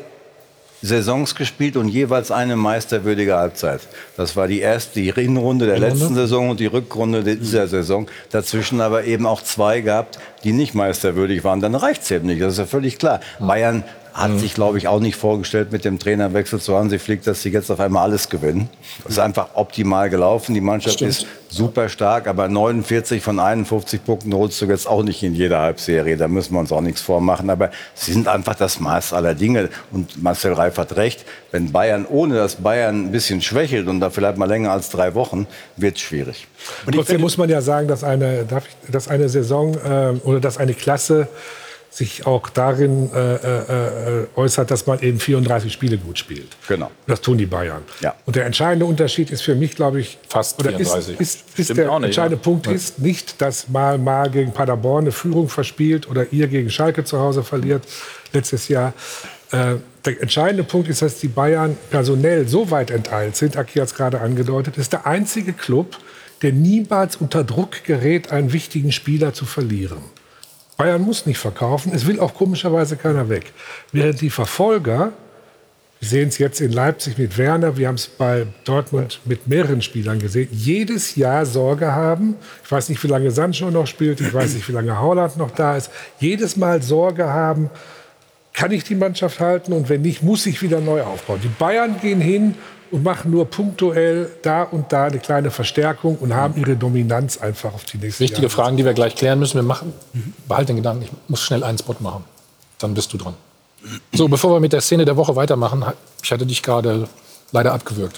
Saisons gespielt und jeweils eine meisterwürdige Halbzeit. Das war die erste, die Hinrunde der Hinrunde? letzten Saison und die Rückrunde dieser Saison. Dazwischen aber eben auch zwei gehabt, die nicht meisterwürdig waren. Dann reicht es eben nicht, das ist ja völlig klar. Mhm. Bayern hat mhm. sich, glaube ich, auch nicht vorgestellt mit dem Trainerwechsel zu Hansi Flick, dass sie jetzt auf einmal alles gewinnen. Das ist einfach optimal gelaufen. Die Mannschaft Stimmt. ist super stark, aber neunundvierzig von einundfünfzig Punkten holst du jetzt auch nicht in jeder Halbserie. Da müssen wir uns auch nichts vormachen. Aber sie sind einfach das Maß aller Dinge. Und Marcel Reif hat recht. Wenn Bayern, ohne dass Bayern ein bisschen schwächelt und da vielleicht mal länger als drei Wochen, wird es schwierig. Und trotzdem muss man ja sagen, dass eine, dass eine Saison äh, oder dass eine Klasse sich auch darin äh, äh, äußert, dass man eben vierunddreißig Spiele gut spielt. Genau. Das tun die Bayern. Ja. Und der entscheidende Unterschied ist für mich, glaube ich, fast oder vierunddreißig. Ist, ist, ist der nicht, entscheidende ja. Punkt ist nicht, dass mal mal gegen Paderborn eine Führung verspielt oder ihr gegen Schalke zu Hause verliert letztes Jahr. Äh, der entscheidende Punkt ist, dass die Bayern personell so weit enteilt sind. Aki hat es gerade angedeutet, ist der einzige Club, der niemals unter Druck gerät, einen wichtigen Spieler zu verlieren. Bayern muss nicht verkaufen, es will auch komischerweise keiner weg. Während die Verfolger, wir sehen es jetzt in Leipzig mit Werner, wir haben es bei Dortmund mit mehreren Spielern gesehen, jedes Jahr Sorge haben, ich weiß nicht, wie lange Sancho noch spielt, ich weiß nicht, wie lange Haaland noch da ist, jedes Mal Sorge haben, kann ich die Mannschaft halten und wenn nicht, muss ich wieder neu aufbauen. Die Bayern gehen hin und machen nur punktuell da und da eine kleine Verstärkung und haben ihre Dominanz einfach auf die nächsten Wichtige Jahre. Fragen, die wir gleich klären müssen. Wir machen, behalt den Gedanken, ich muss schnell einen Spot machen. Dann bist du dran. So, bevor wir mit der Szene der Woche weitermachen, ich hatte dich gerade leider abgewürgt.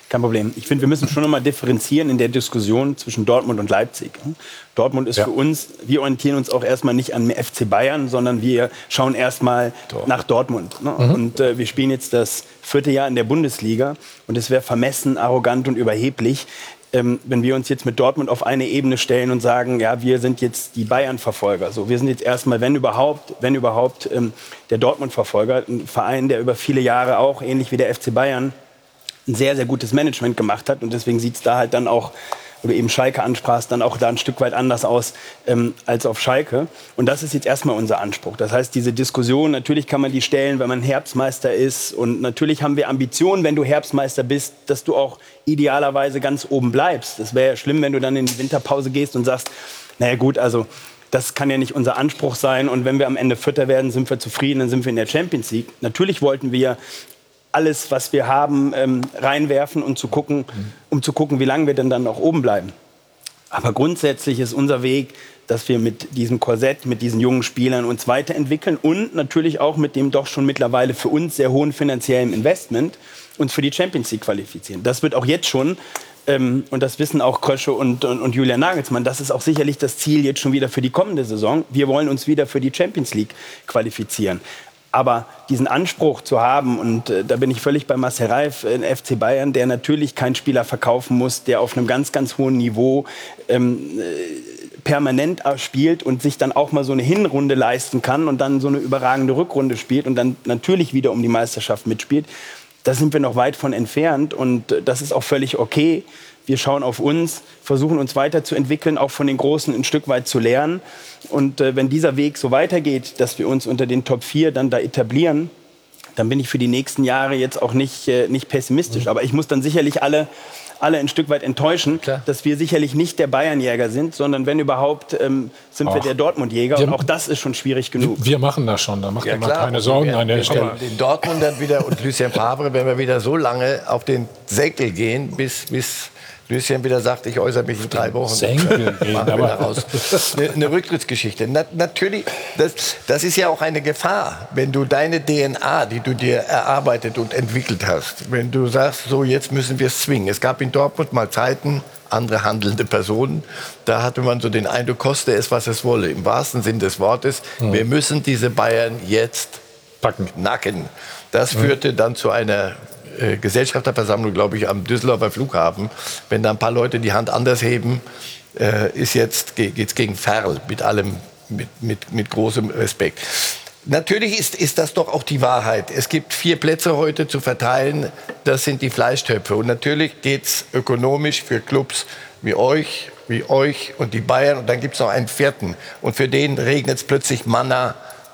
Kein Problem. Ich finde, wir müssen schon noch mal differenzieren in der Diskussion zwischen Dortmund und Leipzig. Dortmund ist ja. für uns, wir orientieren uns auch erstmal nicht an F C Bayern, sondern wir schauen erstmal nach Dortmund. Ne? Mhm. Und äh, wir spielen jetzt das vierte Jahr in der Bundesliga. Und es wäre vermessen, arrogant und überheblich, ähm, wenn wir uns jetzt mit Dortmund auf eine Ebene stellen und sagen, ja, wir sind jetzt die Bayern-Verfolger. So, wir sind jetzt erstmal, wenn überhaupt, wenn überhaupt, ähm, der Dortmund-Verfolger. Ein Verein, der über viele Jahre auch, ähnlich wie der F C Bayern, ein sehr, sehr gutes Management gemacht hat. Und deswegen sieht es da halt dann auch, oder eben Schalke ansprachst, dann auch da ein Stück weit anders aus ähm, als auf Schalke. Und das ist jetzt erstmal unser Anspruch. Das heißt, diese Diskussion, natürlich kann man die stellen, wenn man Herbstmeister ist. Und natürlich haben wir Ambitionen, wenn du Herbstmeister bist, dass du auch idealerweise ganz oben bleibst. Das wäre ja schlimm, wenn du dann in die Winterpause gehst und sagst, naja gut, also das kann ja nicht unser Anspruch sein. Und wenn wir am Ende Vierter werden, sind wir zufrieden, dann sind wir in der Champions League. Natürlich wollten wir alles, was wir haben, ähm, reinwerfen und zu gucken, um zu gucken, wie lange wir denn dann auch oben bleiben. Aber grundsätzlich ist unser Weg, dass wir mit diesem Korsett, mit diesen jungen Spielern uns weiterentwickeln und natürlich auch mit dem doch schon mittlerweile für uns sehr hohen finanziellen Investment uns für die Champions League qualifizieren. Das wird auch jetzt schon, ähm, und das wissen auch Krösche und, und, und Julian Nagelsmann, das ist auch sicherlich das Ziel jetzt schon wieder für die kommende Saison. Wir wollen uns wieder für die Champions League qualifizieren. Aber diesen Anspruch zu haben, und äh, da bin ich völlig bei Marcel Reif, in F C Bayern, der natürlich keinen Spieler verkaufen muss, der auf einem ganz, ganz hohen Niveau ähm, äh, permanent spielt und sich dann auch mal so eine Hinrunde leisten kann und dann so eine überragende Rückrunde spielt und dann natürlich wieder um die Meisterschaft mitspielt. Da sind wir noch weit von entfernt und äh, das ist auch völlig okay. Wir schauen auf uns, versuchen uns weiterzuentwickeln, auch von den Großen ein Stück weit zu lernen. Und äh, wenn dieser Weg so weitergeht, dass wir uns unter den Top vier dann da etablieren, dann bin ich für die nächsten Jahre jetzt auch nicht, äh, nicht pessimistisch. Mhm. Aber ich muss dann sicherlich alle, alle ein Stück weit enttäuschen, Klar. dass wir sicherlich nicht der Bayernjäger sind, sondern wenn überhaupt, ähm, sind Ach. wir der Dortmundjäger. Und auch das ist schon schwierig genug. Wir machen das schon, da macht ja, ihr mal keine Sorgen an der Stelle. Den Dortmundern wieder und Lucien Favre, wenn wir wieder so lange auf den Säckel gehen, bis... bis Lucien wieder sagt, ich äußere mich in drei Wochen. Senkel gehen, aber raus. Eine, eine Rücktrittsgeschichte. Na, natürlich, das, das ist ja auch eine Gefahr, wenn du deine D N A, die du dir erarbeitet und entwickelt hast, wenn du sagst, so jetzt müssen wir es zwingen. Es gab in Dortmund mal Zeiten, andere handelnde Personen, da hatte man so den Eindruck, koste es, was es wolle. Im wahrsten Sinn des Wortes, mhm. wir müssen diese Bayern jetzt packen. Nacken. Das mhm. führte dann zu einer Gesellschafterversammlung, glaube ich, am Düsseldorfer Flughafen. Wenn da ein paar Leute die Hand anders heben, äh, ist jetzt, geht's gegen Ferl, mit allem, mit, mit, mit großem Respekt. Natürlich ist, ist das doch auch die Wahrheit. Es gibt vier Plätze heute zu verteilen, das sind die Fleischtöpfe. Und natürlich geht's ökonomisch für Clubs wie euch, wie euch und die Bayern. Und dann gibt's noch einen vierten. Und für den regnet es plötzlich Manna,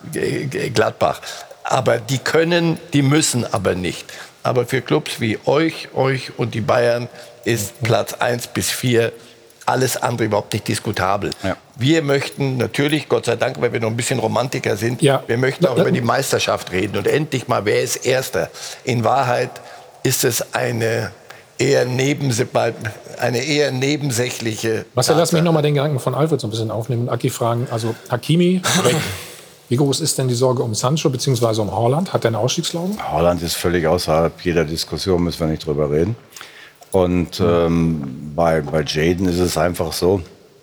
Gladbach. Aber die können, die müssen aber nicht. Aber für Clubs wie euch, euch und die Bayern ist Platz eins bis vier alles andere überhaupt nicht diskutabel. Ja. Wir möchten natürlich, Gott sei Dank, weil wir noch ein bisschen Romantiker sind, ja. wir möchten auch über die Meisterschaft reden. Und endlich mal, wer ist Erster? In Wahrheit ist es eine eher, nebense eine eher nebensächliche... Marcel, lass mich noch mal den Gedanken von Alfred so ein bisschen aufnehmen. Aki fragen, also Hakimi... Wie groß ist denn die Sorge um Sancho bzw. um Haaland? Hat er einen Ausstiegsglauben? Haaland ist völlig außerhalb jeder Diskussion, müssen wir nicht drüber reden. Und ähm, bei, bei Jadon ist es einfach so,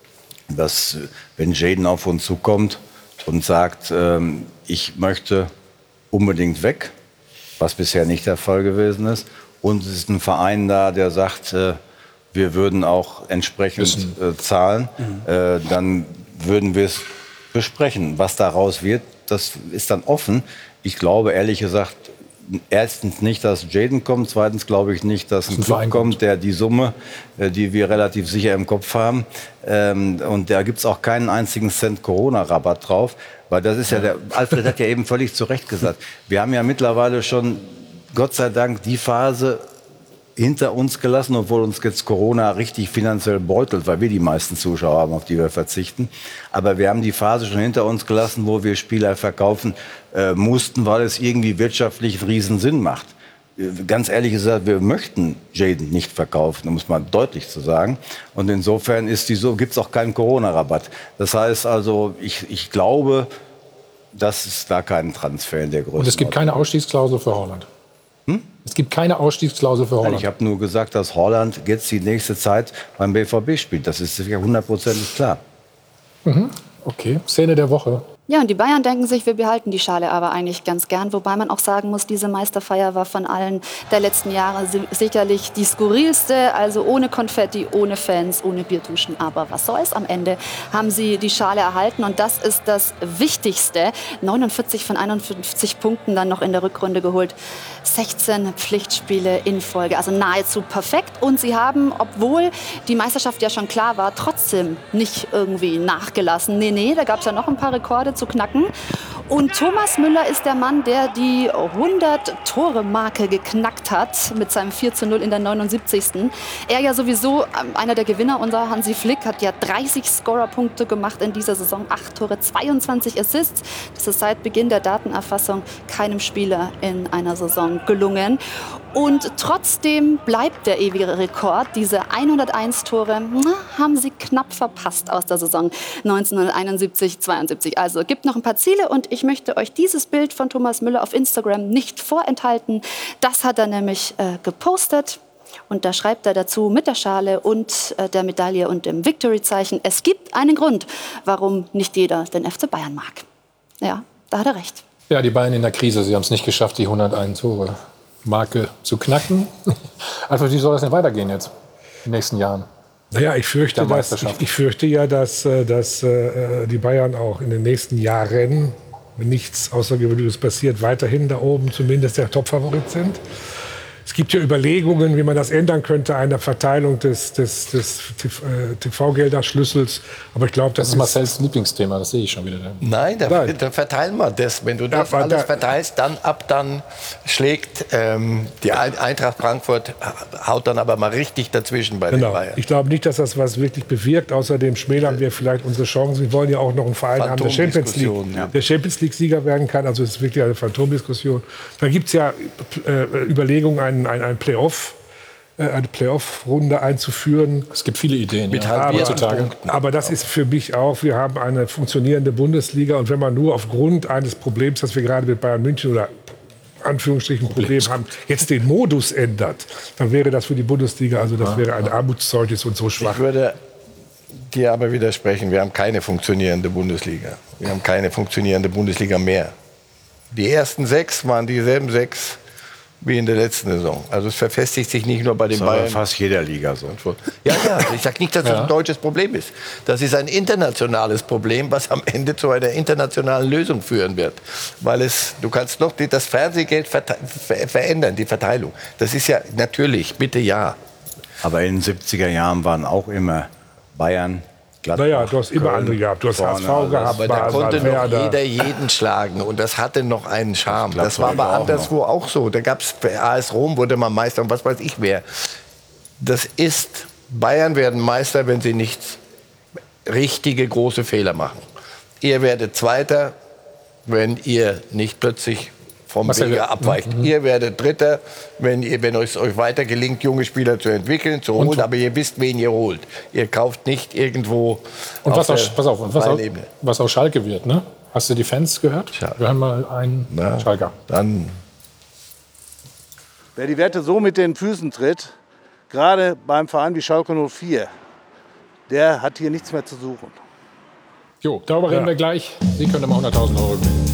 dass wenn Jadon auf uns zukommt und sagt, ähm, ich möchte unbedingt weg, was bisher nicht der Fall gewesen ist, und es ist ein Verein da, der sagt, äh, wir würden auch entsprechend äh, zahlen, mhm. äh, dann würden wir es besprechen. Was daraus wird, das ist dann offen. Ich glaube, ehrlich gesagt, erstens nicht, dass Jadon kommt. Zweitens glaube ich nicht, dass ein Club kommt, der die Summe, die wir relativ sicher im Kopf haben, ähm, und da gibt es auch keinen einzigen Cent Corona-Rabatt drauf. Weil das ist ja, der Alfred hat ja eben völlig zu Recht gesagt, wir haben ja mittlerweile schon, Gott sei Dank, die Phase hinter uns gelassen, obwohl uns jetzt Corona richtig finanziell beutelt, weil wir die meisten Zuschauer haben, auf die wir verzichten. Aber wir haben die Phase schon hinter uns gelassen, wo wir Spieler verkaufen äh, mussten, weil es irgendwie wirtschaftlich einen riesen Sinn macht. Äh, ganz ehrlich gesagt, wir möchten Jadon nicht verkaufen, um es mal deutlich zu sagen. Und insofern ist die so, gibt es auch keinen Corona-Rabatt. Das heißt also, ich, ich glaube, dass es da keinen Transfer in der Größe gibt. Und es gibt keine Ausstiegsklausel für Haaland? Hm? Es gibt keine Ausstiegsklausel für Holland. Ich habe nur gesagt, dass Holland jetzt die nächste Zeit beim B V B spielt. Das ist sicher hundertprozentig klar. Mhm. Okay, Szene der Woche. Ja, und die Bayern denken sich, wir behalten die Schale aber eigentlich ganz gern. Wobei man auch sagen muss, diese Meisterfeier war von allen der letzten Jahre si- sicherlich die skurrilste. Also ohne Konfetti, ohne Fans, ohne Bierduschen. Aber was soll's? Am Ende haben sie die Schale erhalten. Und das ist das Wichtigste. neunundvierzig von einundfünfzig Punkten dann noch in der Rückrunde geholt. sechzehn Pflichtspiele in Folge. Also nahezu perfekt. Und sie haben, obwohl die Meisterschaft ja schon klar war, trotzdem nicht irgendwie nachgelassen. Nee, nee, da gab es ja noch ein paar Rekorde zu knacken. Und Thomas Müller ist der Mann, der die hundert-Tore-Marke geknackt hat mit seinem vier zu null in der neunundsiebzigsten Er ja sowieso ähm, einer der Gewinner, unser Hansi Flick, hat ja dreißig Scorerpunkte gemacht in dieser Saison, acht Tore, zweiundzwanzig Assists. Das ist seit Beginn der Datenerfassung keinem Spieler in einer Saison gelungen. Und trotzdem bleibt der ewige Rekord. Diese hunderteins Tore na, haben sie knapp verpasst aus der Saison neunzehnhunderteinundsiebzig zweiundsiebzig. Also gibt noch ein paar Ziele und ich möchte euch dieses Bild von Thomas Müller auf Instagram nicht vorenthalten. Das hat er nämlich äh, gepostet. Und da schreibt er dazu mit der Schale und äh, der Medaille und dem Victory-Zeichen: Es gibt einen Grund, warum nicht jeder den F C Bayern mag. Ja, da hat er recht. Ja, die Bayern in der Krise, sie haben es nicht geschafft, die hunderteins Tore Marke zu knacken. Also wie soll das denn weitergehen jetzt in den nächsten Jahren? Naja, ich fürchte, dass, ich, ich fürchte ja, dass, dass äh, die Bayern auch in den nächsten Jahren, wenn nichts Außergewöhnliches passiert, weiterhin da oben zumindest der Topfavorit sind. Es gibt ja Überlegungen, wie man das ändern könnte, einer Verteilung des, des, des T V-Gelderschlüssels. Aber ich glaube, das, das ist Marcells Lieblingsthema, das sehe ich schon wieder. Nein, da, Nein. da verteilen wir das. Wenn du das Ja, alles da- verteilst, dann ab dann schlägt ähm, die Ein- Eintracht Frankfurt, haut dann aber mal richtig dazwischen bei den Genau. Bayern. Ich glaube nicht, dass das was wirklich bewirkt. Außerdem schmälern wir vielleicht unsere Chancen. Wir wollen ja auch noch einen Verein haben, der Champions League, Phantomdiskussion, ja. der Champions League-Sieger werden kann. Also es ist wirklich eine Phantomdiskussion. Da gibt es ja äh, Überlegungen, ein, ein, ein Playoff, äh, eine Playoff-Runde einzuführen. Es gibt viele Ideen Mit ja, halbierten heutzutage. Punkten. Aber das ist für mich auch, wir haben eine funktionierende Bundesliga. Und wenn man nur aufgrund eines Problems, das wir gerade mit Bayern München oder Anführungsstrichen Problem haben, jetzt den Modus ändert, dann wäre das für die Bundesliga, also das wäre ein Armutszeugnis und so schwach. Ich würde dir aber widersprechen, wir haben keine funktionierende Bundesliga. Wir haben keine funktionierende Bundesliga mehr. Die ersten sechs waren dieselben sechs wie in der letzten Saison. Also es verfestigt sich nicht nur bei den Das ist aber Bayern. fast jeder Liga so. Ja, ja, ich sage nicht, dass das Ja. ein deutsches Problem ist. Das ist ein internationales Problem, was am Ende zu einer internationalen Lösung führen wird. Weil es, du kannst noch die, das Fernsehgeld verte- ver verändern, die Verteilung. Das ist ja natürlich, bitte ja. Aber in den siebziger Jahren waren auch immer Bayern, Gladbach, Naja, du hast immer Köln, andere gehabt. Du hast H S V vorne gehabt, Aber da Basel, konnte noch Werder. jeder jeden schlagen und das hatte noch einen Charme. Das war aber war auch anderswo auch so. Da gab es A S Rom, wurde man Meister und was weiß ich wer. Das ist, Bayern werden Meister, wenn sie nicht richtige große Fehler machen. Ihr werdet Zweiter, wenn ihr nicht plötzlich vom Was ja- Wege abweicht. Mhm. Ihr werdet Dritter, wenn, ihr, wenn es euch weiter gelingt, junge Spieler zu entwickeln, zu Und- holen. Aber ihr wisst, wen ihr holt. Ihr kauft nicht irgendwo Und was auf auch, der pass auf, und was, auch, freien Ebene. was auch Schalke wird, ne? Hast du die Fans gehört? Wir haben mal einen Na, Schalker. Dann Wer die Werte so mit den Füßen tritt, gerade beim Verein wie Schalke null vier, der hat hier nichts mehr zu suchen. Jo, darüber reden Ja. wir gleich. Sie können immer hunderttausend Euro gewinnen.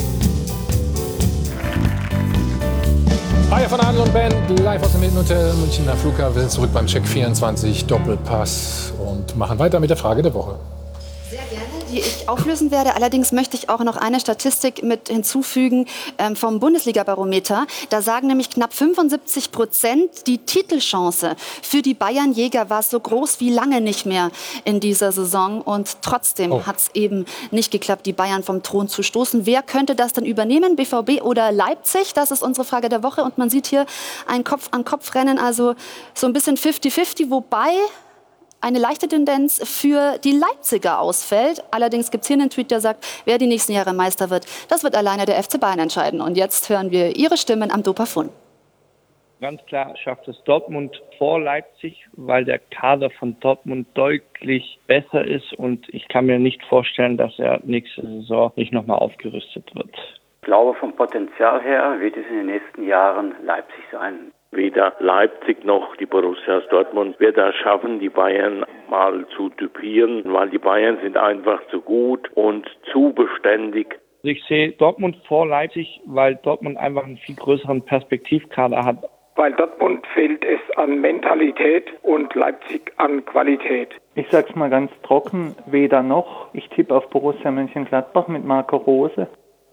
Hi von Adel und Ben, live aus dem Innenhotel Münchner Flughafen. Wir sind zurück beim Check vierundzwanzig Doppelpass und machen weiter mit der Frage der Woche. Sehr gerne, die ich auflösen werde. Allerdings möchte ich auch noch eine Statistik mit hinzufügen ähm, vom Bundesliga-Barometer. Da sagen nämlich knapp fünfundsiebzig Prozent, die Titelchance für die Bayernjäger war so groß wie lange nicht mehr in dieser Saison. Und trotzdem Oh. hat es eben nicht geklappt, die Bayern vom Thron zu stoßen. Wer könnte das denn übernehmen? B V B oder Leipzig? Das ist unsere Frage der Woche. Und man sieht hier ein Kopf-an-Kopf-Rennen, also so ein bisschen fifty fifty, wobei eine leichte Tendenz für die Leipziger ausfällt. Allerdings gibt es hier einen Tweet, der sagt, wer die nächsten Jahre Meister wird, das wird alleine der F C Bayern entscheiden. Und jetzt hören wir Ihre Stimmen am Dopafon. Ganz klar schafft es Dortmund vor Leipzig, weil der Kader von Dortmund deutlich besser ist und ich kann mir nicht vorstellen, dass er nächste Saison nicht nochmal aufgerüstet wird. Ich glaube, vom Potenzial her wird es in den nächsten Jahren Leipzig sein. Weder Leipzig noch die Borussia Dortmund wird das schaffen, die Bayern mal zu typieren, weil die Bayern sind einfach zu gut und zu beständig. Ich sehe Dortmund vor Leipzig, weil Dortmund einfach einen viel größeren Perspektivkader hat. Weil Dortmund fehlt es an Mentalität und Leipzig an Qualität. Ich sag's mal ganz trocken, weder noch. Ich tippe auf Borussia Mönchengladbach mit Marco Rose.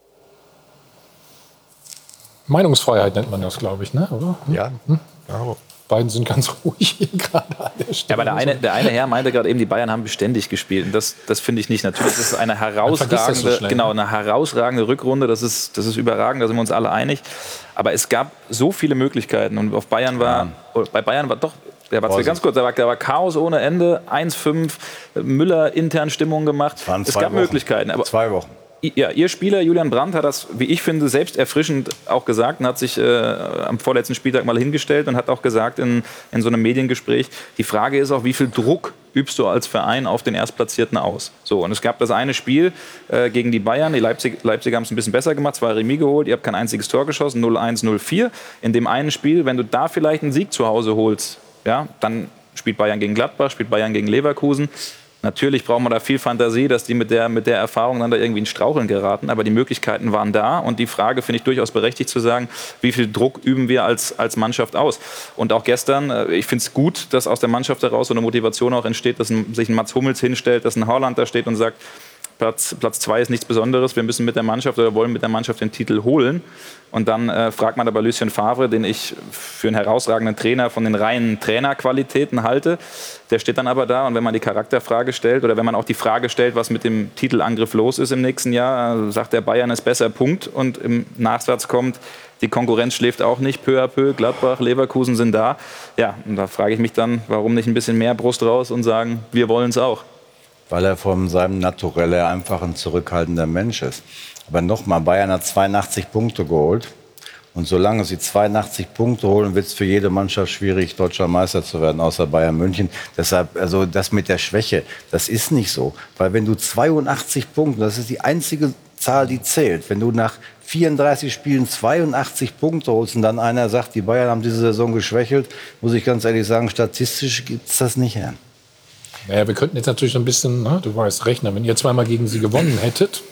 Meinungsfreiheit nennt man das, glaube ich, ne? Oder? Ja. Hm? Ja. Beiden sind ganz ruhig hier gerade an der Stelle. Ja, aber der eine, der eine Herr meinte gerade eben, die Bayern haben beständig gespielt. Und das, das finde ich nicht. Natürlich ist es eine herausragende, so genau, eine herausragende Rückrunde. Das ist, das ist überragend, da sind wir uns alle einig. Aber es gab so viele Möglichkeiten. Und auf Bayern war, ja. bei Bayern war doch, der war zwar ganz kurz, da war, da war Chaos ohne Ende, eins fünf, Müller intern Stimmung gemacht. Es, es gab Wochen. Möglichkeiten. Aber zwei Wochen. Ja, Ihr Spieler Julian Brandt hat das, wie ich finde, selbst erfrischend auch gesagt und hat sich äh, am vorletzten Spieltag mal hingestellt und hat auch gesagt in, in so einem Mediengespräch, die Frage ist auch, wie viel Druck übst du als Verein auf den Erstplatzierten aus? So, und es gab das eine Spiel äh, gegen die Bayern, die Leipzig, Leipziger haben es ein bisschen besser gemacht, zwei Remis geholt, ihr habt kein einziges Tor geschossen, null eins, null vier. In dem einen Spiel, wenn du da vielleicht einen Sieg zu Hause holst, ja, dann spielt Bayern gegen Gladbach, spielt Bayern gegen Leverkusen. Natürlich braucht man da viel Fantasie, dass die mit der, mit der Erfahrung dann da irgendwie in Straucheln geraten. Aber die Möglichkeiten waren da. Und die Frage finde ich durchaus berechtigt zu sagen, wie viel Druck üben wir als, als Mannschaft aus? Und auch gestern, ich finde es gut, dass aus der Mannschaft heraus so eine Motivation auch entsteht, dass ein, sich ein Mats Hummels hinstellt, dass ein Haaland da steht und sagt, Platz, Platz zwei ist nichts Besonderes. Wir müssen mit der Mannschaft oder wollen mit der Mannschaft den Titel holen. Und dann äh, fragt man aber Lucien Favre, den ich für einen herausragenden Trainer von den reinen Trainerqualitäten halte. Der steht dann aber da und wenn man die Charakterfrage stellt oder wenn man auch die Frage stellt, was mit dem Titelangriff los ist im nächsten Jahr, sagt der Bayern ist besser, Punkt. Und im Nachsatz kommt, die Konkurrenz schläft auch nicht, peu à peu, Gladbach, Leverkusen sind da. Ja, und da frage ich mich dann, warum nicht ein bisschen mehr Brust raus und sagen, wir wollen es auch. Weil er von seinem Naturell her einfach ein zurückhaltender Mensch ist. Aber nochmal, Bayern hat zweiundachtzig Punkte geholt. Und solange sie zweiundachtzig Punkte holen, wird es für jede Mannschaft schwierig, deutscher Meister zu werden, außer Bayern München. Deshalb, also das mit der Schwäche, das ist nicht so. Weil wenn du zweiundachtzig Punkte, das ist die einzige Zahl, die zählt. Wenn du nach vierunddreißig Spielen zweiundachtzig Punkte holst und dann einer sagt, die Bayern haben diese Saison geschwächelt, muss ich ganz ehrlich sagen, statistisch gibt es das nicht her. Naja, wir könnten jetzt natürlich ein bisschen, ne, du weißt, rechnen. Wenn ihr zweimal gegen sie gewonnen hättet,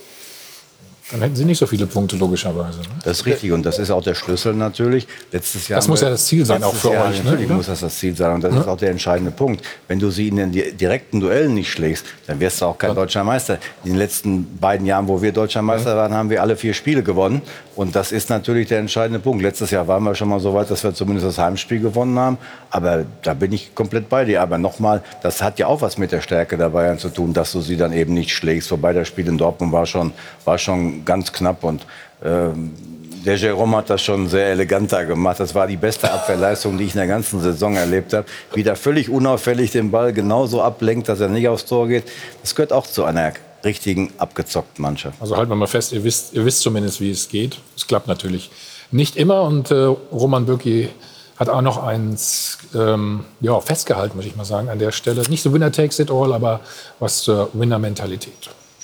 dann hätten sie nicht so viele Punkte, logischerweise. Ne? Das ist richtig und das ist auch der Schlüssel natürlich. Letztes Jahr das muss ja das Ziel sein, auch für Jahr euch. Natürlich ne? muss das das Ziel sein und das ja. ist auch der entscheidende Punkt. Wenn du sie in den direkten Duellen nicht schlägst, dann wirst du auch kein ja. deutscher Meister. In den letzten beiden Jahren, wo wir deutscher Meister ja. waren, haben wir alle vier Spiele gewonnen. Und das ist natürlich der entscheidende Punkt. Letztes Jahr waren wir schon mal so weit, dass wir zumindest das Heimspiel gewonnen haben. Aber da bin ich komplett bei dir. Aber nochmal, das hat ja auch was mit der Stärke der Bayern zu tun, dass du sie dann eben nicht schlägst. Wobei das Spiel in Dortmund war schon, war schon ganz knapp. Und ähm, der Jérôme hat das schon sehr eleganter gemacht. Das war die beste Abwehrleistung, die ich in der ganzen Saison erlebt habe. Wie der völlig unauffällig den Ball genauso ablenkt, dass er nicht aufs Tor geht. Das gehört auch zu einer richtigen, abgezockten Mannschaft. Also halten wir mal fest, ihr wisst, ihr wisst zumindest, wie es geht. Es klappt natürlich nicht immer. Und äh, Roman Bürki hat auch noch eins ähm, ja, festgehalten, muss ich mal sagen, an der Stelle. Nicht so Winner takes it all, aber was zur Winner-Mentalität.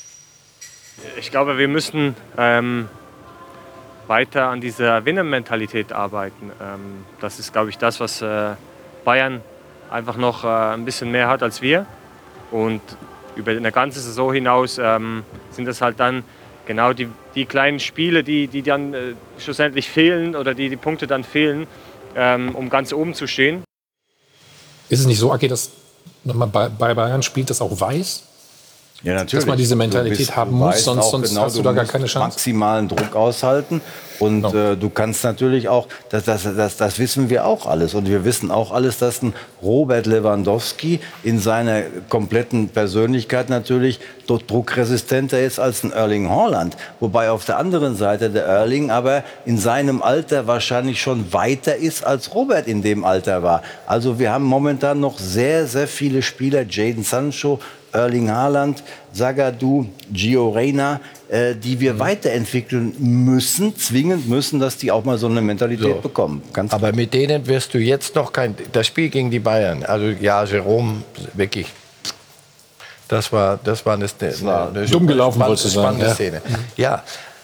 Ich glaube, wir müssen ähm, weiter an dieser Winner-Mentalität arbeiten. Ähm, das ist, glaube ich, das, was äh, Bayern einfach noch äh, ein bisschen mehr hat als wir. Und über eine ganze Saison hinaus ähm, sind das halt dann genau die, die kleinen Spiele, die, die dann äh, schlussendlich fehlen oder die die Punkte dann fehlen, ähm, um ganz oben zu stehen. Ist es nicht so, Aki, dass man bei, bei Bayern spielt, das auch weiß? Ja, natürlich. Dass man diese Mentalität bist, haben muss, sonst, sonst genau, hast du da gar keine Chance. Maximalen Druck aushalten. Und no. äh, du kannst natürlich auch, das, das, das, das wissen wir auch alles. Und wir wissen auch alles, dass ein Robert Lewandowski in seiner kompletten Persönlichkeit natürlich druckresistenter ist als ein Erling Haaland. Wobei auf der anderen Seite der Erling aber in seinem Alter wahrscheinlich schon weiter ist, als Robert in dem Alter war. Also wir haben momentan noch sehr, sehr viele Spieler, Jadon Sancho, Erling Haaland, Zagadou, Gio Reyna, äh, die wir mhm. weiterentwickeln müssen, zwingend müssen, dass die auch mal so eine Mentalität so. bekommen. Ganz Aber mit denen wirst du jetzt noch kein... Das Spiel gegen die Bayern, also ja, Jérôme, wirklich, das war, das war eine, das war eine, eine dumm gelaufen, spannende, spannende spannende Szene. Ja. ja,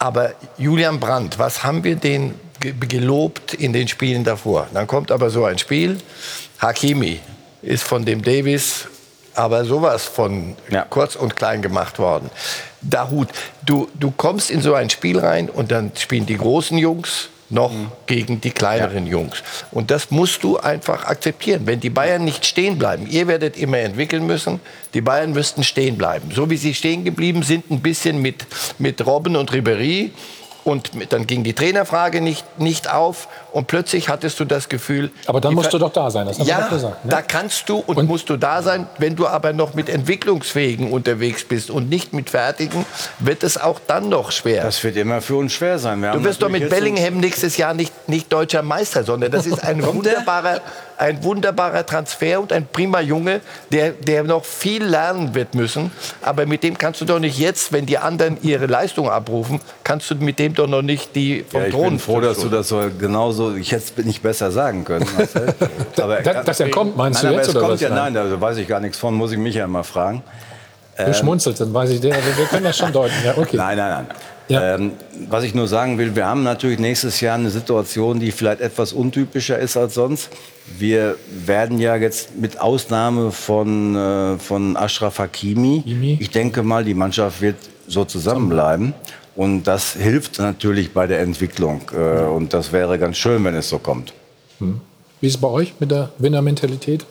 Aber Julian Brandt, was haben wir den ge- gelobt in den Spielen davor? Dann kommt aber so ein Spiel. Hakimi ist von dem Davis aber sowas von ja. kurz und klein gemacht worden. Dahut, du, du kommst in so ein Spiel rein und dann spielen die großen Jungs noch mhm. gegen die kleineren ja. Jungs. Und das musst du einfach akzeptieren. Wenn die Bayern nicht stehen bleiben, ihr werdet immer entwickeln müssen, die Bayern müssten stehen bleiben. So wie sie stehen geblieben sind, ein bisschen mit, mit Robben und Ribéry. Und dann ging die Trainerfrage nicht, nicht auf und plötzlich hattest du das Gefühl... Aber dann musst du doch da sein, das haben ja, wir doch gesagt. Ne? Da kannst du und, und musst du da sein. Wenn du aber noch mit Entwicklungsfähigen unterwegs bist und nicht mit Fertigen, wird es auch dann noch schwer. Das wird immer für uns schwer sein. Wir du wirst doch mit Bellingham nächstes Jahr nicht, nicht deutscher Meister, sondern das ist ein wunderbarer, ein wunderbarer Transfer und ein prima Junge, der, der noch viel lernen wird müssen. Aber mit dem kannst du doch nicht jetzt, wenn die anderen ihre Leistung abrufen, kannst du mit dem doch noch nicht die vom ja, ich Thron. Ich bin froh, dass du das so genauso, ich hätte es nicht besser sagen können, Marcel. Aber, dass, dass er kommt, meinst nein, du jetzt? Aber es oder kommt was? ja, nein, da weiß ich gar nichts von, muss ich mich ja mal fragen. Du Ähm, schmunzelst, dann weiß ich, der, wir können das schon deuten. Ja, okay. Nein, nein, nein. Ja. Ähm, was ich nur sagen will, wir haben natürlich nächstes Jahr eine Situation, die vielleicht etwas untypischer ist als sonst. Wir werden ja jetzt mit Ausnahme von, äh, von Achraf Hakimi, ich denke mal, die Mannschaft wird so zusammenbleiben. Und das hilft natürlich bei der Entwicklung. Äh, und das wäre ganz schön, wenn es so kommt. Hm. Wie ist es bei euch mit der Winnermentalität?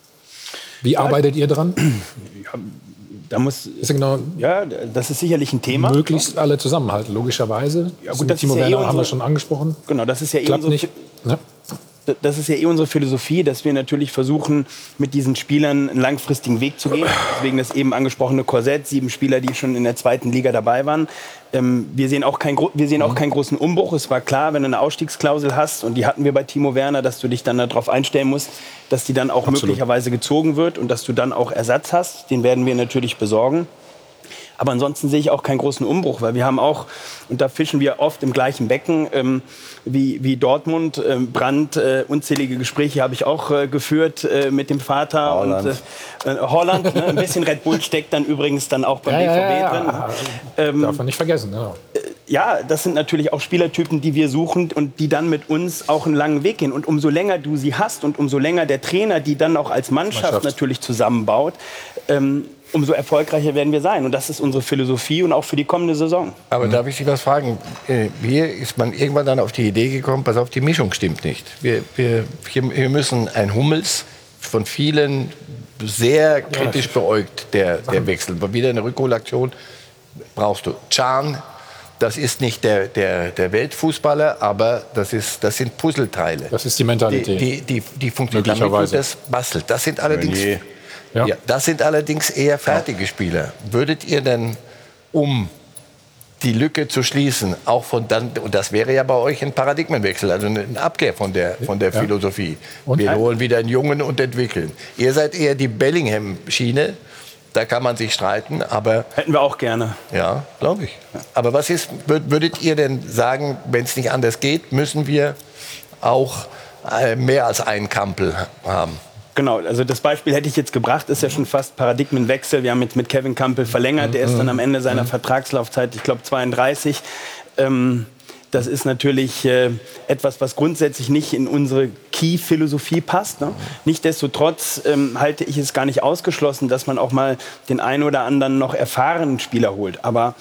Wie arbeitet ihr dran? Ja, da muss, ist ja, genau, ja, das ist sicherlich ein Thema. Möglichst alle zusammenhalten, logischerweise. Ja, gut, das Timo ist ja Werner eh unsere, haben wir schon angesprochen. Genau, das ist ja eh Klappt unsere, nicht. Ja. Das ist ja eh unsere Philosophie, dass wir natürlich versuchen, mit diesen Spielern einen langfristigen Weg zu gehen. Deswegen das eben angesprochene Korsett, sieben Spieler, die schon in der zweiten Liga dabei waren. Ähm, wir sehen auch kein, wir sehen auch keinen großen Umbruch. Es war klar, wenn du eine Ausstiegsklausel hast, und die hatten wir bei Timo Werner, dass du dich dann darauf einstellen musst, dass die dann auch Absolut. möglicherweise gezogen wird und dass du dann auch Ersatz hast. Den werden wir natürlich besorgen. Aber ansonsten sehe ich auch keinen großen Umbruch, weil wir haben auch, und da fischen wir oft im gleichen Becken ähm, wie, wie Dortmund, ähm, Brandt, äh, unzählige Gespräche habe ich auch äh, geführt äh, mit dem Vater. Holland. Und, äh, Holland, ne? Ein bisschen Red Bull steckt dann übrigens dann auch beim ja, B V B ja, ja, drin. ja. Ähm, Darf man nicht vergessen. Ja. Ja, das sind natürlich auch Spielertypen, die wir suchen und die dann mit uns auch einen langen Weg gehen. Und umso länger du sie hast und umso länger der Trainer die dann auch als Mannschaft, Mannschaft. natürlich zusammenbaut, ähm, umso erfolgreicher werden wir sein. Und das ist unsere Philosophie und auch für die kommende Saison. Aber mhm. darf ich Sie was fragen? Hier ist man irgendwann dann auf die Idee gekommen, pass auf, die Mischung stimmt nicht. Wir, wir, wir müssen ein Hummels, von vielen sehr kritisch beäugt, der, der Wechsel. Wieder eine Rückholaktion brauchst du. Can, das ist nicht der, der, der Weltfußballer, aber das, ist, das sind Puzzleteile. Das ist die Mentalität. Die, die, die, die funktionieren, damit du das bastelt. Das sind allerdings... Ja. Ja, das sind allerdings eher fertige Spieler. Würdet ihr denn, um die Lücke zu schließen, auch von dann, und das wäre ja bei euch ein Paradigmenwechsel, also eine Abkehr von der, von der ja. Philosophie. Und wir holen wieder einen Jungen und entwickeln. Ihr seid eher die Bellingham-Schiene, da kann man sich streiten, aber... Hätten wir auch gerne. Ja, glaube ich. Aber was ist, würdet ihr denn sagen, wenn es nicht anders geht, müssen wir auch mehr als einen Kampel haben? Genau, also das Beispiel hätte ich jetzt gebracht, ist ja schon fast Paradigmenwechsel. Wir haben jetzt mit Kevin Campbell verlängert, der ist dann am Ende seiner Vertragslaufzeit, ich glaube zweiunddreißig. Ähm, das ist natürlich äh, etwas, was grundsätzlich nicht in unsere Key-Philosophie passt. Ne? Nichtsdestotrotz ähm, halte ich es gar nicht ausgeschlossen, dass man auch mal den einen oder anderen noch erfahrenen Spieler holt. Aber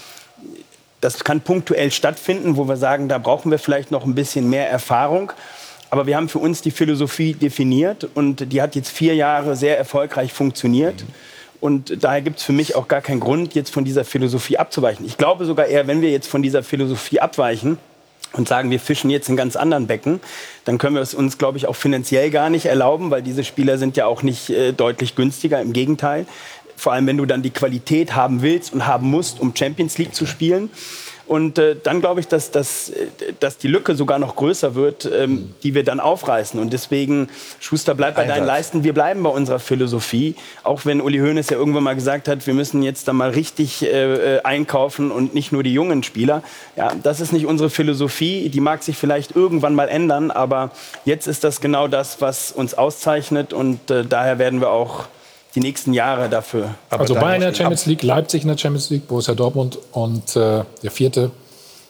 das kann punktuell stattfinden, wo wir sagen, da brauchen wir vielleicht noch ein bisschen mehr Erfahrung. Aber wir haben für uns die Philosophie definiert und die hat jetzt vier Jahre sehr erfolgreich funktioniert. Und daher gibt es für mich auch gar keinen Grund, jetzt von dieser Philosophie abzuweichen. Ich glaube sogar eher, wenn wir jetzt von dieser Philosophie abweichen und sagen, wir fischen jetzt in ganz anderen Becken, dann können wir es uns, glaube ich, auch finanziell gar nicht erlauben, weil diese Spieler sind ja auch nicht äh, deutlich günstiger, im Gegenteil. Vor allem, wenn du dann die Qualität haben willst und haben musst, um Champions League zu spielen. Und äh, dann glaube ich, dass, dass, dass die Lücke sogar noch größer wird, ähm, die wir dann aufreißen. Und deswegen, Schuster, bleib bei deinen Leisten. Wir bleiben bei unserer Philosophie. Auch wenn Uli Hoeneß ja irgendwann mal gesagt hat, wir müssen jetzt da mal richtig äh, einkaufen und nicht nur die jungen Spieler. Ja, das ist nicht unsere Philosophie. Die mag sich vielleicht irgendwann mal ändern. Aber jetzt ist das genau das, was uns auszeichnet. Und äh, daher werden wir auch die nächsten Jahre dafür. Also Bayern in der Champions League, Leipzig in der Champions League, Borussia Dortmund und äh, der vierte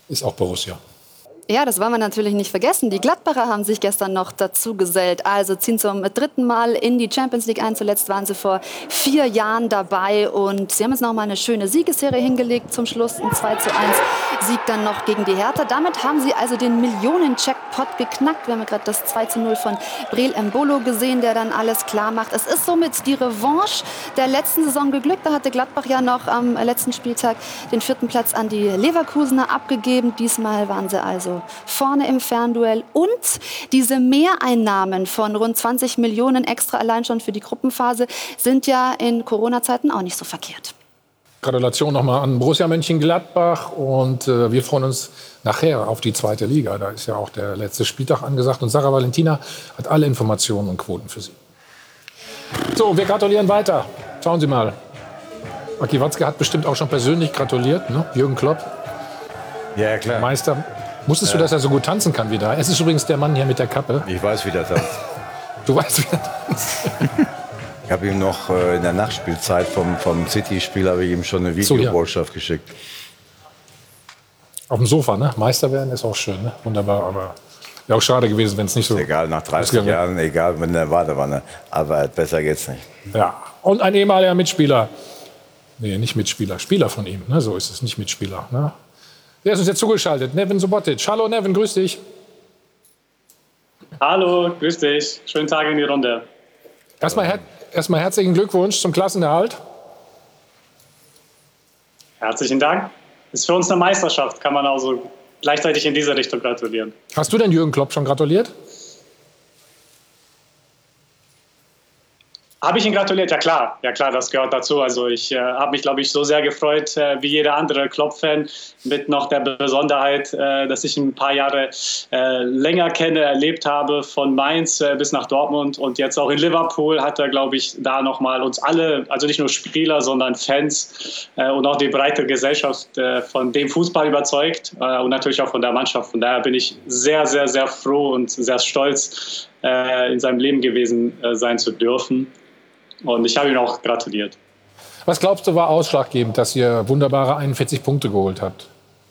ist auch Borussia. Ja, das wollen wir natürlich nicht vergessen. Die Gladbacher haben sich gestern noch dazu gesellt. Also ziehen zum dritten Mal in die Champions League ein. Zuletzt waren sie vor vier Jahren dabei. Und sie haben jetzt noch mal eine schöne Siegesserie hingelegt zum Schluss. Ein zwei zu eins Sieg dann noch gegen die Hertha. Damit haben sie also den Millionen-Jackpot geknackt. Wir haben ja gerade das zwei zu null von Breel Embolo gesehen, der dann alles klar macht. Es ist somit die Revanche der letzten Saison geglückt. Da hatte Gladbach ja noch am letzten Spieltag den vierten Platz an die Leverkusener abgegeben. Diesmal waren sie also vorne im Fernduell. Und diese Mehreinnahmen von rund zwanzig Millionen extra allein schon für die Gruppenphase sind ja in Corona-Zeiten auch nicht so verkehrt. Gratulation nochmal an Borussia Mönchengladbach und äh, wir freuen uns nachher auf die zweite Liga. Da ist ja auch der letzte Spieltag angesagt und Sarah Valentina hat alle Informationen und Quoten für Sie. So, wir gratulieren weiter. Schauen Sie mal. Aki Watzke hat bestimmt auch schon persönlich gratuliert, ne? Jürgen Klopp. Ja, klar. Meister. Wusstest Ja. du, dass er so gut tanzen kann wie da? Es ist übrigens der Mann hier mit der Kappe. Ich weiß, wie der tanzt. Du weißt, wie der tanzt. Ich habe ihm noch äh, in der Nachspielzeit vom, vom City-Spiel habe ich ihm schon eine So, ja. Videobotschaft geschickt. Auf dem Sofa, ne? Meister werden ist auch schön, ne? Wunderbar, aber wäre auch schade gewesen, wenn es nicht so... Ist egal, nach dreißig Jahren, egal, wenn der war, war, aber besser geht's nicht. Ja, und ein ehemaliger Mitspieler. Nee, nicht Mitspieler, Spieler von ihm, ne? So ist es, nicht Mitspieler, ne? Der ist uns jetzt zugeschaltet, Neven Subotic. Hallo Neven, grüß dich. Hallo, grüß dich. Schönen Tag in die Runde. Erstmal, her erstmal herzlichen Glückwunsch zum Klassenerhalt. Herzlichen Dank. Ist für uns eine Meisterschaft, kann man also gleichzeitig in diese Richtung gratulieren. Hast du denn Jürgen Klopp schon gratuliert? Habe ich ihn gratuliert? Ja klar, ja klar, das gehört dazu. Also ich äh, habe mich, glaube ich, so sehr gefreut, äh, wie jeder andere Klopp-Fan, mit noch der Besonderheit, äh, dass ich ihn ein paar Jahre äh, länger kenne, erlebt habe, von Mainz äh, bis nach Dortmund und jetzt auch in Liverpool hat er, glaube ich, da nochmal uns alle, also nicht nur Spieler, sondern Fans äh, und auch die breite Gesellschaft äh, von dem Fußball überzeugt äh, und natürlich auch von der Mannschaft. Von daher bin ich sehr, sehr, sehr froh und sehr stolz, äh, in seinem Leben gewesen äh, sein zu dürfen. Und ich habe ihm auch gratuliert. Was glaubst du, war ausschlaggebend, dass ihr wunderbare einundvierzig Punkte geholt habt?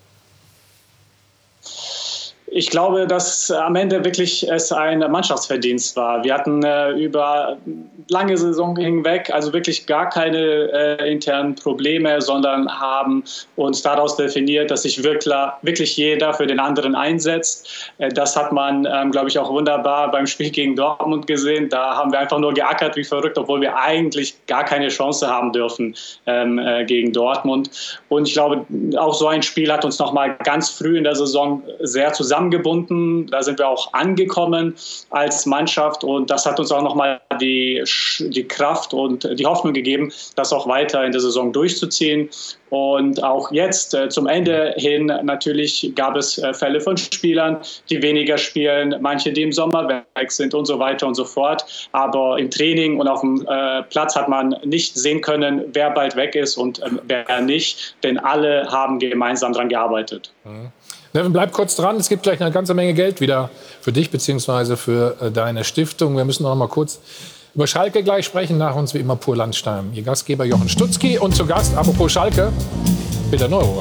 Ich glaube, dass am Ende wirklich es ein Mannschaftsverdienst war. Wir hatten äh, über lange Saison hinweg also wirklich gar keine äh, internen Probleme, sondern haben uns daraus definiert, dass sich wirklich, wirklich jeder für den anderen einsetzt. Äh, das hat man, ähm, glaube ich, auch wunderbar beim Spiel gegen Dortmund gesehen. Da haben wir einfach nur geackert wie verrückt, obwohl wir eigentlich gar keine Chance haben dürfen ähm, äh, gegen Dortmund. Und ich glaube, auch so ein Spiel hat uns noch mal ganz früh in der Saison sehr zusammengebunden. Da sind wir auch angekommen als Mannschaft und das hat uns auch nochmal die, die Kraft und die Hoffnung gegeben, das auch weiter in der Saison durchzuziehen. Und auch jetzt äh, zum Ende hin natürlich gab es äh, Fälle von Spielern, die weniger spielen, manche, die im Sommer weg sind und so weiter und so fort. Aber im Training und auf dem äh, Platz hat man nicht sehen können, wer bald weg ist und äh, wer nicht, denn alle haben gemeinsam daran gearbeitet. Mhm. Neven, bleib kurz dran. Es gibt gleich eine ganze Menge Geld wieder für dich bzw. für äh, deine Stiftung. Wir müssen noch mal kurz über Schalke gleich sprechen. Nach uns wie immer Pur Landstein. Ihr Gastgeber Jochen Stutzki und zu Gast, apropos Schalke, Peter Neururer.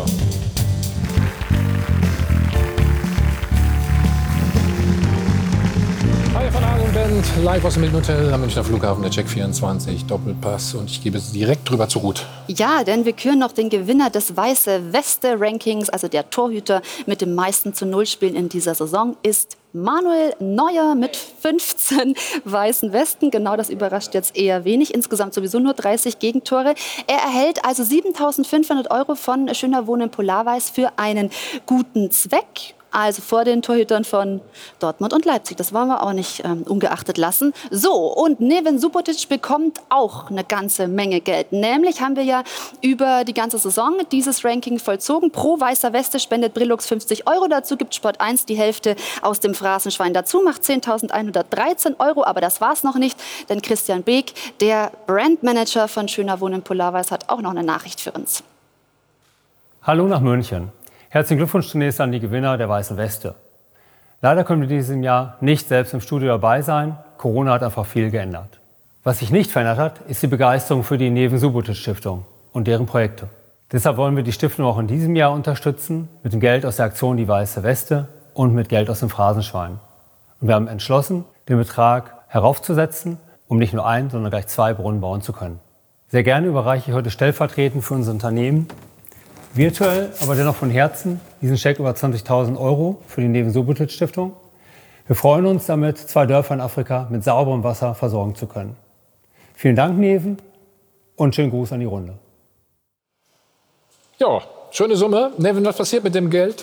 Hi von Adel und Band, live aus dem Hilton Hotel am Münchner Flughafen, der Check vierundzwanzig, Doppelpass. Und ich gebe es direkt drüber zu Ruth. Ja, denn wir küren noch den Gewinner des Weiße Weste-Rankings, also der Torhüter mit dem meisten zu Null Spielen in dieser Saison ist Manuel Neuer mit fünfzehn weißen Westen. Genau, das überrascht jetzt eher wenig. Insgesamt sowieso nur dreißig Gegentore. Er erhält also siebentausendfünfhundert Euro von Schöner Wohnen Polarweiß für einen guten Zweck. Also vor den Torhütern von Dortmund und Leipzig. Das wollen wir auch nicht ähm, ungeachtet lassen. So, und Neven Subotic bekommt auch eine ganze Menge Geld. Nämlich haben wir ja über die ganze Saison dieses Ranking vollzogen. Pro weißer Weste spendet Brillux fünfzig Euro. Dazu gibt Sport eins die Hälfte aus dem Phrasenschwein dazu. Macht zehntausendeinhundertdreizehn Euro. Aber das war's noch nicht. Denn Christian Beek, der Brandmanager von Schöner Wohnen Polarweiß, hat auch noch eine Nachricht für uns. Hallo nach München. Herzlichen Glückwunsch zunächst an die Gewinner der Weißen Weste. Leider können wir in diesem Jahr nicht selbst im Studio dabei sein. Corona hat einfach viel geändert. Was sich nicht verändert hat, ist die Begeisterung für die Neven Subotic Stiftung und deren Projekte. Deshalb wollen wir die Stiftung auch in diesem Jahr unterstützen, mit dem Geld aus der Aktion Die Weiße Weste und mit Geld aus dem Phrasenschwein. Und wir haben entschlossen, den Betrag heraufzusetzen, um nicht nur ein, sondern gleich zwei Brunnen bauen zu können. Sehr gerne überreiche ich heute stellvertretend für unser Unternehmen, virtuell, aber dennoch von Herzen, diesen Scheck über zwanzigtausend Euro für die Neven-Subotic-Stiftung. Wir freuen uns damit, zwei Dörfer in Afrika mit sauberem Wasser versorgen zu können. Vielen Dank, Neven, und schönen Gruß an die Runde. Ja, schöne Summe. Neven, was passiert mit dem Geld?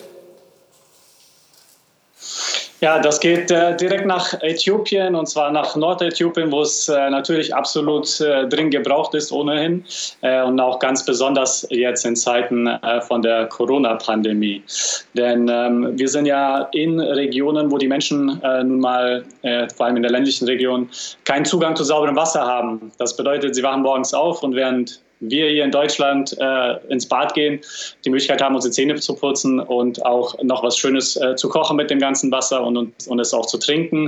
Ja, das geht äh, direkt nach Äthiopien, und zwar nach Nordäthiopien, wo es äh, natürlich absolut äh, dringend gebraucht ist ohnehin äh, und auch ganz besonders jetzt in Zeiten äh, von der Corona-Pandemie. Denn ähm, wir sind ja in Regionen, wo die Menschen äh, nun mal, äh, vor allem in der ländlichen Region, keinen Zugang zu sauberem Wasser haben. Das bedeutet, sie wachen morgens auf und während wir hier in Deutschland äh, ins Bad gehen, die Möglichkeit haben, unsere Zähne zu putzen und auch noch was Schönes äh, zu kochen mit dem ganzen Wasser und, und, und es auch zu trinken,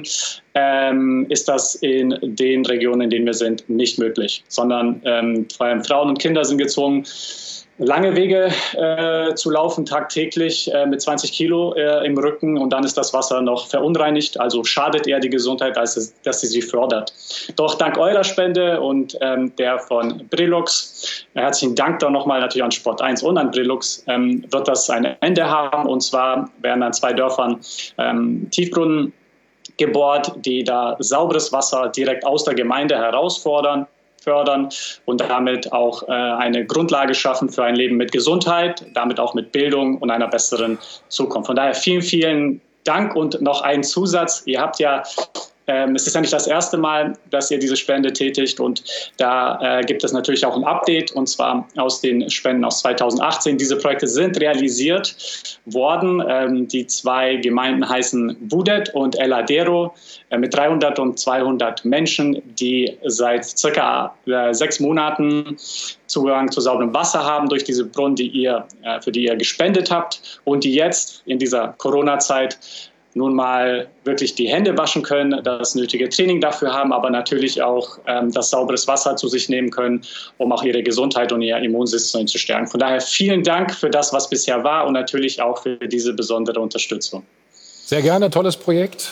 ähm, ist das in den Regionen, in denen wir sind, nicht möglich. Sondern ähm, vor allem Frauen und Kinder sind gezwungen, lange Wege äh, zu laufen, tagtäglich äh, mit zwanzig Kilo äh, im Rücken, und dann ist das Wasser noch verunreinigt, also schadet eher die Gesundheit, als es, dass sie sie fördert. Doch dank eurer Spende und ähm, der von Brillux, äh, herzlichen Dank dann nochmal natürlich an Sport eins und an Brillux, ähm, wird das ein Ende haben, und zwar werden an zwei Dörfern ähm, Tiefbrunnen gebohrt, die da sauberes Wasser direkt aus der Gemeinde herausfordern. fördern und damit auch äh, eine Grundlage schaffen für ein Leben mit Gesundheit, damit auch mit Bildung und einer besseren Zukunft. Von daher vielen, vielen Dank, und noch ein Zusatz. Ihr habt ja, ähm, es ist ja nicht das erste Mal, dass ihr diese Spende tätigt, und da äh, gibt es natürlich auch ein Update, und zwar aus den Spenden aus zweitausendachtzehn. Diese Projekte sind realisiert worden. Ähm, die zwei Gemeinden heißen Budet und El Adero, äh, mit dreihundert und zweihundert Menschen, die seit circa äh, sechs Monaten Zugang zu sauberem Wasser haben durch diese Brunnen, die ihr, äh, für die ihr gespendet habt, und die jetzt in dieser Corona-Zeit nun mal wirklich die Hände waschen können, das nötige Training dafür haben, aber natürlich auch ähm, das sauberes Wasser zu sich nehmen können, um auch ihre Gesundheit und ihr Immunsystem zu stärken. Von daher vielen Dank für das, was bisher war, und natürlich auch für diese besondere Unterstützung. Sehr gerne, tolles Projekt.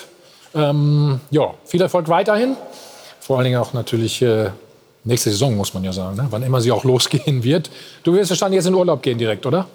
Ähm, ja, viel Erfolg weiterhin. Vor allen Dingen auch natürlich äh, nächste Saison, muss man ja sagen, ne? Wann immer sie auch losgehen wird. Du wirst wahrscheinlich jetzt in Urlaub gehen direkt, oder?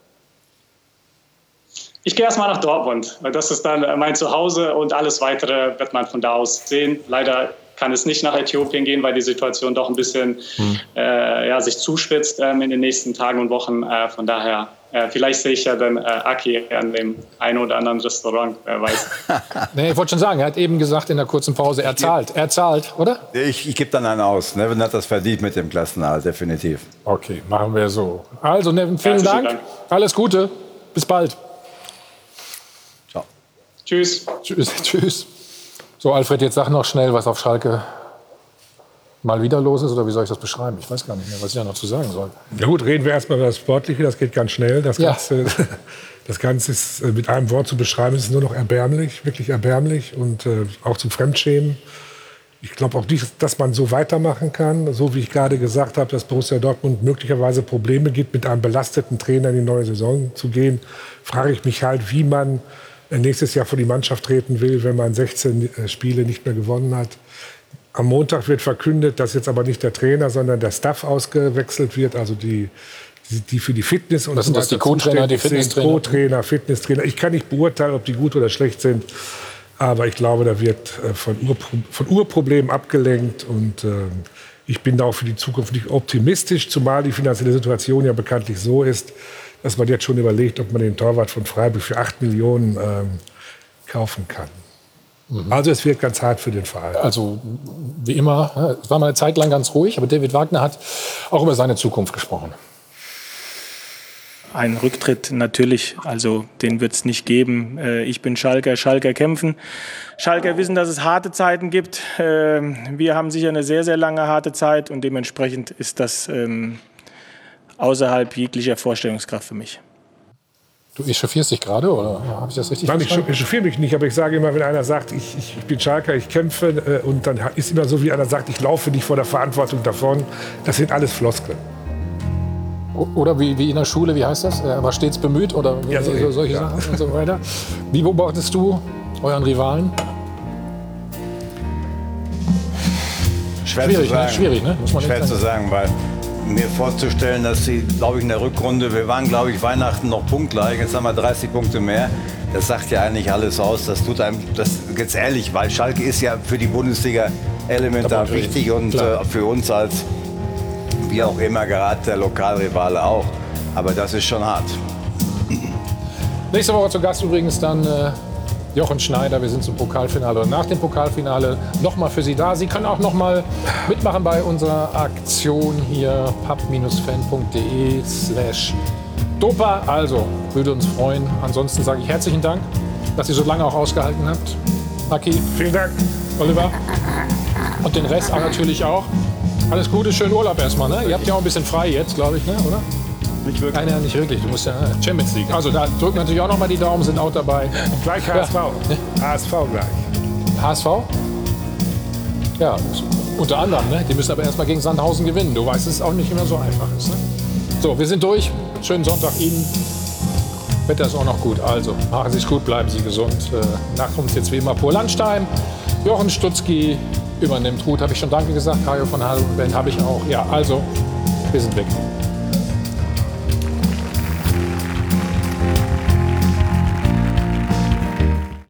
Ich gehe erstmal nach Dortmund. Das ist dann mein Zuhause, und alles Weitere wird man von da aus sehen. Leider kann es nicht nach Äthiopien gehen, weil die Situation doch ein bisschen hm. äh, ja, sich zuspitzt ähm, in den nächsten Tagen und Wochen. Äh, von daher, äh, vielleicht sehe ich ja dann äh, Aki an dem einen oder anderen Restaurant, wer weiß. Nee, ich wollte schon sagen, er hat eben gesagt in der kurzen Pause, er zahlt. Er zahlt, oder? Ich, ich gebe dann einen aus. Neven hat das verdient mit dem Klassenerhalt, definitiv. Okay, machen wir so. Also, Neven, vielen Dank. Dank. Alles Gute. Bis bald. Tschüss. Tschüss. Tschüss. So, Alfred, jetzt sag noch schnell, was auf Schalke mal wieder los ist, oder wie soll ich das beschreiben? Ich weiß gar nicht mehr, was ich da noch zu sagen soll. Ja gut, reden wir erstmal über das Sportliche, das geht ganz schnell. Das Ja. Ganze, das Ganze ist mit einem Wort zu beschreiben, es ist nur noch erbärmlich, wirklich erbärmlich, und äh, auch zum Fremdschämen. Ich glaube auch nicht, dass man so weitermachen kann. So wie ich gerade gesagt habe, dass Borussia Dortmund möglicherweise Probleme gibt, mit einem belasteten Trainer in die neue Saison zu gehen, frage ich mich halt, wie man nächstes Jahr vor die Mannschaft treten will, wenn man sechzehn Spiele nicht mehr gewonnen hat. Am Montag wird verkündet, dass jetzt aber nicht der Trainer, sondern der Staff ausgewechselt wird, also die, die, die für die Fitness und das so sind das die Co-Trainer, die Fitnesstrainer? Co-Trainer, Fitnesstrainer. Ich kann nicht beurteilen, ob die gut oder schlecht sind, aber ich glaube, da wird von, Urpro von Urproblemen abgelenkt, und äh, ich bin da auch für die Zukunft nicht optimistisch, zumal die finanzielle Situation ja bekanntlich so ist, dass man jetzt schon überlegt, ob man den Torwart von Freiburg für acht Millionen ähm, kaufen kann. Mhm. Also es wird ganz hart für den Verein. Also wie immer, es war mal eine Zeit lang ganz ruhig, aber David Wagner hat auch über seine Zukunft gesprochen. Ein Rücktritt natürlich, also den wird es nicht geben. Ich bin Schalker, Schalker kämpfen. Schalker wissen, dass es harte Zeiten gibt. Wir haben sicher eine sehr, sehr lange harte Zeit, und dementsprechend ist das außerhalb jeglicher Vorstellungskraft für mich. Du echauffierst dich gerade, oder habe ich das richtig Nein, verstanden? ich echauffiere mich nicht, aber ich sage immer, wenn einer sagt, ich, ich bin Schalker, ich kämpfe, äh, und dann ist immer so, wie einer sagt, ich laufe nicht vor der Verantwortung davon. Das sind alles Floskeln. Oder wie, wie in der Schule, wie heißt das? Er war stets bemüht oder Ja, so, so, solche ja. Sachen und so weiter. Wie beobachtest du euren Rivalen? Schwer Schwierig, zu sagen. ne? Schwierig, ne? Muss man Schwer echt zu sagen. sagen, weil mir vorzustellen, dass sie, glaube ich, in der Rückrunde, wir waren, glaube ich, Weihnachten noch punktgleich, jetzt haben wir dreißig Punkte mehr. Das sagt ja eigentlich alles aus. Das tut einem, das jetzt ehrlich, weil Schalke ist ja für die Bundesliga elementar wichtig und äh, für uns als, wie auch immer, gerade der Lokalrivale auch. Aber das ist schon hart. Nächste Woche zu Gast übrigens dann äh, Jochen Schneider. Wir sind zum Pokalfinale und nach dem Pokalfinale nochmal für Sie da. Sie können auch nochmal mitmachen bei unserer Aktion hier pub fan punkt de slash dopa. Also, würde uns freuen. Ansonsten sage ich herzlichen Dank, dass ihr so lange auch ausgehalten habt. Aki, vielen Dank. Oliver. Und den Rest natürlich auch. Alles Gute, schönen Urlaub erstmal. Ne? Ihr habt ja auch ein bisschen frei jetzt, glaube ich, ne? Oder? Nicht wirklich. Nein, ja, nicht wirklich. Du musst ja äh, Champions League. Also da drücken natürlich auch noch mal die Daumen, sind auch dabei. Gleich H S V. Ja. H S V gleich. H S V? Ja, unter anderem. Ne? Die müssen aber erstmal gegen Sandhausen gewinnen. Du weißt, dass es auch nicht immer so einfach ist. Ne? So, wir sind durch. Schönen Sonntag Ihnen. Wetter ist auch noch gut. Also, machen Sie es gut, bleiben Sie gesund. Äh, nach uns jetzt wie immer Pur Landstein. Jochen Stutzki übernimmt. Ruth, habe ich schon Danke gesagt. Hajo von Hall und Ben habe ich auch. Ja, also, wir sind weg.